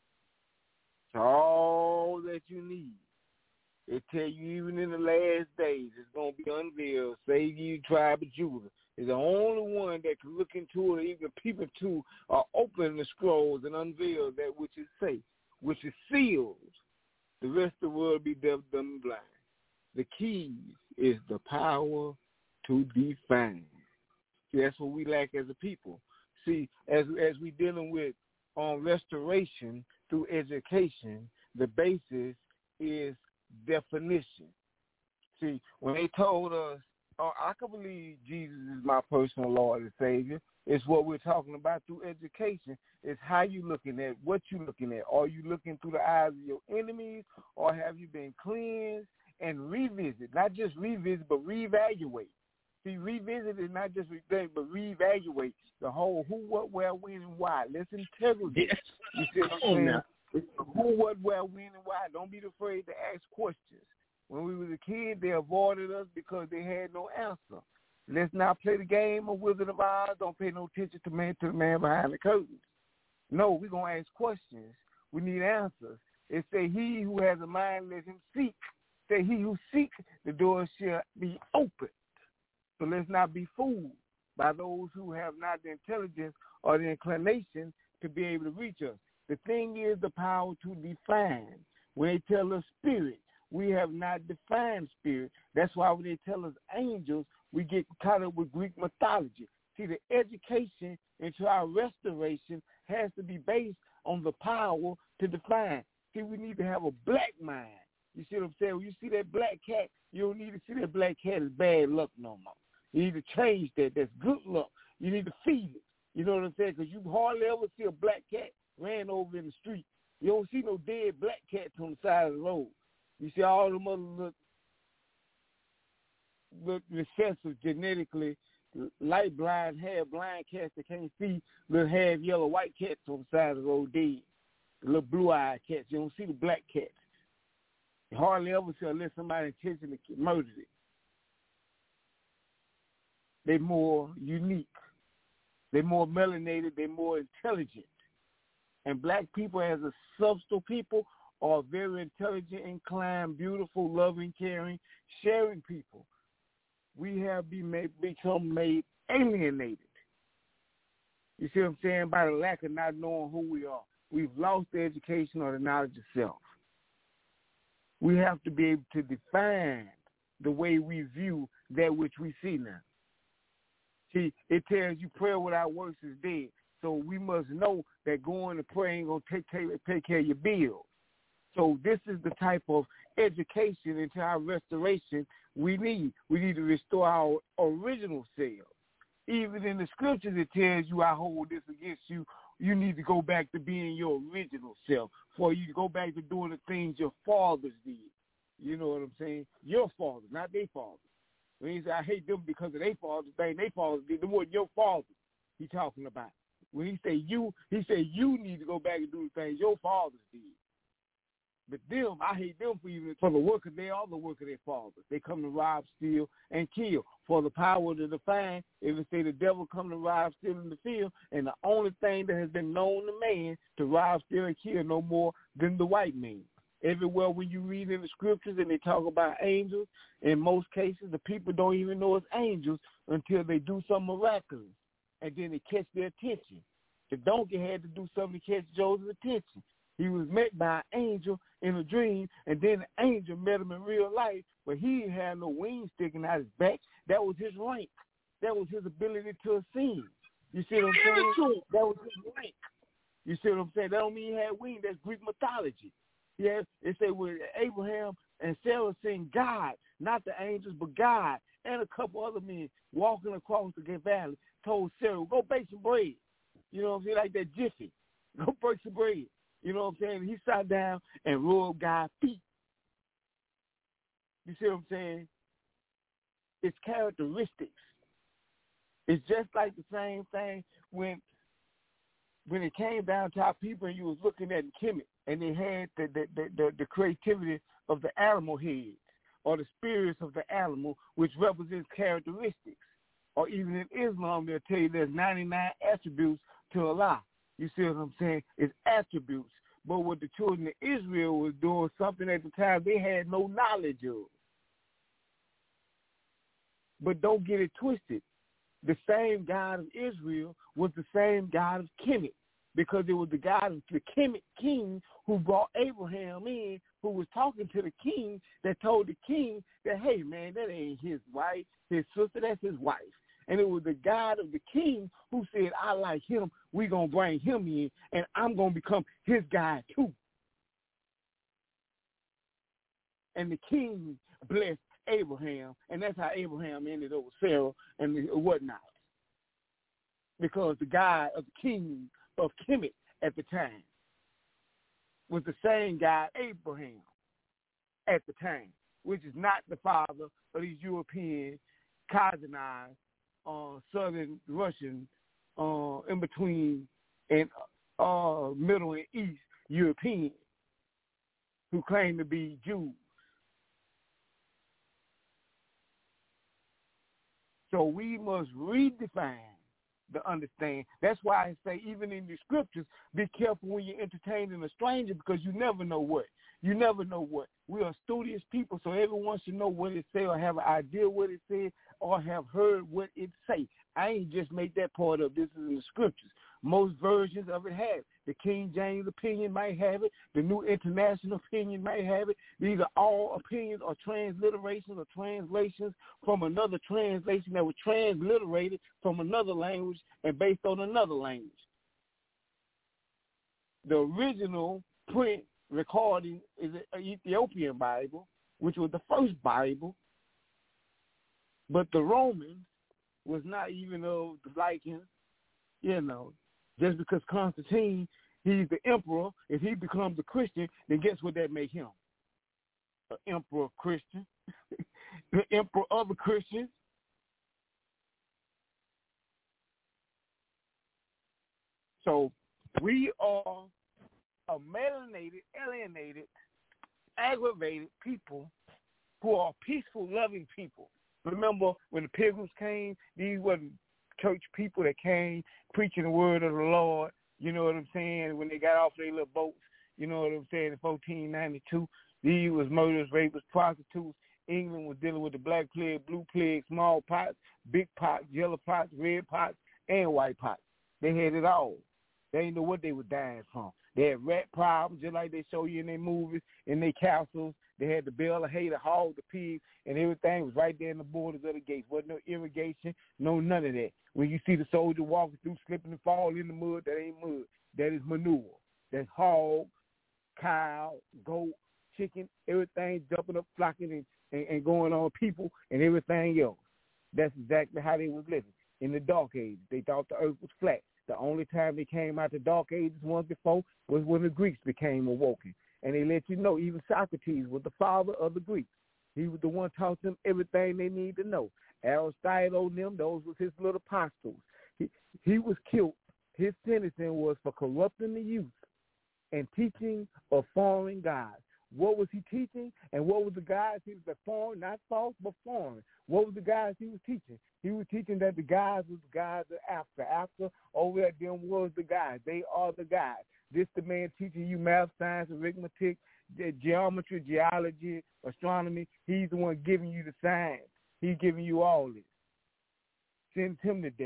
to all that you need. It tell you even in the last days it's going to be unveiled. Save you, tribe of Judah. Is the only one that can look into it, even people to or open the scrolls and unveil that which is safe, which is sealed. The rest of the world will be deaf, dumb, and blind. The key is the power to define. See, that's what we lack as a people. See, as as we dealing with on restoration through education, the basis is definition. See, when they told us, oh, I can believe Jesus is my personal Lord and Savior, it's what we're talking about through education. It's how you looking at, what you looking at. Are you looking through the eyes of your enemies, or have you been cleansed and revisit? Not just revisit, but reevaluate. See, revisit is not just revisit, but reevaluate the whole who, what, where, when, and why. Let's integrity.
Yes.
You see what I'm
Oh,
saying?
now.
It's who, what, where, when, and why. Don't be afraid to ask questions. When we were a kid, they avoided us because they had no answer. Let's not play the game of Wizard of Oz. Don't pay no attention to, man, to the man behind the curtains. No, we're going to ask questions. We need answers. It say, he who has a mind, let him seek. Say, he who seeks, the door shall be opened. So let's not be fooled by those who have not the intelligence or the inclination to be able to reach us. The thing is the power to define. When they tell us spirit, we have not defined spirit. That's why when they tell us angels, we get caught up with Greek mythology. See, the education into our restoration has to be based on the power to define. See, we need to have a black mind. You see what I'm saying? When you see that black cat, you don't need to see that black cat as bad luck no more. You need to change that. That's good luck. You need to feed it. You know what I'm saying? Because you hardly ever see a black cat ran over in the street. You don't see no dead black cats on the side of the road. You see all the mother look, look recessive genetically, light blind, hair blind cats that can't see, little half yellow white cats on the side of the road dead. The little blue-eyed cats. You don't see the black cats. You hardly ever see unless somebody intentionally murdered it. They're more unique. They're more melanated. They're more intelligent. And black people as a substantial people are very intelligent, inclined, beautiful, loving, caring, sharing people. We have be made, become made alienated. You see what I'm saying? By the lack of not knowing who we are. We've lost the education or the knowledge of self. We have to be able to define the way we view that which we see now. See, it tells you prayer without works is dead. So we must know that going to pray ain't going to take, take, take care of your bills. So this is the type of education into our restoration we need. We need to restore our original self. Even in the scriptures, it tells you, I hold this against you. You need to go back to being your original self, for you to go back to doing the things your fathers did. You know what I'm saying? Your fathers, not their fathers. When he said, I hate them because of their fathers, they their fathers did, the more your fathers he talking about. When he say you, he said you need to go back and do the things your fathers did. But them, I hate them for even for the work of they are the work of their fathers. They come to rob, steal, and kill. For the power to define, if it say the devil come to rob, steal, in the field, and the only thing that has been known to man to rob, steal, and kill no more than the white man. Everywhere when you read in the scriptures and they talk about angels, in most cases the people don't even know it's angels until they do something miraculous, and then they catch their attention. The donkey had to do something to catch Joseph's attention. He was met by an angel in a dream, and then the angel met him in real life, but he didn't have no wings sticking out his back. That was his rank. That was his ability to ascend. You see what I'm saying? That was his rank. You see what I'm saying? That don't mean he had wings. That's Greek mythology. Yeah, it said with Abraham and Sarah seen God, not the angels, but God, and a couple other men walking across the valley, told Sarah, go bake some bread. You know what I'm saying? Like that jiffy. Go break some bread. You know what I'm saying? He sat down and rubbed God's feet. You see what I'm saying? It's characteristics. It's just like the same thing when when it came down to our people and you was looking at Kemet and they had the the, the, the the creativity of the animal heads or the spirits of the animal, which represents characteristics. Or even in Islam, they'll tell you there's ninety-nine attributes to Allah. You see what I'm saying? It's attributes. But what the children of Israel was doing, something at the time they had no knowledge of. But don't get it twisted. The same God of Israel was the same God of Kemet, because it was the God of the Kemet king who brought Abraham in, who was talking to the king, that told the king that, hey, man, that ain't his wife, his sister, that's his wife. And it was the God of the king who said, I like him, we going to bring him in, and I'm going to become his guy too. And the king blessed Abraham, and that's how Abraham ended up with Sarah and whatnot. Because the God of the king of Kemet at the time was the same God, Abraham, at the time, which is not the father of these European, Kazanized, uh, southern Russian, uh, in between and uh, middle and east Europeans who claim to be Jews. So we must redefine the understand. That's why I say even in the scriptures, be careful when you're entertaining a stranger, because you never know what. You never know what. We are studious people, so everyone should know what it says or have an idea what it says or have heard what it say. I ain't just make that part up. This is in the scriptures. Most versions of it have it. The King James opinion might have it. The New International opinion might have it. These are all opinions or transliterations or translations from another translation that was transliterated from another language and based on another language. The original print recording is an Ethiopian Bible, which was the first Bible, but the Romans was not even of the liking, you know. Just because Constantine, he's the emperor, if he becomes a Christian, then guess what that make him? An emperor Christian. The emperor of the Christians. So we are a melanated, alienated, aggravated people who are peaceful, loving people. Remember when the Pilgrims came, these wasn't church people that came preaching the word of the Lord, you know what I'm saying, when they got off their little boats, you know what I'm saying, in fourteen ninety-two. These was murderers, rapists, prostitutes. England was dealing with the black plague, blue plague, small pox, big pox, yellow pox, red pox, and white pox. They had it all. They didn't know what they were dying from. They had rat problems, just like they show you in their movies, in their castles. They had the bale of hay, the hog, the pigs, and everything was right there in the borders of the gates. Wasn't no irrigation, no none of that. When you see the soldier walking through, slipping and falling in the mud, that ain't mud. That is manure. That's hog, cow, goat, chicken, everything jumping up, flocking, and, and, and going on people and everything else. That's exactly how they was living. In the dark ages, they thought the earth was flat. The only time they came out the dark ages once before was when the Greeks became awoken. And they let you know, even Socrates was the father of the Greeks. He was the one taught them everything they need to know. Aristotle and them, those was his little apostles. He, he was killed. His sentencing was for corrupting the youth and teaching of foreign gods. What was he teaching? And what was the guys he was foreign, not false, but foreign? What was the guys he was teaching? He was teaching that the guys was the guys of Africa. Africa, over at them was the guys. They are the guys. This the man teaching you math, science, arithmetic, geometry, geology, astronomy. He's the one giving you the science. He's giving you all this. Send him to death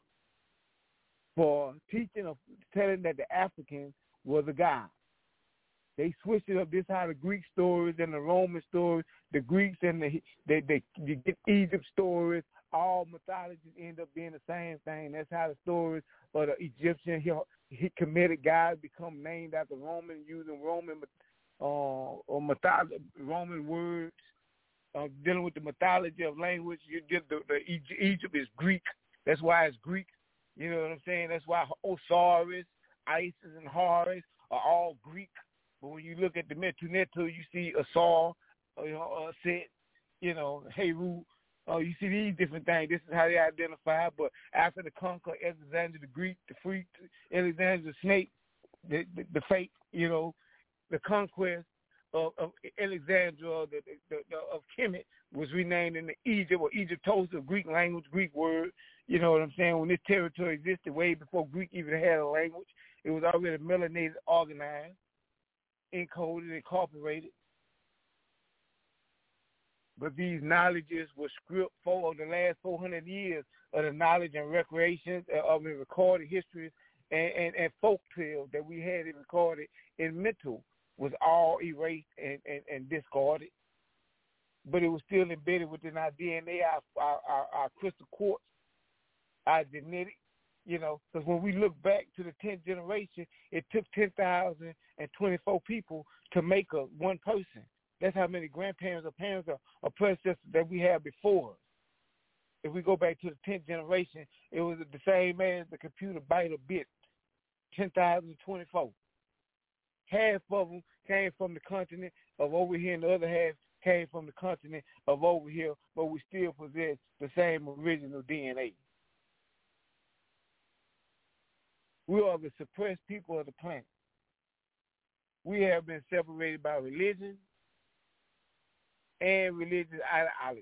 for teaching or telling that the Africans were the guys. They switched it up. This how the Greek stories and the Roman stories, the Greeks and the they they you get Egypt stories. All mythologies end up being the same thing. That's how the stories of the Egyptian he, he committed guys become named after Roman, using Roman uh, or mythology, Roman words. Uh, dealing with the mythology of language, you did the, the Egypt is Greek. That's why it's Greek. You know what I'm saying? That's why Osiris, Isis, and Horus are all Greek. But when you look at the Metu Neter, you see Asar, you know, uh, Set, you know, Heru. Uh, you see these different things. This is how they identify. But after the conquer, Alexander the Greek, the freak, Alexander the snake, the, the, the fake, you know, the conquest of, of Alexandria, the, the, the, of Kemet was renamed into Egypt or Egyptos, a Greek language, Greek word. You know what I'm saying? When this territory existed way before Greek even had a language, it was already melanated, organized, encoded, incorporated. But these knowledges were script for the last four hundred years of the knowledge and recreations of the recorded histories and, and, and folk tales that we had recorded in mental was all erased and, and, and discarded. But it was still embedded within our D N A, our, our, our, our crystal quartz, our genetic, you know, because when we look back to the tenth generation, it took ten thousand twenty-four people to make a one person. That's how many grandparents or parents or, or predecessors that we had before us. If we go back to the tenth generation, it was the same as the computer byte or bit, ten thousand twenty-four. Half of them came from the continent of over here, and the other half came from the continent of over here, but we still possess the same original D N A. We are the suppressed people of the planet. We have been separated by religion and religious ideology.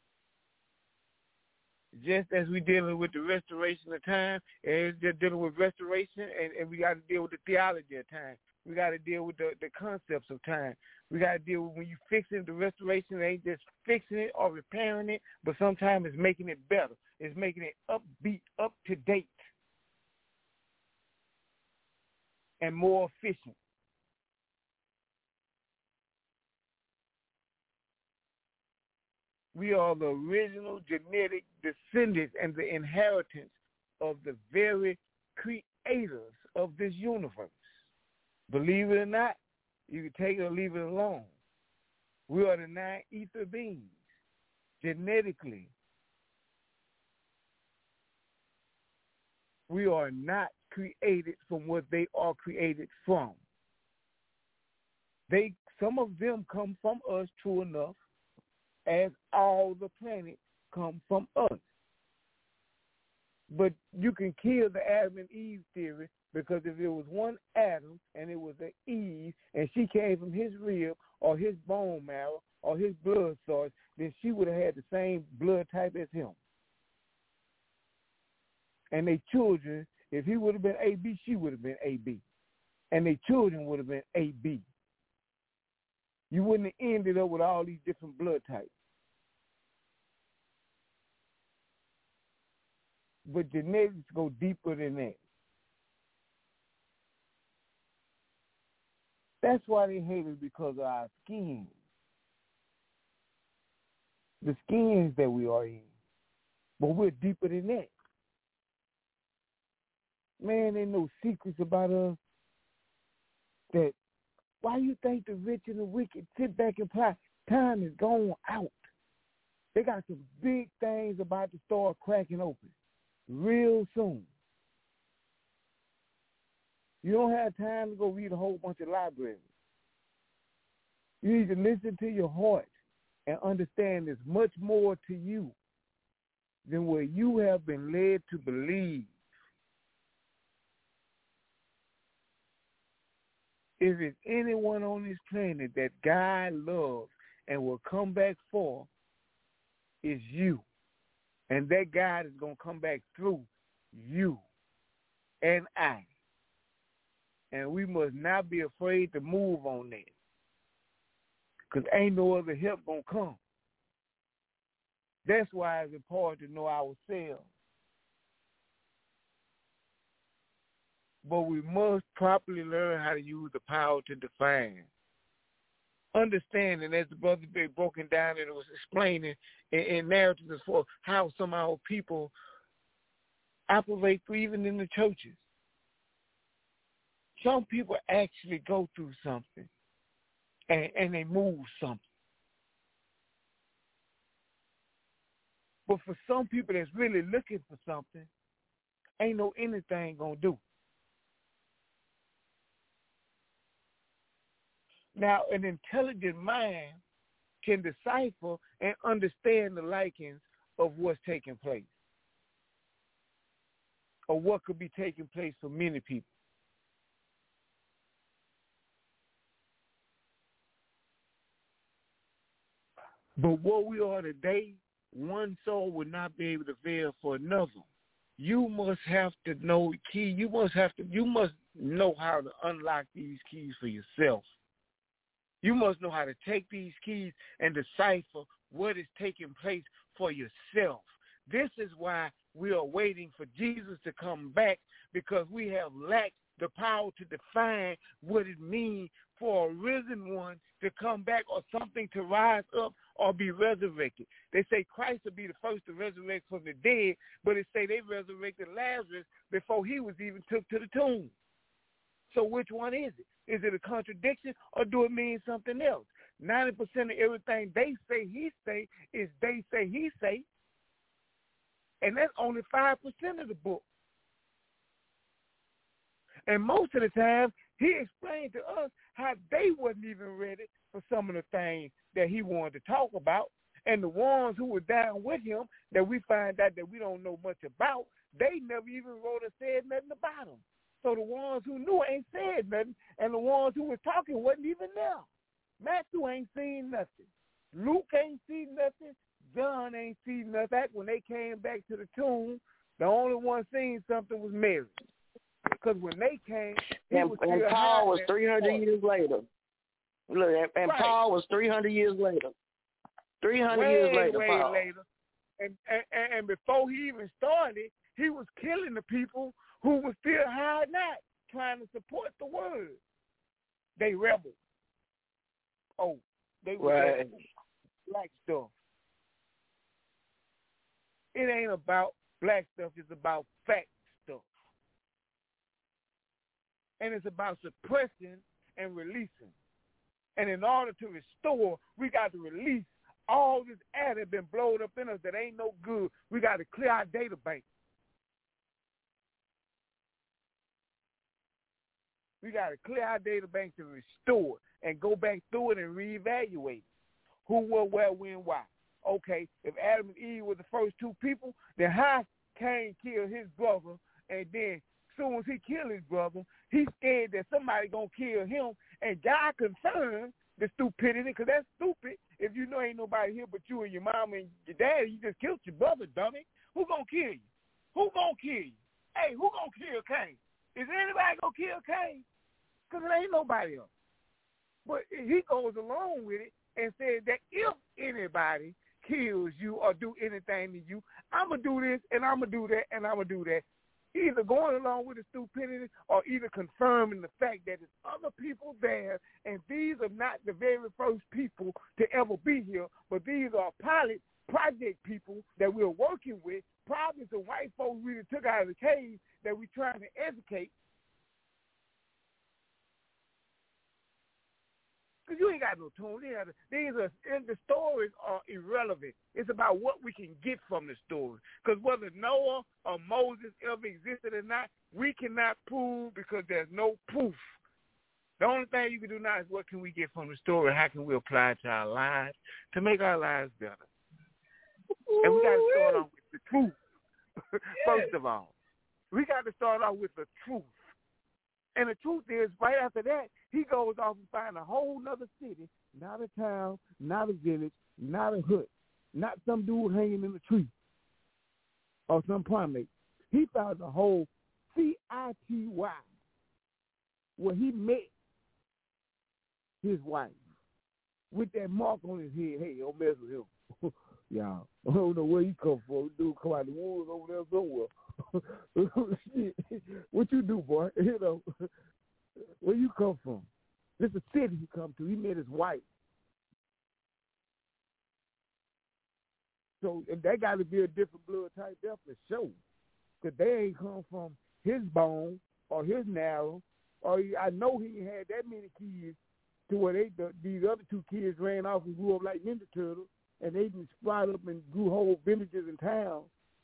Just as we're dealing with the restoration of time, and it's just dealing with restoration, and, and we got to deal with the theology of time. We got to deal with the, the concepts of time. We got to deal with when you fixing the restoration, it ain't just fixing it or repairing it, but sometimes it's making it better. It's making it upbeat, up to date, and more efficient. We are the original genetic descendants and the inheritance of the very creators of this universe. Believe it or not, you can take it or leave it alone. We are the nine ether beings, genetically. We are not created from what they are created from. They, some of them come from us, true enough, as all the planets come from us. But you can kill the Adam and Eve theory, because if there was one Adam and it was an Eve and she came from his rib or his bone marrow or his blood source, then she would have had the same blood type as him. And their children, if he would have been A B, she would have been A B. And their children would have been A B. You wouldn't have ended up with all these different blood types. But genetics go deeper than that. That's why they hate us, because of our skins. The skins that we are in. But we're deeper than that. Man, ain't no secrets about us. That why you think the rich and the wicked sit back and plot? Time is going out. They got some big things about to start cracking open real soon. You don't have time to go read a whole bunch of libraries. You need to listen to your heart and understand there's much more to you than what you have been led to believe. if it's anyone on this planet that God loves and will come back for, it's you. And that God is going to come back through you and I. And we must not be afraid to move on that. Because ain't no other help going to come. That's why it's important to know ourselves. But we must properly learn how to use the power to define. Understanding, as the brother been broken down and it was explaining in, in narratives for how some of our people operate through, even in the churches. Some people actually go through something and, and they move something. But for some people that's really looking for something, ain't no anything gonna do. Now, an intelligent mind can decipher and understand the likings of what's taking place or what could be taking place for many people. But what we are today, one soul will not be able to veil for another. You must have to know the key. You must have to. You must know how to unlock these keys for yourself. You must know how to take these keys and decipher what is taking place for yourself. This is why we are waiting for Jesus to come back, because we have lacked the power to define what it means for a risen one to come back or something to rise up or be resurrected. They say Christ will be the first to resurrect from the dead, but it say they resurrected Lazarus before he was even took to the tomb. So which one is it? Is it a contradiction or do it mean something else? ninety percent of everything they say he say is they say he say. And that's only five percent of the book. And most of the time, he explained to us how they wasn't even ready for some of the things that he wanted to talk about. And the ones who were down with him that we find out that we don't know much about, they never even wrote or said nothing about him. So the ones who knew ain't said nothing, and the ones who were talking wasn't even there. Matthew ain't seen nothing. Luke ain't seen nothing. John ain't seen nothing. Back when they came back to the tomb, the only one seen something was Mary. Because when they came,
and, and Paul was three hundred years later. Look, and, and right. Paul was three hundred years later. three hundred
way,
years later,
way
Paul.
later. And, and, and before he even started, he was killing the people who were still hiding out, trying to support the word. They rebels. Oh, they were
right.
rebels. Black stuff. It ain't about black stuff. It's about fact stuff. And it's about suppressing and releasing. And in order to restore, we got to release all this air that's been blown up in us that ain't no good. We got to clear our data bank. We got to clear our data bank to restore and go back through it and reevaluate who, what, where, when, why. Okay, if Adam and Eve were the first two people, then how Cain killed his brother, and then as soon as he killed his brother, he's scared that somebody going to kill him, and God confirmed the stupidity, because that's stupid. If you know ain't nobody here but you and your mom and your daddy, you just killed your brother, dummy. Who going to kill you? Who going to kill you? Hey, who going to kill Cain? Is anybody going to kill Cain? Because it ain't nobody else. But he goes along with it and says that if anybody kills you or do anything to you, I'm going to do this and I'm going to do that and I'm going to do that. Either going along with the stupidity or either confirming the fact that there's other people there, and these are not the very first people to ever be here, but these are pilot project people that we're working with, probably some white folks we took out of the cave that we're trying to educate. Because you ain't got no tune. These are, the stories are irrelevant. It's about what we can get from the story. Because whether Noah or Moses ever existed or not, we cannot prove because there's no proof. The only thing you can do now is what can we get from the story? How can we apply it to our lives to make our lives better? Ooh, and we got to start off with the truth. First of all, we got to start off with the truth. And the truth is, right after that, he goes off and finds a whole nother city, not a town, not a village, not a hut, not some dude hanging in a tree or some primate. He found a whole C I T Y where he met his wife with that mark on his head. Hey, don't mess with him. Y'all, I don't know where he come from. Dude come out of the woods over there somewhere. Shit. What you do, boy? You know, where you come from? This is a city he come to. He met his wife. So and that got to be a different blood type there for sure. Because they ain't come from his bone or his marrow. Or he, I know he had that many kids to where they the, these other two kids ran off and grew up like Ninja Turtles. And they just sprout up and grew whole villages and towns.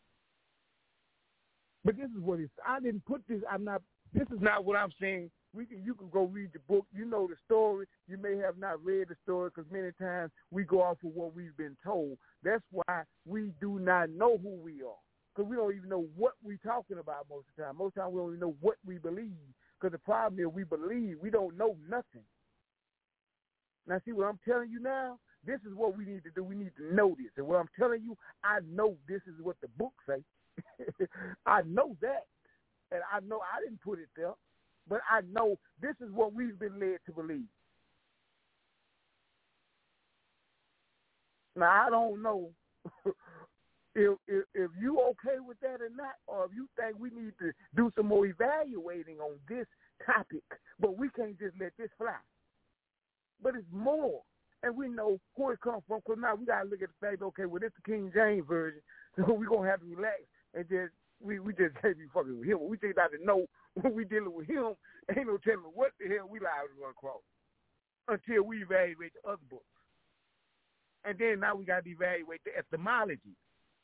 But this is what it's. I didn't put this. I'm not. This is not what I'm saying. We can. You can go read the book. You know the story. You may have not read the story because many times we go off of what we've been told. That's why we do not know who we are because we don't even know what we're talking about most of the time. Most of the time we don't even know what we believe because the problem is we believe we don't know nothing. Now see what I'm telling you now. This is what we need to do. We need to know this. And what I'm telling you, I know this is what the book say. I know that. And I know I didn't put it there. But I know this is what we've been led to believe. Now, I don't know if, if, if you okay with that or not, or if you think we need to do some more evaluating on this topic. But we can't just let this fly. But it's more. And we know who it comes from, because now we got to look at the fact, okay, well, this is the King James Version, so we're going to have to relax and just, we, we just can't be fucking with him. We just got to know when we're dealing with him, ain't no telling what the hell we liable to run across until we evaluate the other books. And then now we got to evaluate the etymology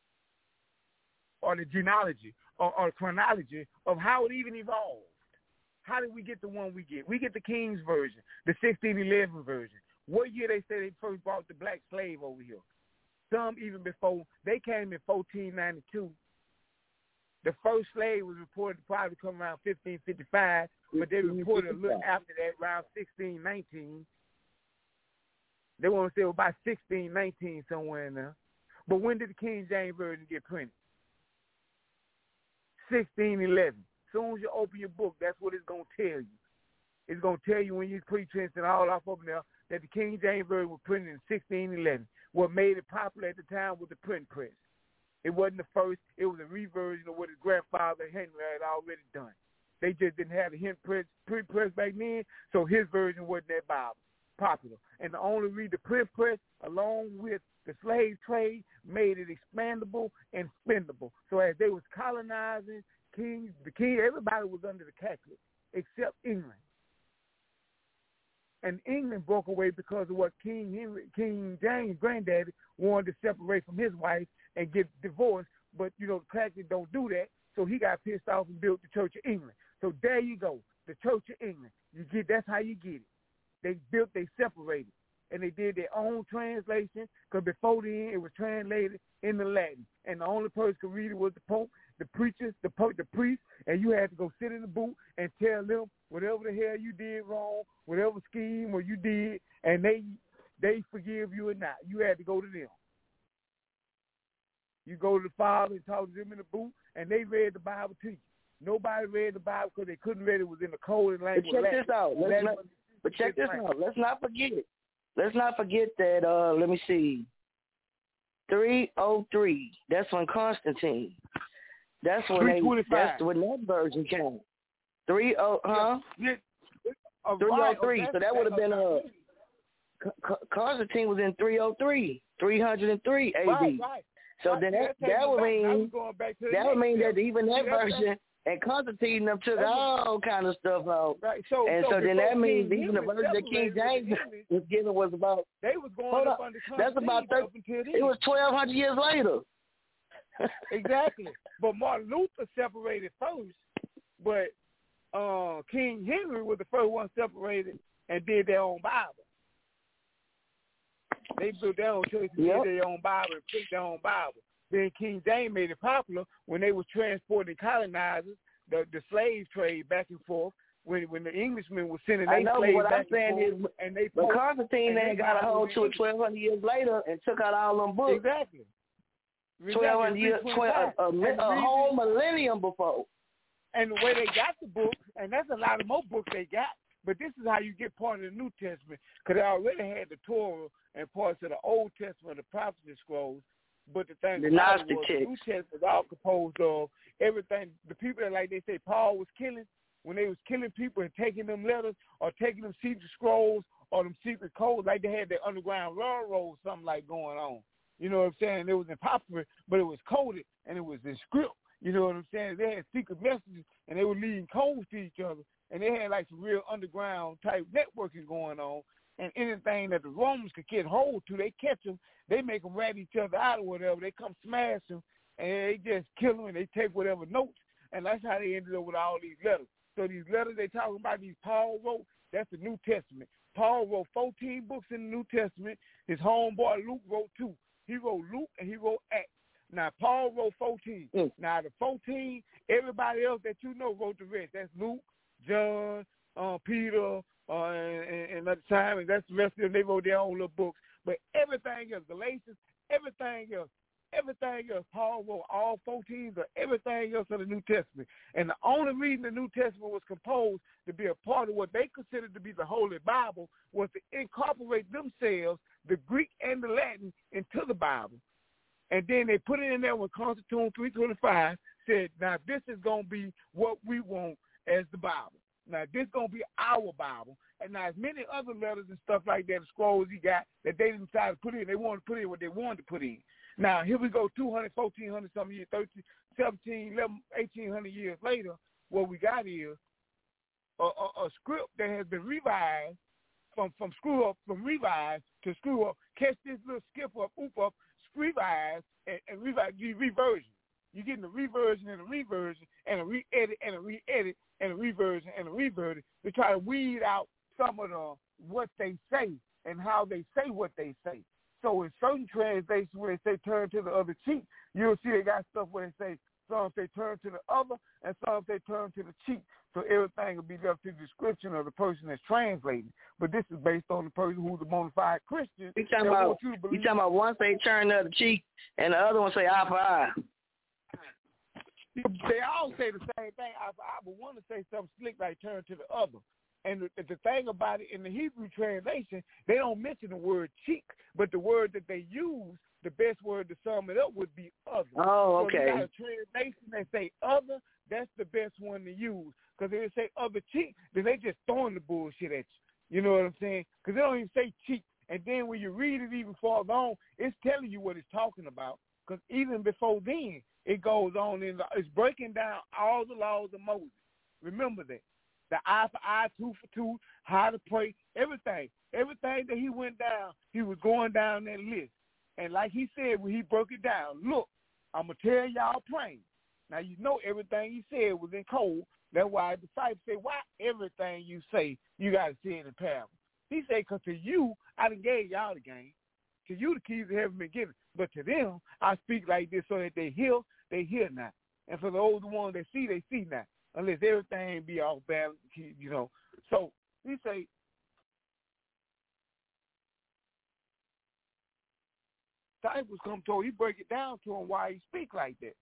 or the genealogy or, or chronology of how it even evolved. How did we get the one we get? We get the King's Version, the sixteen eleven version. What year they say they first brought the black slave over here? Some even before. They came in fourteen ninety-two. The first slave was reported to probably come around fifteen fifty-five, but they reported a little after that, around sixteen nineteen. They want to say it was about sixteen nineteen somewhere in there. But when did the King James Version get printed? sixteen eleven. As soon as you open your book, that's what it's going to tell you. It's going to tell you when you preaching and all off up there that the King James Version was printed in sixteen eleven. What made it popular at the time was the print press. It wasn't the first. It was a reversion of what his grandfather Henry had already done. They just didn't have the print press, print press back then, so his version wasn't that Bible popular. And to only read the print press along with the slave trade made it expandable and spendable. So as they was colonizing, kings, the king, everybody was under the Catholic except England. And England broke away because of what King Henry, King James, granddaddy, wanted to separate from his wife and get divorced. But, you know, the Catholics don't do that, so he got pissed off and built the Church of England. So there you go, the Church of England. You get that's how you get it. They built, they separated, and they did their own translation because before then it was translated into Latin, and the only person who could read it was the Pope, the preachers, the Pope, the priest, and you had to go sit in the booth and tell them whatever the hell you did wrong, whatever scheme or you did, and they they forgive you or not. You had to go to them. You go to the Father and talk to them in the booth, and they read the Bible to you. Nobody read the Bible because they couldn't read it. It was in the code language.
But check this out. Let's not, but check this out. Let's not forget. Let's not forget that, uh, let me see, three oh three, that's when Constantine, that's when they, that's when that version came. three oh, huh?
Yeah. Yeah.
three oh three, so that would have been, uh, Constantine was in three oh three, three oh three A D.
Right, right.
So
right.
then that, that would mean, that would mean that even that
yeah,
version, and Constantine them took all kind of stuff out.
Right. So,
and so,
so
then that means
King
even the version that King James was given was about,
they was going
hold
up
up,
under
that's about thirty, it was twelve hundred years later.
Exactly. But Martin Luther separated first, but uh, King Henry was the first one separated and did their own Bible. They built their own church and
yep.
did their own Bible and preached their own Bible. Then King James made it popular when they was transporting colonizers, the, the slave trade back and forth. when when the Englishmen were sending
I
they
know,
slaves
but what I'm
back
saying
and
is,
forth, and they
but
fought,
Constantine
and
then
they
got a
fought
hold
with
to
the
it twelve hundred years later and took out all them books.
Exactly.
twelve hundred years, twelve, a, a, a whole millennium before.
And the way they got the books, and that's a lot of more books they got, but this is how you get part of the New Testament, because they already had the Torah and parts of the Old Testament, the prophecy scrolls, but the thing
The
about it
Gnostic
was the
texts.
New Testament was all composed of everything. The people that, like they say, Paul was killing, when they was killing people and taking them letters or taking them secret scrolls or them secret codes, like they had their underground railroad, something like going on. You know what I'm saying? It was impossible, but it was coded and it was in script. You know what I'm saying? They had secret messages and they were leading codes to each other, and they had like some real underground type networking going on. And anything that the Romans could get hold to, they catch them, they make them rat each other out or whatever. They come smash them, and they just kill them, and they take whatever notes. And that's how they ended up with all these letters. So these letters they talking about, these Paul wrote, that's the New Testament. Paul wrote fourteen books in the New Testament. His homeboy Luke wrote two. He wrote Luke and he wrote Acts. Now, Paul wrote fourteen. Mm. Now, the fourteen, everybody else that you know wrote the rest. That's Luke, John, uh, Peter, uh, and, and other time, and that's the rest of them. They wrote their own little books. But everything else, Galatians, everything else, everything else, Paul wrote all fourteen of everything else of the New Testament. And the only reason the New Testament was composed to be a part of what they considered to be the Holy Bible was to incorporate themselves, the Greek and the Latin, into the Bible. And then they put it in there when Constitution three twenty-five said, now this is going to be what we want as the Bible. Now this is going to be our Bible. And now as many other letters and stuff like that, the scrolls he got, that they didn't decide to put in, they wanted to put in what they wanted to put in. Now here we go, two hundred, fourteen hundred some years, thirteen, seventeen, eleven, eighteen hundred years later, what we got is a, a, a script that has been revised from, from screw up, from revised to screw up, catch this little skip up, oop up, revise and, and revise, you reversion. You're getting a reversion and a reversion and a re-edit and a re-edit and a reversion and a reversion to try to weed out some of the what they say and how they say what they say. So in certain translations where they say turn to the other cheek, you'll see they got stuff where they say some say turn to the other and some say turn to the cheek. So everything will be left to the description of the person that's translating. But this is based on the person who's a bona fide Christian.
You talking about, you, you talking about one say turn the other cheek and the other one say eye for eye.
They all say the same thing, eye for eye, but one to say something slick like turn to the other. And the, the thing about it, in the Hebrew translation, they don't mention the word cheek, but the word that they use, the best word to sum it up would be other.
Oh, okay.
So if you got a translation that say other, that's the best one to use. Because if they say other cheek, then they just throwing the bullshit at you. You know what I'm saying? Because they don't even say cheek. And then when you read it even farther on, it's telling you what it's talking about. Because even before then, it goes on in the, it's breaking down all the laws of Moses. Remember that. The eye for eye, tooth for tooth, how to pray, everything. Everything that he went down, he was going down that list. And like he said when he broke it down, look, I'm going to tell y'all plain. Now, you know everything he said was in code. That's why the disciples say, why everything you say, you got to say it in parable. He said, because to you, I done gave y'all the game. To you, the keys of heaven been given. But to them, I speak like this so that they hear, they hear not. And for those ones that see, they see not. Unless everything be off balance, you know. So he say, disciples come to him, he break it down to him why he speak like that.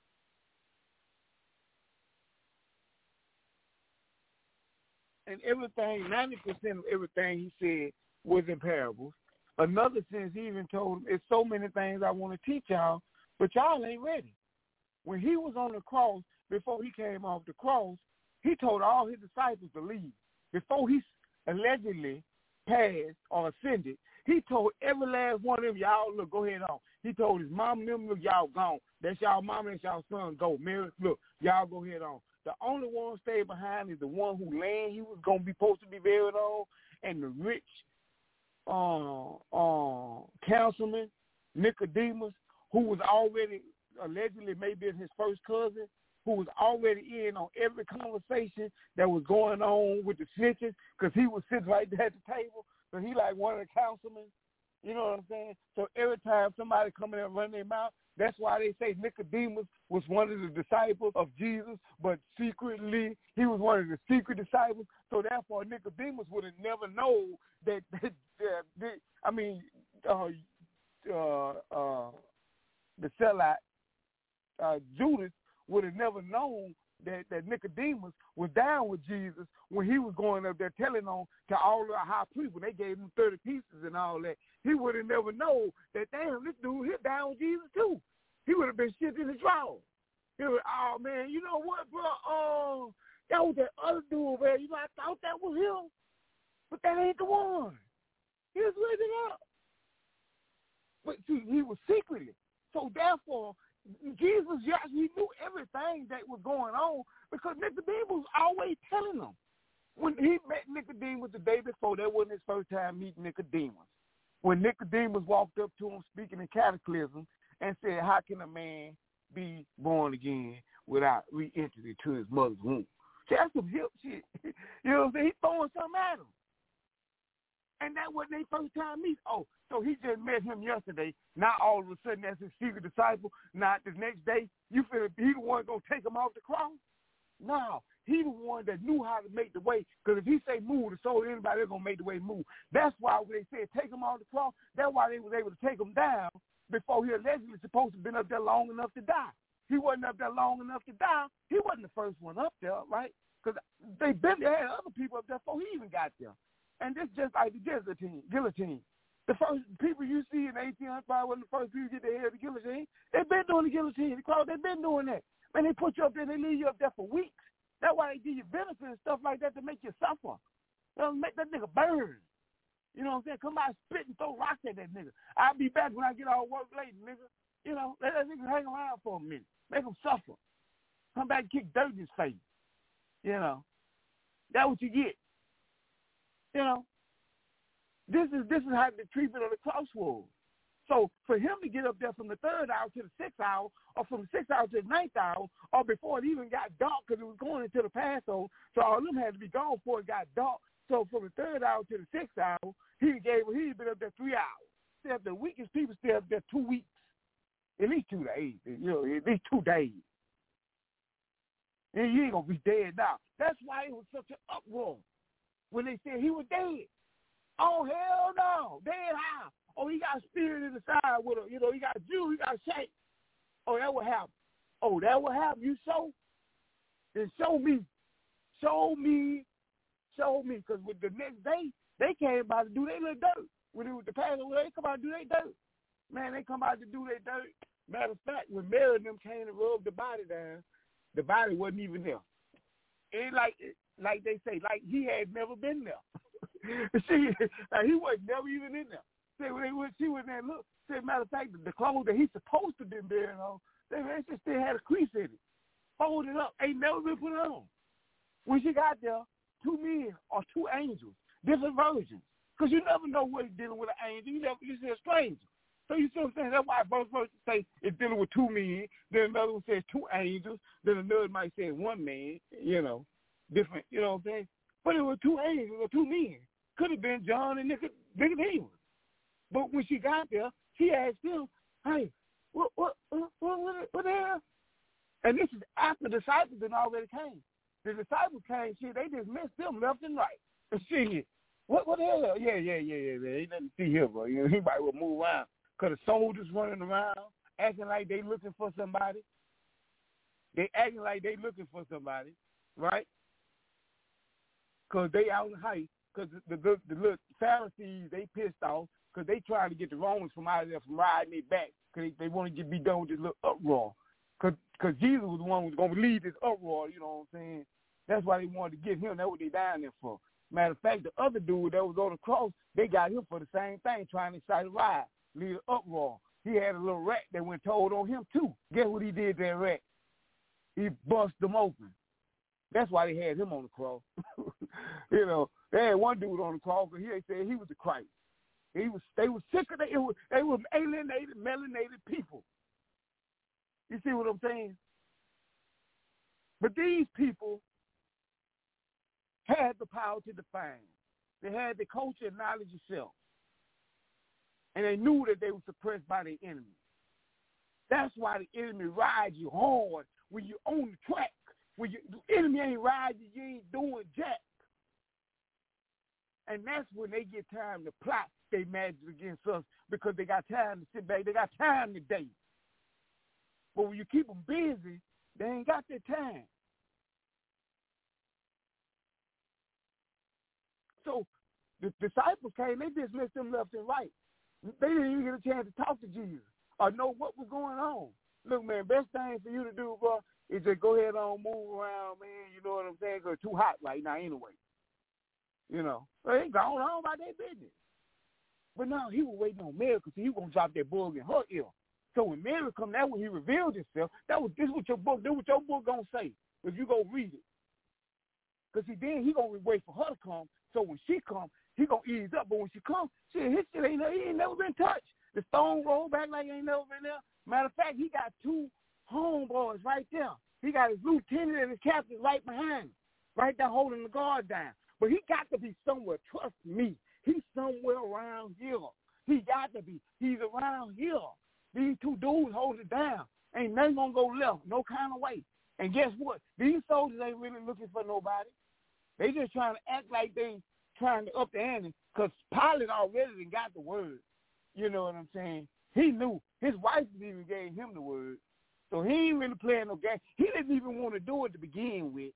And everything, ninety percent of everything he said was in parables. Another sense, he even told them, it's so many things I want to teach y'all, but y'all ain't ready. When he was on the cross, before he came off the cross, he told all his disciples to leave. Before he allegedly passed or ascended, he told every last one of them, y'all, look, go ahead on. He told his mom and them, look, y'all gone. That's y'all mama, that's y'all son, go. Mary, look, y'all go ahead on. The only one stayed behind is the one who land he was going to be supposed to be buried on, and the rich uh, uh, councilman, Nicodemus, who was already allegedly maybe his first cousin, who was already in on every conversation that was going on with the snitches, because he was sitting right there at the table. So he like one of the councilmen. You know what I'm saying? So every time somebody come in and run their mouth, that's why they say Nicodemus was one of the disciples of Jesus, but secretly he was one of the secret disciples. So therefore, Nicodemus would have never known that. that, that, that I mean, uh, uh, uh, the Selite, uh, Judas would have never known that, that Nicodemus was down with Jesus when he was going up there telling on to all the high priests when they gave him thirty pieces and all that. He would have never known that, damn, this dude hit down with Jesus too. He would have been shit in the drawer. He would, oh, man, you know what, bro? Oh, uh, that was that other dude, man. You know, I thought that was him, but that ain't the one. He was letting it up. But see, he was secretly. So therefore, Jesus, yes, he knew everything that was going on because Nicodemus was always telling them. When he met Nicodemus the day before, that wasn't his first time meeting Nicodemus. When Nicodemus walked up to him speaking in cataclysm and said, how can a man be born again without re-entry to his mother's womb? See, that's some hip shit. You know what I'm saying? He's throwing something at him. And that wasn't their first time meeting. Oh, so he just met him yesterday. Now all of a sudden that's his secret disciple. Now the next day, you feel he the one going to take him off the cross? No, he the one that knew how to make the way. Because if he say move, the soul of anybody, they're going to make the way move. That's why when they said take him off the cross, that's why they was able to take him down before he allegedly supposed to have been up there long enough to die. He wasn't up there long enough to die. He wasn't the first one up there, right? Because they been there, had other people up there before he even got there. And this just like the guillotine. guillotine. The first people you see in eighteen hundred wasn't the first people to get their head of the guillotine. They've been doing the guillotine. They've been doing that. Man, they put you up there and they leave you up there for weeks. That's why they give you benefits and stuff like that to make you suffer. They'll make that nigga burn. You know what I'm saying? Come out, spit and throw rocks at that nigga. I'll be back when I get all work late, nigga. You know, let that nigga hang around for a minute. Make him suffer. Come back and kick dirt in his face. You know. That's what you get. You know, this is this is how the treatment of the cross was. So for him to get up there from the third hour to the sixth hour, or from the sixth hour to the ninth hour, or before it even got dark because it was going into the Passover, so all of them had to be gone before it got dark. So from the third hour to the sixth hour, he gave he'd been up there three hours. Still, the weakest people stay up there two weeks, at least two days. You know, at least two days. And you ain't gonna be dead now. That's why it was such an uproar when they said he was dead. Oh, hell no. Dead how? Oh, he got spirit in the side with him. You know, he got a Jew, he got a shake. Oh, that would happen. Oh, that would happen. You show? Then show me. Show me. Show me. Because with the next day, they came by to do their little dirt. When it was the Passover, they come out to do their dirt. Man, they come out to do their dirt. Matter of fact, when Mary and them came to rub the body down, the body wasn't even there. It like like they say, like he had never been there. See, like he wasn't never even in there. See, when they went, she went there and looked. See, matter of fact, the clothes that he's supposed to have been buried on, they just still had a crease in it. Folded up, ain't never been put on. When she got there, two men or two angels, different versions. Because you never know what he's dealing with an angel. You never, you see a stranger. So you see what I'm saying? That's why both verses say it's dealing with two men. Then another one says two angels. Then another might say one man, you know, different, you know what I'm saying? But it was two angels or two men. Could have been John and Nicodemus. But when she got there, she asked him, hey, what, what, what, what, what the hell? And this is after the disciples had already came. The disciples came, shit, they just missed them left and right. And shit, what, what the hell? Yeah, yeah, yeah, yeah, man. Ain't nothing to see here, bro. You know, he might well move around. Because the soldiers running around, acting like they looking for somebody. They acting like they looking for somebody, right? Because they out in the height. Because the, the, the, the little Pharisees, they pissed off because they trying to get the Romans from out of there from riding their back because they, they want to get be done with this little uproar. Because Jesus was the one who was going to lead this uproar, you know what I'm saying? That's why they wanted to get him. That's what they down there for. Matter of fact, the other dude that was on the cross, they got him for the same thing, trying to incite a riot, lead an uproar. He had a little rat that went told on him, too. Guess what he did to that rat? He bust them open. That's why they had him on the cross. You know, they had one dude on the cross, but he said he was the Christ. He was. They were sick of it. It was, they were alienated, melanated people. You see what I'm saying? But these people had the power to define. They had the culture and knowledge of self. And they knew that they were suppressed by their enemy. That's why the enemy rides you hard when you're on the track. When you, the enemy ain't riding you, you ain't doing jack. And that's when they get time to plot their magic against us because they got time to sit back. They got time today. But when you keep them busy, they ain't got their time. So the disciples came, they dismissed them left and right. They didn't even get a chance to talk to Jesus or know what was going on. Look, man, best thing for you to do, bro, is just go ahead on, move around, man. You know what I'm saying? Because it's too hot right now anyway. You know, they gone on about their business. But now he was waiting on Mary because he was going to drop that bug in her ear. So when Mary come, that's when he revealed himself. That was this what your book, this what your book going to say if you go read it. Because he then he going to wait for her to come. So when she come, he going to ease up. But when she come, shit, his shit ain't, he ain't never been touched. The stone rolled back like he ain't never been there. Matter of fact, he got two homeboys right there. He got his lieutenant and his captain right behind him, right there holding the guard down. But he got to be somewhere. Trust me. He's somewhere around here. He got to be. He's around here. These two dudes hold it down. Ain't nothing going to go left, no kind of way. And guess what? These soldiers ain't really looking for nobody. They just trying to act like they trying to up the ante because Pilate already got the word. You know what I'm saying? He knew. His wife even gave him the word. So he ain't really playing no game. He didn't even want to do it to begin with.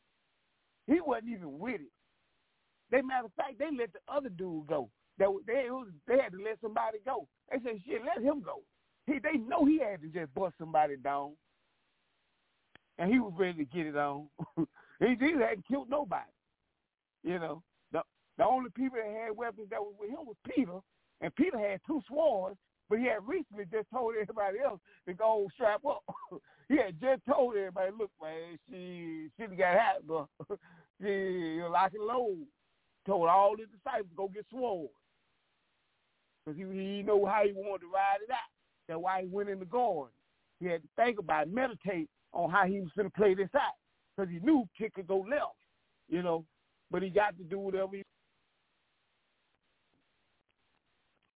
He wasn't even with it. They, matter of fact, they let the other dude go. They, they, it was, they had to let somebody go. They said, shit, let him go. He, they know he had to just bust somebody down. And he was ready to get it on. he, he hadn't killed nobody. You know, the, the only people that had weapons that was with him was Peter. And Peter had two swords, but he had recently just told everybody else to go strap up. He had just told everybody, look, man, she, she got hot, bro. She, you're lock and load. Told all the disciples to go get swords. Because he, he didn't know how he wanted to ride it out. That's why he went in the garden. He had to think about it, meditate on how he was going to play this out. Because he knew kick could go left, you know. But he got to do whatever he